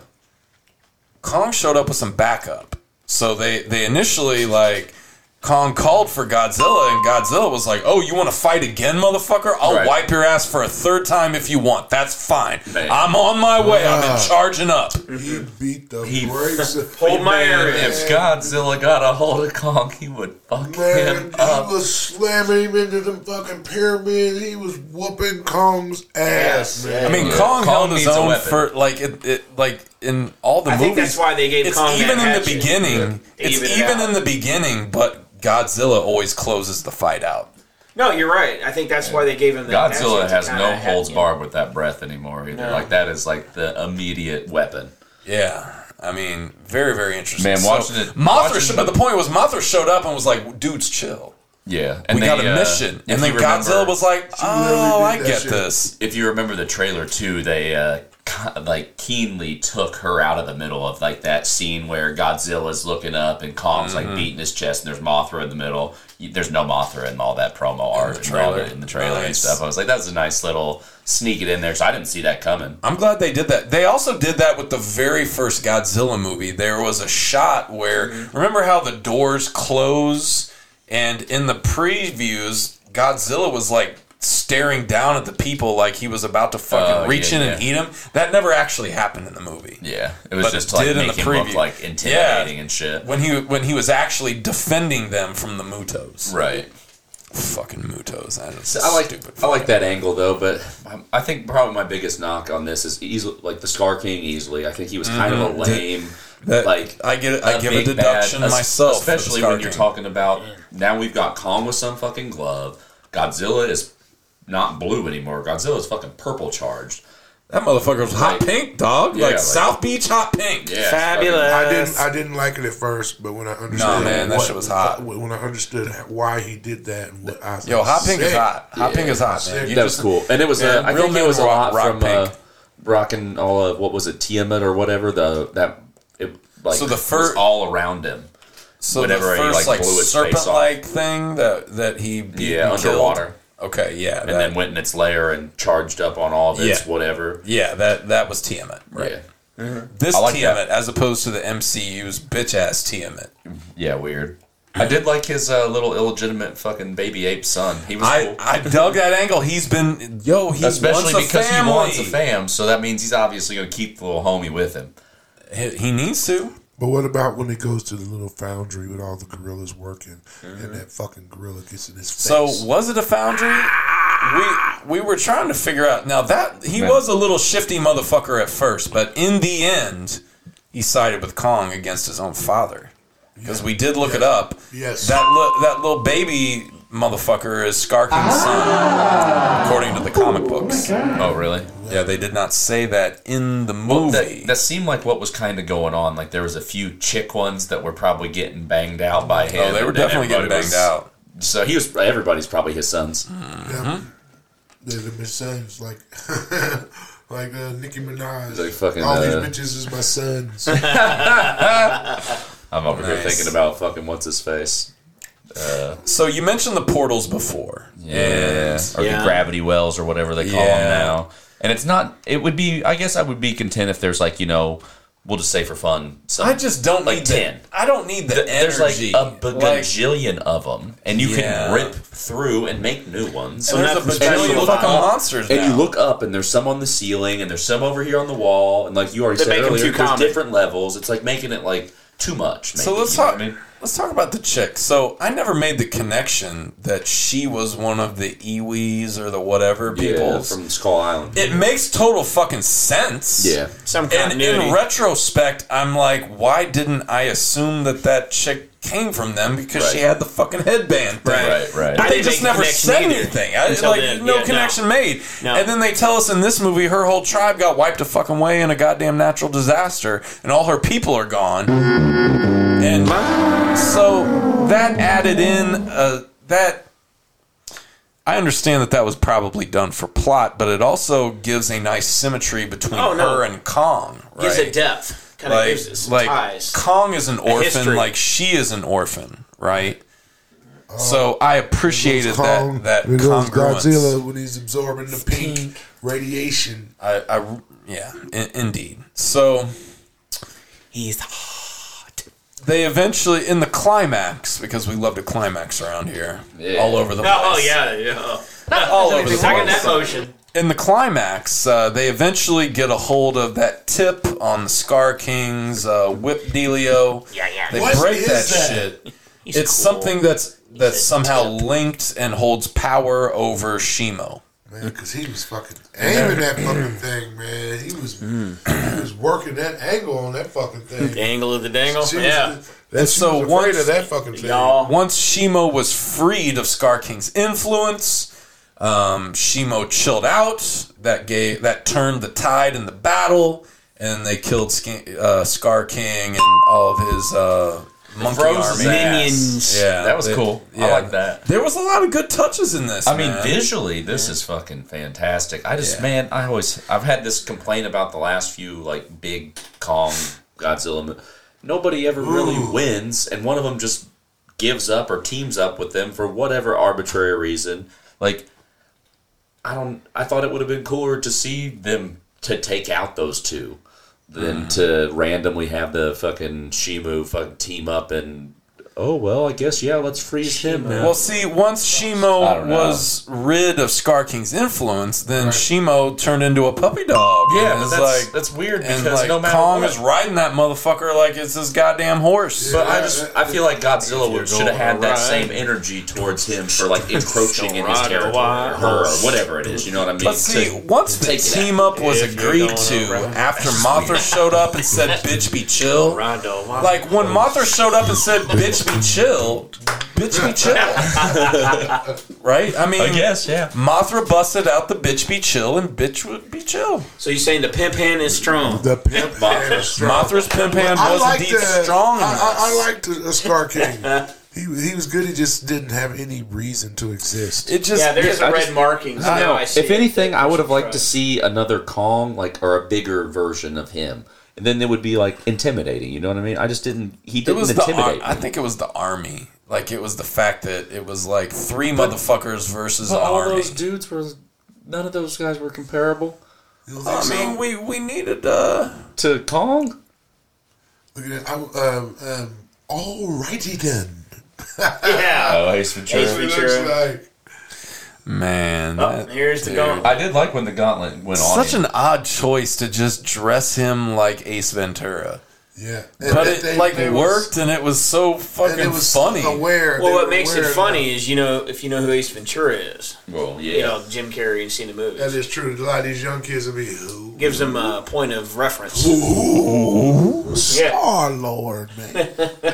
Kong showed up with some backup. So they they initially like. Kong called for Godzilla, and Godzilla was like, "Oh, you want to fight again, motherfucker? I'll Right. wipe your ass for a third time if you want. That's fine. Man. I'm on my way. I've Wow. been charging up." He beat the He brakes. Hold my Man, area. if Godzilla got a hold of Kong, he would fuck Man, him he up. was slamming him into them fucking pyramids. He was whooping Kong's ass, Yes, man. I mean, Yeah. Kong, Kong held his needs a own weapon. for like it, it like in all the I movies. think that's why they gave it's Kong even that in the hatchet. beginning. To It's even it even out. in the beginning, but Godzilla always closes the fight out. No, you're right. I think that's why they gave him that. Godzilla hatchet to has kinda no have- holds barred with that breath anymore either. No. Like that is like the immediate weapon. Yeah, I mean, very very interesting. Man, So, watching it- Mothra. watching sh- the- but the point was, Mothra showed up and was like, "Dudes, chill. Yeah, we they, got a uh, mission." if And then you remember- Godzilla was like, "Oh, I that get shit. this." If you remember the trailer too, they uh, ki- like keenly took her out of the middle of like that scene where Godzilla's looking up and Kong's Mm-hmm. like beating his chest, and there's Mothra in the middle. You- There's no Mothra in all that promo art and all trailer. the- in the trailer and Nice. stuff. I was like, that's a nice little sneak it in there. So I didn't see that coming. I'm glad they did that. They also did that with the very first Godzilla movie. There was a shot where, remember how the doors close, and in the previews, Godzilla was like staring down at the people like he was about to fucking Oh, reach yeah, in and yeah. eat them. That never actually happened in the movie. Yeah, it was But just it like did in make the him look preview. like intimidating Yeah. and shit. When he when he was actually defending them from the Mutos. Right. Fucking Mutos. That is I like stupid. I like that angle though, but I think probably my biggest knock on this is easily like the Scar King easily. I think he was kind of a Mhm. lame. That- like I get it. I give a big deduction bad, myself for the especially Scar when you're King. talking about now we've got Kong with some fucking glove. Godzilla is not blue anymore. Godzilla is fucking purple charged. That motherfucker was hot Like- pink, dog. Yeah, like, like- South Beach hot pink. Yeah, Fabulous. I didn't. I didn't like it at first, but when I understood, Nah, man, that what- shit was hot. When I understood why he did that, and what I Yo, hot pink is said, hot. Hot Yeah, pink is hot, sick. man. You that just- was cool, and it was. Yeah, uh, I real think men it was a rock- lot rock from pink. uh, Brock and all of what was it, Tiamat or whatever. The that it like So the was fir- all around him. So Whenever the he, first like, like blew its face off. serpent-like thing that that he beat Yeah, and killed. underwater. Okay, yeah. And that, then went in its lair and charged up on all of its Yeah. whatever. Yeah, that that was Tiamat, right? Yeah. Mm-hmm. This I like Tiamat, that. as opposed to the M C U's bitch ass Tiamat. Yeah, weird. I did like his uh, little illegitimate fucking baby ape son. He was I, cool. I dug that angle. He's been yo. He Especially wants a because family. he wants a fam, so that means he's obviously going to keep the little homie with him. He, he needs to. But what about when he goes to the little foundry with all the gorillas working, and that fucking gorilla gets in his face? So was it a foundry? We we were trying to figure out. Now that he Man. was a little shifty motherfucker at first, but in the end, he sided with Kong against his own father. Because we did look it up. Yes. That li- that little baby motherfucker is Scar King's son, according to the comic books. Oh, really? Yeah, they did not say that in the Well, movie. that, that seemed like what was kind of going on. Like there was a few chick ones that were probably getting banged out by him. Oh, they were and then definitely getting everybody banged was- So he was. Everybody's probably his sons. Yeah. They're the sons, like like uh, Nicki Minaj. He's like fucking, all uh, these bitches is my sons. I'm over here Nice. thinking about fucking what's his face. Uh, So you mentioned the portals before. yeah, And- or the gravity wells or whatever they call Yeah. them now. And it's not. It would be. I guess I would be content if there's like you know. We'll just say for fun. Some, I just don't like need ten. The, I don't need the Th- There's like energy. a bajillion of them, and you Yeah. can rip through and make new ones. And there's a bajillion you look fucking up- monsters And now. you look up, and there's some on the ceiling, and there's some over here on the wall, and like you already They said make 'em earlier, too there's common. different levels. It's like making it like too much. Maybe, So let's you know talk. what I mean? Let's talk about the chick. So I never made the connection that she was one of the Iwis or the whatever people Yeah, from Skull Island. It makes total fucking sense. Yeah. Some And continuity. in retrospect, I'm like, why didn't I assume that that chick came from them? Because she Right. had the fucking headband thing. Right. Right, right. But I they didn't just make never connection said either anything. I, until like then. no Yeah, no. connection made. No. And then they tell us in this movie her whole tribe got wiped a fucking way in a goddamn natural disaster, and all her people are gone. And so that added in uh, that. I understand that that was probably done for plot, but it also gives a nice symmetry between Oh, no. her and Kong. Right? Gives it depth. Kind of like, gives it some like ties. Kong is an A orphan, history. like she is an orphan, right? So I appreciated Kong, that that there goes congruence. Godzilla when he's absorbing the pink radiation. I, I yeah, in, indeed. So he's hot. They eventually, in the climax, because we love to climax around here, Yeah. all over the place. Oh, yeah, yeah. all over the Talking place. that motion. In the climax, uh, they eventually get a hold of that tip on the Scar King's uh, whip dealio. Yeah, yeah. They What break is that, that? shit. He's it's cool. something that's that's somehow linked and holds power over Shimo. Man, because he was fucking aiming that fucking thing, man. He was he was working that angle on that fucking thing. The angle of the dangle. She was- Yeah. That And she so was afraid once- of that fucking thing. Y'all. Once Shimo was freed of Scar King's influence, um, Shimo chilled out. That gave that turned the tide in the battle, and they killed Sk- uh, Scar King and all of his uh, monkey froze army his Minions. Yeah, That was they- cool. I yeah. like that. There was a lot of good touches in this. I mean, man. visually, this is fucking fantastic. I just, Yeah. man, I always, I've had this complaint about the last few like big Kong Godzilla. mo- Nobody ever really wins, and one of them just gives up or teams up with them for whatever arbitrary reason. Like, I don't. I thought it would have been cooler to see them to take out those two than to randomly have the fucking Shimu fucking team up and. Oh well, I guess yeah. Let's freeze him now. Well, see, once I Shimo don't know. was rid of Scar King's influence, then Shimo turned into a puppy dog. Yeah, and but it's that's, like, that's weird and because like no matter Kong what, is riding that motherfucker like it's his goddamn horse. But I just I feel like Godzilla If you're should have had gonna that ride. same energy towards him for like encroaching in his Ride a territory or wild her or horse. whatever it is. You know what I mean? But see, To- once to the take it team out. up was If you're agreed going to, around. after Mothra showed up and said, "Bitch, be chill." Rondo. Like when Mothra showed up and said, "Bitch, be chill," bitch, be chill. Right? I mean, I guess yeah. Mothra busted out the bitch, be chill, and bitch would be chill. So you're saying the pimp hand is strong? The pimp hand is strong. Mothra's pimp hand I was liked indeed the- strong. in I, I, this. I liked the, uh, Scar King. He he was good. He just didn't have any reason to exist. It just Yeah, there's I a red just- markings. I don't Now know. I see If it. anything, I would have liked to Right. see another Kong, like, or a bigger version of him, and then it would be like intimidating. You know what I mean? I just didn't. He It didn't was the. Ar- intimidate. I me. think it was the army. Like, it was the fact that it was like three But- motherfuckers versus But an all army. those dudes were. None of those guys were comparable. I mean, we, we needed uh to Kong. Look at that. I, um, um, alrighty then. Yeah. Oh, Ace Ventura. Ace Ventura. Looks like Man, Oh, that, here's the dude. gauntlet. I did like when the gauntlet went on. Such him. an odd choice to just dress him like Ace Ventura. Yeah, But it they- like they worked, was- and it was so fucking and it was funny. Aware. Well, they what were makes it aware funny that- is, you know, if you know who Ace Ventura is. Well, yeah. You know, Jim Carrey, you've seen the movies. That is true. A lot of these young kids will be who? Gives them a point of reference. Ooh, Yeah. Star Lord, man.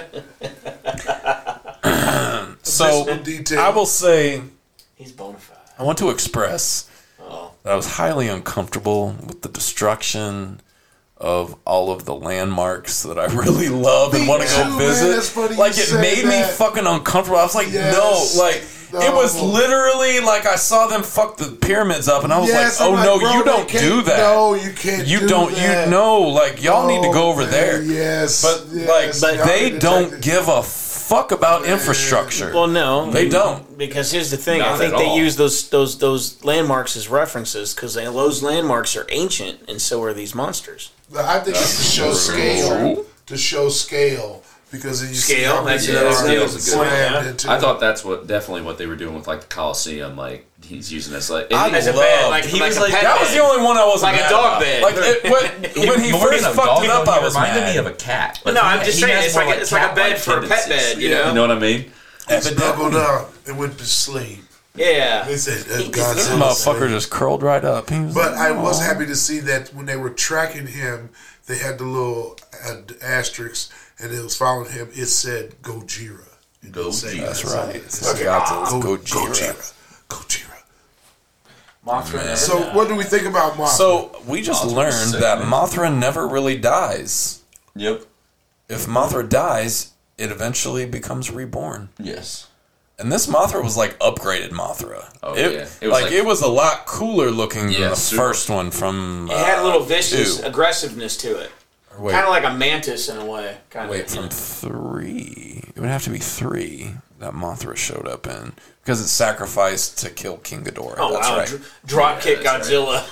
So Additional detail. I will say, He's bona fide. I want to express Oh. that I was highly uncomfortable with the destruction of all of the landmarks that I really love and Me want to go too, man. visit. That's funny Like, you it said made me that. fucking uncomfortable. I was like, Yes. no, like it was No. literally like I saw them fuck the pyramids up, and I was Yes, like, oh I'm no, like, bro, you they don't can't- do that. No, you can't. You do don't. that. You know, like y'all need to go over man, there. Yes, But yes, like, y'all they need to don't take give a fuck about infrastructure. Well, no, They don't. Because here's the thing: I Not think at they all. use those those those landmarks as references because those landmarks are ancient, and so are these monsters. But I think it's to show scale. To show scale. Because then you see Scale, how many that's- they yeah, are scale's a good slammed one, yeah. into. I thought that's what definitely what they were doing with like the Coliseum. Like he's using this like I As a loved- bed, like he like was a like pet that was bed. the only one I wasn't Like a mad dog about. bed. Like it, when, when he More first than a fucked dog, it up, he I was reminded mad. me of a cat. No, Like, I'm he- just he saying has it's more like a- it's like a cat-like bed for a pet tendencies. bed, you know? You know what I mean? He snuggled up and went to sleep. Yeah. They said, uh, He- Godzilla This said- motherfucker just curled right up. He was But like, I was "Aw." happy to see that when they were tracking him, they had the little uh, asterisk, and it was following him. It said Gojira. It didn't say That's Godzilla. right. It's Okay. Godzilla's Go- Gojira. Gojira. Gojira. Mothra never So, died. what do we think about Mothra? So we just Mothra's learned sick, that man. Mothra never really dies. Yep. If Mothra dies, it eventually becomes reborn. Yes. And this Mothra was like upgraded Mothra. Oh, it, yeah. It was like, like- it was a lot cooler looking Yeah, than the super. first one from. It had a little uh, vicious two. aggressiveness to it. Or wait, Kind of like a mantis in a way. Kind wait, of. from three. It would have to be three that Mothra showed up in because it's sacrificed to kill King Ghidorah. Oh that's wow! right. Dr- drop kick that's Godzilla.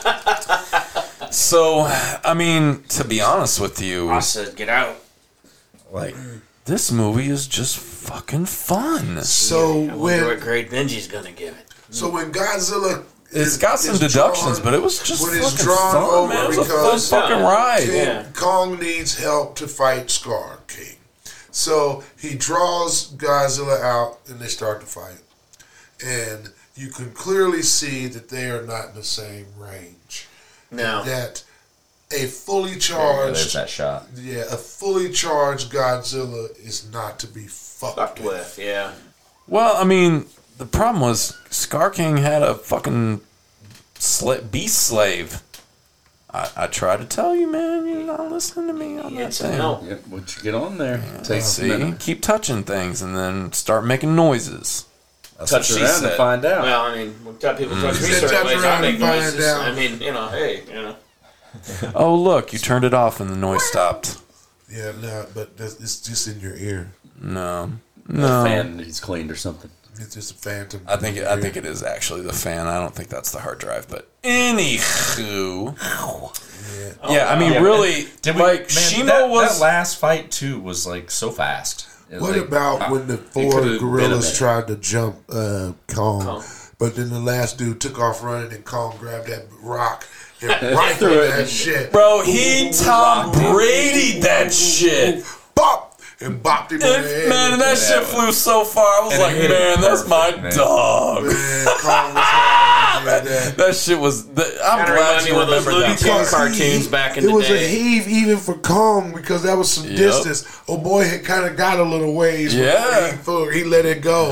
So, I mean, to be honest with you, I said, get out. like this movie is just fucking fun. So I wonder when what grade Benji's gonna give it. so when Godzilla It's is- got some is deductions, drawn- but it was just when it's fucking drawn fun, over man. It was a fun because fucking ride. King Yeah. Kong needs help to fight Scar King. So he draws Godzilla out and they start to fight. And you can clearly see that they are not in the same range. No. That a fully There's charged that shot. yeah, a fully charged Godzilla is not to be fucked, Fucked with. with, yeah. Well, I mean, the problem was Scar King had a fucking sla- beast slave. I, I try to tell you, man, you're not listening to me on He that had some thing. help. Yep, once you get on there, Yeah, takes a see, minute. keep touching things and then start making noises. That's Touch what she around said. and find out. Well, I mean, when t- people touch He me said certain touch ways, I around make and find noises. out. I mean, you know, hey, you know. Oh, look, you turned it off and the noise stopped. Yeah, no, but that's, it's just in your ear. No, A no. fan needs cleaned or something. It's just a phantom. I think it, I think it is actually the fan. I don't think that's the hard drive, but anywho, Yeah. yeah. I mean, Yeah, really, Did we, like man, Shimo that, was. that last fight too was like so fast. It What like, about when the four could've been a gorillas minute. tried to jump uh, Kong, Kong. but then the last dude took off running and Kong grabbed that rock and right through that shit. Bro, he Tom Brady that shit. Bop! And bopped him on the And, head. man, and that shit flew so far. I was And it like, hit man, it that's my perfect, man. dog. Man, Kong was hard to do that. That shit was. The, I'm Kinda glad remind me you of those remember Looney that. Tunes part. cartoons back in it the was day. a heave even for Kong because that was some Yep. distance. Oh boy, had kind of got a little ways. before Yeah. he, before he let it go.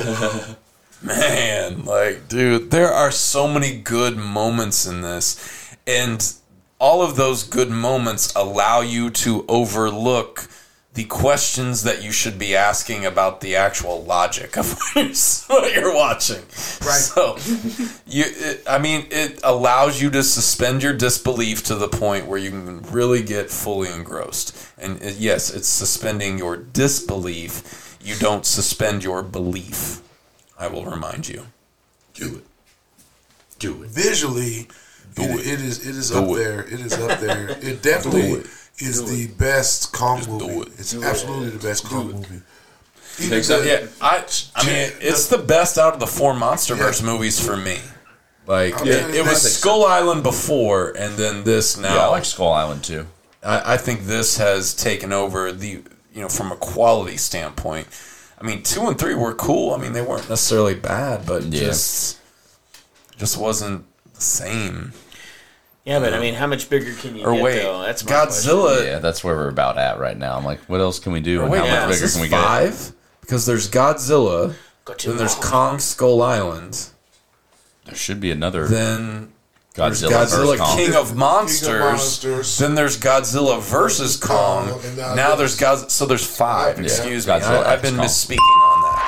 Man, like, dude, there are so many good moments in this. And all of those good moments allow you to overlook the questions that you should be asking about the actual logic of what you're, what you're watching. Right. So, you, it, I mean, it allows you to suspend your disbelief to the point where you can really get fully engrossed. And it, yes, it's suspending your disbelief. you don't suspend your belief. I will remind you. Do it. Do it. Visually, Do it, it. it is it is Do up it. there. It is up there. It definitely Do it. is Do the it. best Kong Just movie. do it. It's Do absolutely it. the best Kong movie. Even Think so? the- Yeah, I, I mean, it's the best out of the four MonsterVerse movies for me. Like, Yeah, it, it I was think so. Skull Island before, and then this now. Yeah, I like Skull Island too. I, I think this has taken over the, you know, from a quality standpoint. I mean, two and three were cool. I mean, they weren't necessarily bad, but Yeah. just, just wasn't the same. Yeah, but I mean, how much bigger can you Or get, wait, though? That's my Godzilla. Yeah, that's where we're about at right now. I'm like, what else can we do? Or And wait, how yeah, much is bigger this can we five? get? Because there's Godzilla, Godzilla. then there's Kong Skull Island, There should be another. then there's Godzilla, Godzilla versus Kong. King of Monsters, Monsters. then there's Godzilla versus Kong, Kong, and now now there's God. So there's five. Yeah, Excuse me, Godzilla I, I've been X misspeaking on that.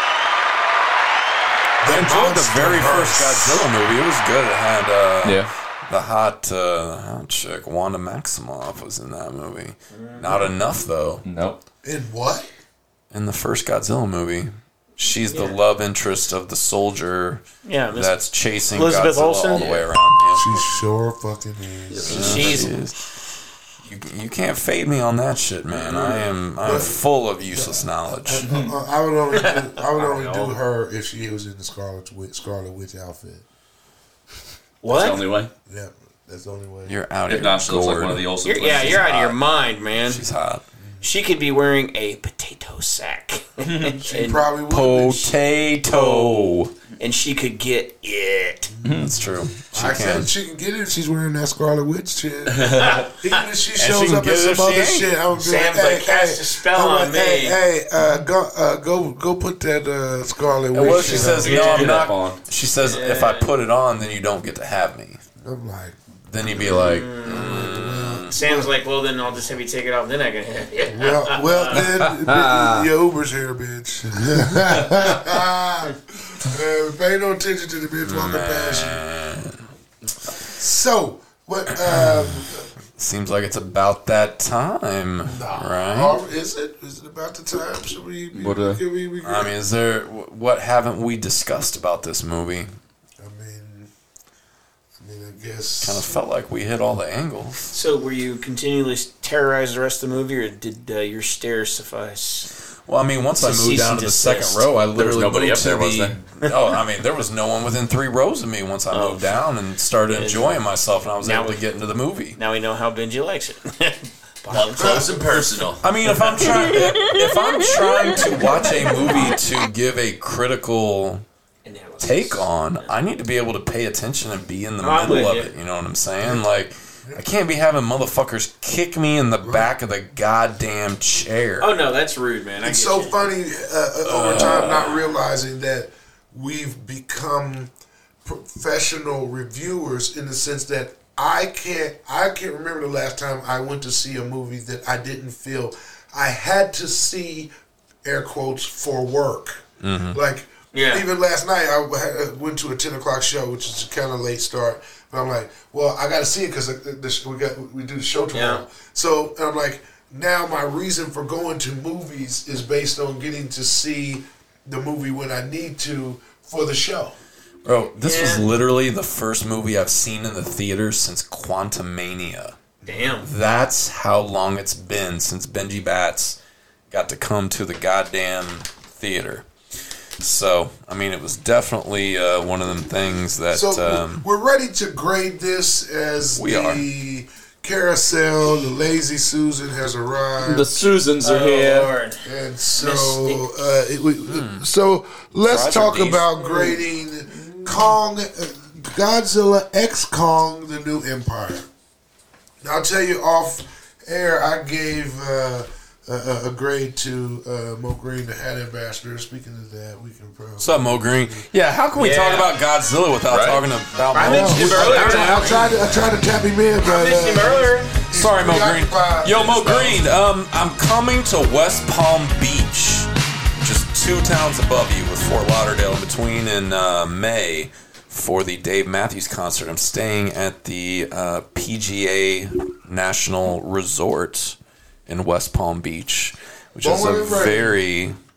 I enjoyed the very first Godzilla movie. It was good. It had uh, Yeah. the hot, uh, the hot chick Wanda Maximoff was in that movie. Not enough though. Nope. In what? In the first Godzilla movie, she's the love interest of the soldier Yeah, Miss that's chasing Elizabeth Godzilla Olsen? all the way around. Yeah. She sure fucking is. Yeah, She's- she is. You, you can't fade me on that shit, man. I am I'm full of useless knowledge. Uh, I would only do, I would only do her if she was in the Scarlet Witch, Scarlet Witch outfit. What? That's the only way. Yeah, that's the only way. You're out If of not, your she looks like gourd. one of the Olsen You're, twins. yeah, She's you're out of hot. your mind, man. She's hot. She could be wearing a potato sack. She and, probably would. Potato. and she could get it. That's true. She I can. said she can get it if she's wearing that Scarlet Witch shit. Even if she she shows can up in get it some if she other ain't. shit, I would be Sam's like, like, hey, cast hey, a spell I'm on like, me. Hey, hey uh, go, uh, go, go, put that uh, Scarlet And Witch. what if she shit says, on. no, I'm Get up not. on. She says, if I put it on, then you don't get to have me. I'm like, Then you'd be like, Sam's like, well, then I'll just have you take it off. Then I can have you. well, well then, b- your Uber's here, bitch. uh, pay no attention to the bitch walking past you. So, what? Um, seems like it's about that time, right? or is it? Is it about the time? Should we? we, What, uh, can we, we I mean, is there what haven't we discussed about this movie? I mean, I mean, I guess. Kind of felt like we hit all the angles. So, were you continually terrorized the rest of the movie, or did uh, your stare suffice? Well, I mean, once I Cease moved down and to the desist. second row, I was literally nobody moved up there, to was the. Oh, I mean, there was no one within three rows of me once I Oh. moved down and started enjoying myself, and I was Now able we- to get into the movie. Now we know how Benji likes it. Up close and personal. I mean, if I'm trying, if I'm trying to watch a movie to give a critical take on, I need to be able to pay attention and be in the Oh, I'm middle of with you. it. You know what I'm saying? Like, I can't be having motherfuckers kick me in the back of the goddamn chair. Oh no, that's rude, man. I It's get so you. funny uh, uh, over time, not realizing that we've become professional reviewers in the sense that I can't. I can't remember the last time I went to see a movie that I didn't feel I had to see, air quotes, for work. Mhm. Like Yeah. even last night, I had- went to a ten o'clock show, which is kind of late start. But I'm like, well, I got to see it because we got we do the show tomorrow. Yeah. So and I'm like, now my reason for going to movies is based on getting to see the movie when I need to for the show. Bro, this was Yeah. literally the first movie I've seen in the theater since Quantumania. Damn. That's how long it's been since Benji Bats got to come to the goddamn theater. So, I mean, it was definitely uh, one of them things that... So um, we're ready to grade this as We the carousel. The Lazy Susan has arrived. The Susans are Oh, here. Lord. And so, uh, it, we, so let's Roger talk Beast. about grading Kong, uh, Godzilla X Kong: The New Empire. Now, I'll tell you off air, I gave uh, a, a grade to uh, Mo Green, the Hat Ambassador. Speaking of that, we can probably. what's up, Mo Green? Yeah, how can we Yeah. talk about Godzilla without Right. talking about I Mo? mentioned him earlier. I, I tried to, I tried to tap him in, but I missed him uh, earlier. Sorry, Mo Green. preoccupied. Yo, Mo Green, um, I'm coming to West Palm Beach, just two towns above you with Fort Lauderdale in between in uh, May for the Dave Matthews concert. I'm staying at the uh, P G A National Resort in West Palm Beach, which is Born a and raised. very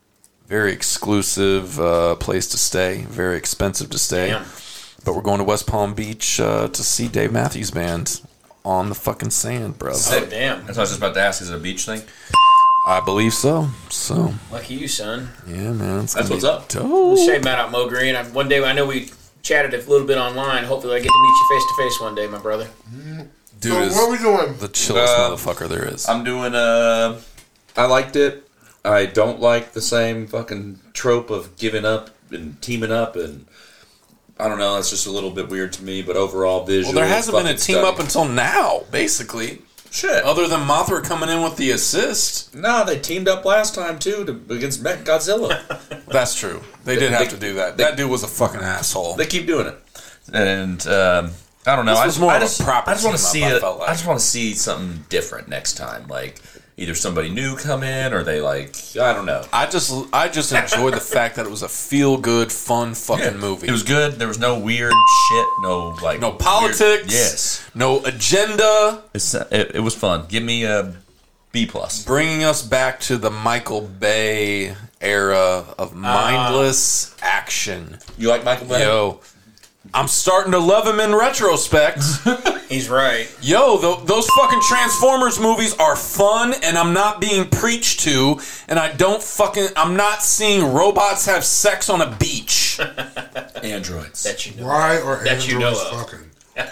Very exclusive uh, place to stay. Very expensive to stay. Damn. But we're going to West Palm Beach uh, to see Dave Matthews Band on the fucking sand, bro. Oh, damn. That's what I was just about to ask. Is it a beach thing? I believe so. So Lucky you, son. yeah, man. It's That's gonna what's be up. dope. Shave Matt out, Mo Green. I, one day, I know we chatted a little bit online. Hopefully, I get to meet you face to face one day, my brother. Dude So is what are we doing? the chillest Uh, motherfucker there is. I'm doing. Uh, I liked it. I don't like the same fucking trope of giving up and teaming up, and I don't know. That's just a little bit weird to me. But overall, visual. Well, there hasn't been a fucking team stunning. up until now, basically. Shit. Other than Mothra coming in with the assist. No, they teamed up last time too to, against Mech Godzilla. That's true. They, They- did have they- to do that. they- that dude was a fucking asshole. They keep doing it, and um, I don't know. This I was just, more I of a just, proper I just want to team-up, see I it. felt like. I just want to see something different next time. Like either somebody new come in, or they like I don't know. I just I just enjoyed the fact that it was a feel good, fun fucking Yeah, movie. It was good. There was no weird shit. No like no weird- politics. yes. No agenda. It's, it, it was fun. Give me a B plus. Bringing us back to the Michael Bay era of mindless action. You like Michael Bay? Yo, I'm starting to love him in retrospect. He's right. Yo, th- those fucking Transformers movies are fun, and I'm not being preached to, and I don't fucking, I'm not seeing robots have sex on a beach. Androids. That you know. Why are That androids you know of. fucking?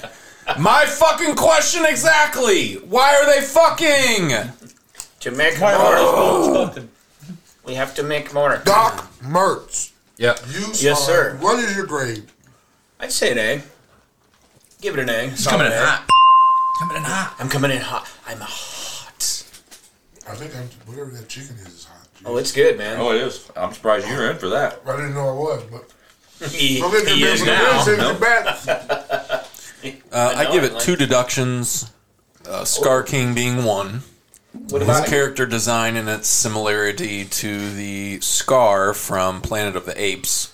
My fucking question exactly. Why are they fucking? To make more. We have to make more. Doc Mertz. Yep. You Yes, saw sir. it. What is your grade? I'd say an A. Give it an A. He's coming in Solid A. hot. Coming in hot. I'm coming in hot. I'm hot. I think I'm, whatever that chicken is is hot. Oh, it's good, man. Oh, it is. I'm surprised you were in for that. I didn't know I was, but he, Don't get he your is man now. for the Nope. bad. Uh, I know give it, it like- two deductions. Uh, Scar King being one. What His about it? character design and its similarity to the Scar from Planet of the Apes.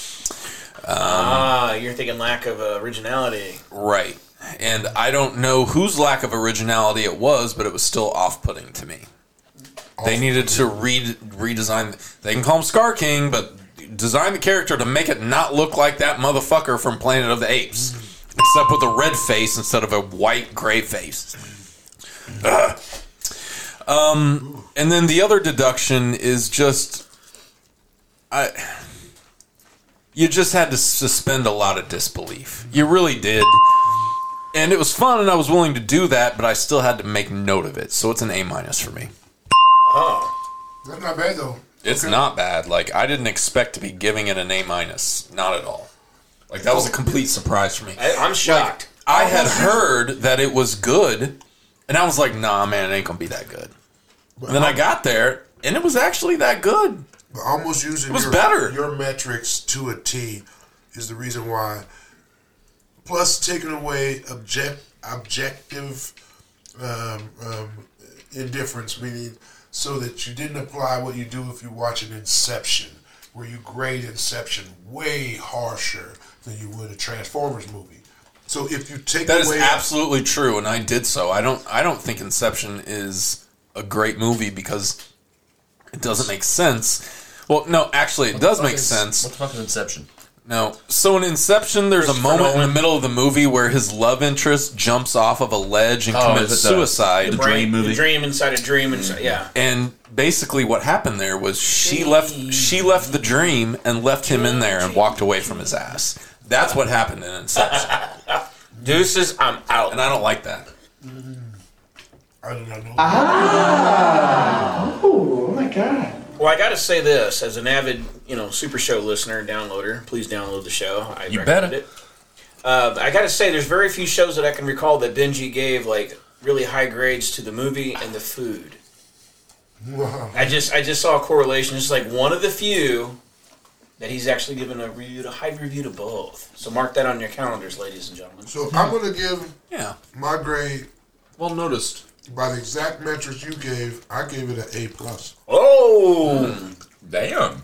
ah, you're thinking lack of uh, originality. Right. And I don't know whose lack of originality it was, but it was still off-putting to me. They needed to re- redesign. They can call him Scar King, but design the character to make it not look like that motherfucker from Planet of the Apes, except with a red face instead of a white gray face. Ugh. Um, and then the other deduction is just, I. You just had to suspend a lot of disbelief. You really did. And it was fun, and I was willing to do that, but I still had to make note of it. So it's an A minus for me. Oh. That's not bad though. It's Okay. not bad. Like, I didn't expect to be giving it an A minus. Not at all. Like, that was a complete surprise for me. I, I'm shocked. I had heard that it was good, and I was like, nah, man, it ain't gonna be that good. And then I got there, and it was actually that good. But almost using It was your, better. your metrics to a T is the reason why. Plus, taking away object objective um, um, indifference, meaning so that you didn't apply what you do if you watch an Inception, where you grade Inception way harsher than you would a Transformers movie. So if you take That is away absolutely true, and I did so. I don't. I don't think Inception is a great movie because it doesn't make sense. Well, no, actually, it does make sense. What the fuck is Inception? No. So in Inception, there's a moment in the middle of the movie where his love interest jumps off of a ledge and Oh, commits is it the- suicide. the dream movie? The dream inside a dream inside. Yeah. And basically, what happened there was she left. She left the dream and left him in there and walked away from his ass. That's what happened in Inception. Deuces, I'm out. And I don't like that. I do not know. Ah! Oh my god. Well, I got to say this as an avid, you know, Super Show listener and downloader. Please download the show. I You recommend better. it. Uh, I got to say, there's very few shows that I can recall that Benji gave like really high grades to the movie and the food. Wow. I just, I just saw a correlation. It's like one of the few that he's actually given a review, a high review to both. So mark that on your calendars, ladies and gentlemen. So I'm going to give yeah. my grade. Well noticed. By the exact metrics you gave, I gave it an A plus. Oh, damn!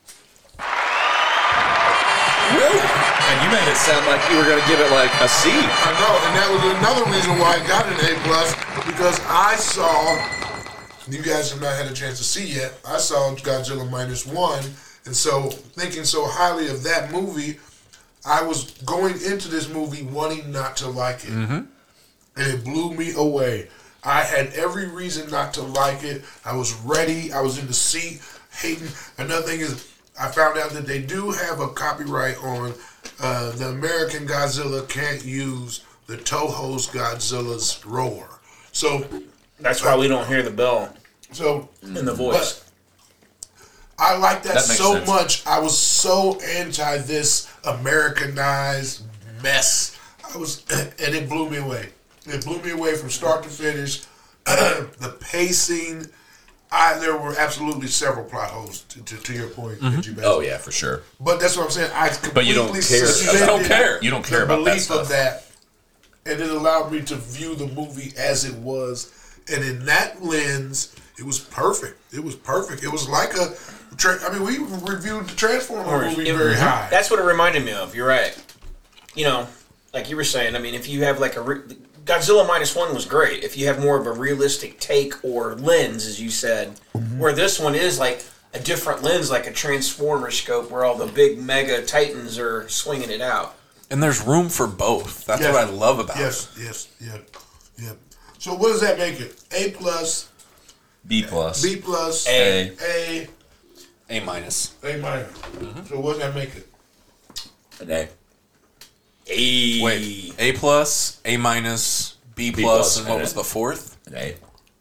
Really? And you made it sound like you were going to give it like a C. I know, and that was another reason why I got an A plus because I saw you guys have not had a chance to see yet, I saw Godzilla Minus One, and so thinking so highly of that movie, I was going into this movie wanting not to like it, Mm-hmm. and it blew me away. I had every reason not to like it. I was ready. I was in the seat, hating. Another thing is, I found out that they do have a copyright on uh, the American Godzilla can't use the Toho's Godzilla's roar. So that's why we don't hear the bell. So in the voice. I like that, That makes so sense. much. I was so anti this Americanized mess. I was, and it blew me away. It blew me away from start to finish. The pacing. I there were absolutely several plot holes to, to, to your point. Mhm. That you mentioned. Oh yeah, for sure. But that's what I'm saying. I completely But you don't care. suspended I don't care. You don't care the about that belief stuff. of that, and it allowed me to view the movie as it was. And in that lens, it was perfect. It was perfect. It was like a. Tra- I mean, we reviewed the Transformer movie It- very high. That's what it reminded me of. You're right. You know, like you were saying. I mean, if you have like a re- Godzilla Minus One was great. If you have more of a realistic take or lens, as you said, Mm-hmm. where this one is like a different lens, like a Transformer scope, where all the big mega titans are swinging it out. And there's room for both. That's Yes. what I love about yes, it. Yes, yes, yeah, yeah. So what does that make it? A plus, B plus, B plus, A. A, A minus, A minus. So what does that make it? An A. A. Wait, A plus, A minus, B B plus, plus, and what and was a- the fourth? An A.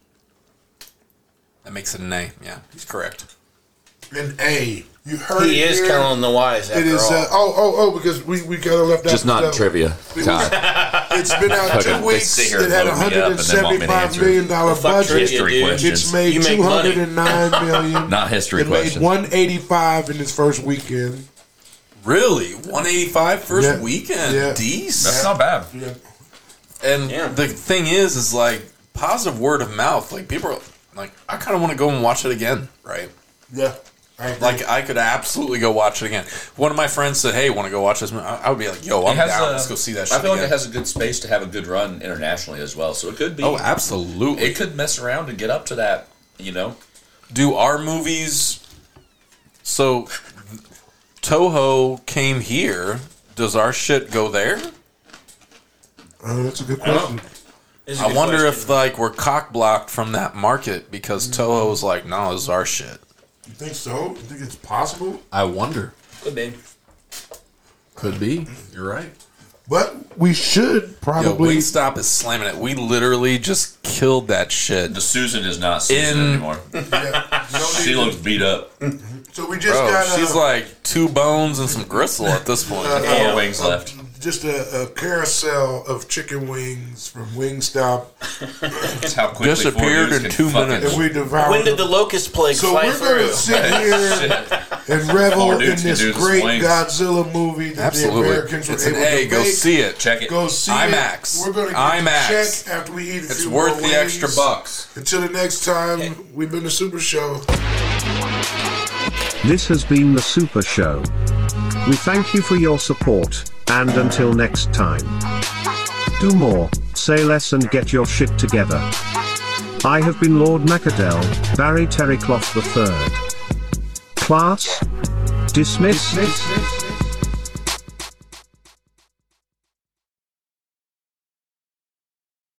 That makes it an A. Yeah, he's correct. An A. You heard He it is here. counting the Y's after It is. all. Uh, oh, oh, oh! Because we, we kind of left out. Just not stuff. trivia. It was- God. It's been out Fucking- two they weeks. sit here It and had a load me up hundred and and then want me to seventy-five answer million dollar fuck budget. trivia, History dude. questions. It's made You make two money. hundred and nine million. Not history It questions. made one eighty-five in its first weekend. Really, one eighty-five first Yeah. weekend. Yeah. Decent. That's not bad. Yeah. And Yeah. the thing is, is like positive word of mouth. Like people are like, I kind of want to go and watch it again, right? Yeah. I agree. Like I could absolutely go watch it again. One of my friends said, "Hey, want to go watch this?" movie? I I would be like, "Yo, I'm It has down. a- Let's go see that shit I feel again." like it has a good space to have a good run internationally as well. So it could be. Oh, absolutely. It could mess around and get up to that. You know. Do our movies? So Toho came here. Does our shit go there? Oh, that's a good I don't question. know. It's a I good wonder question. if like we're cock blocked from that market because Toho's like, no, this is our shit. You think so? You think it's possible? I wonder. Could be. Could be. You're right. But we should Yo, probably. Wingstop is slamming it. We literally just killed that shit. The Susan is not Susan In- anymore. Yeah, you don't She need- looks beat up. So we just Bro, got. Uh, she's like two bones and some gristle at this point. uh, Four uh, wings uh, left. Just a, a carousel of chicken wings from Wingstop, That's how quickly Disappeared four in dudes two can fucking- minutes. and we devoured. When did them. the locust plague So fly we're through? gonna sit here and revel Four in dudes can this do this great wings. Godzilla movie that the Absolutely. Americans were It's an able A. to Go make. see it. Check it. Go see IMAX. it. We're gonna get IMAX. the check after we eat a It's few worth more the extra wings. bucks. Until the next time, we've been the Super Show. This has been the Super Show. We thank you for your support, and until next time. Do more, say less and get your shit together. I have been Lord Macadel, Barry Terrycloth the third. Class? Dismissed?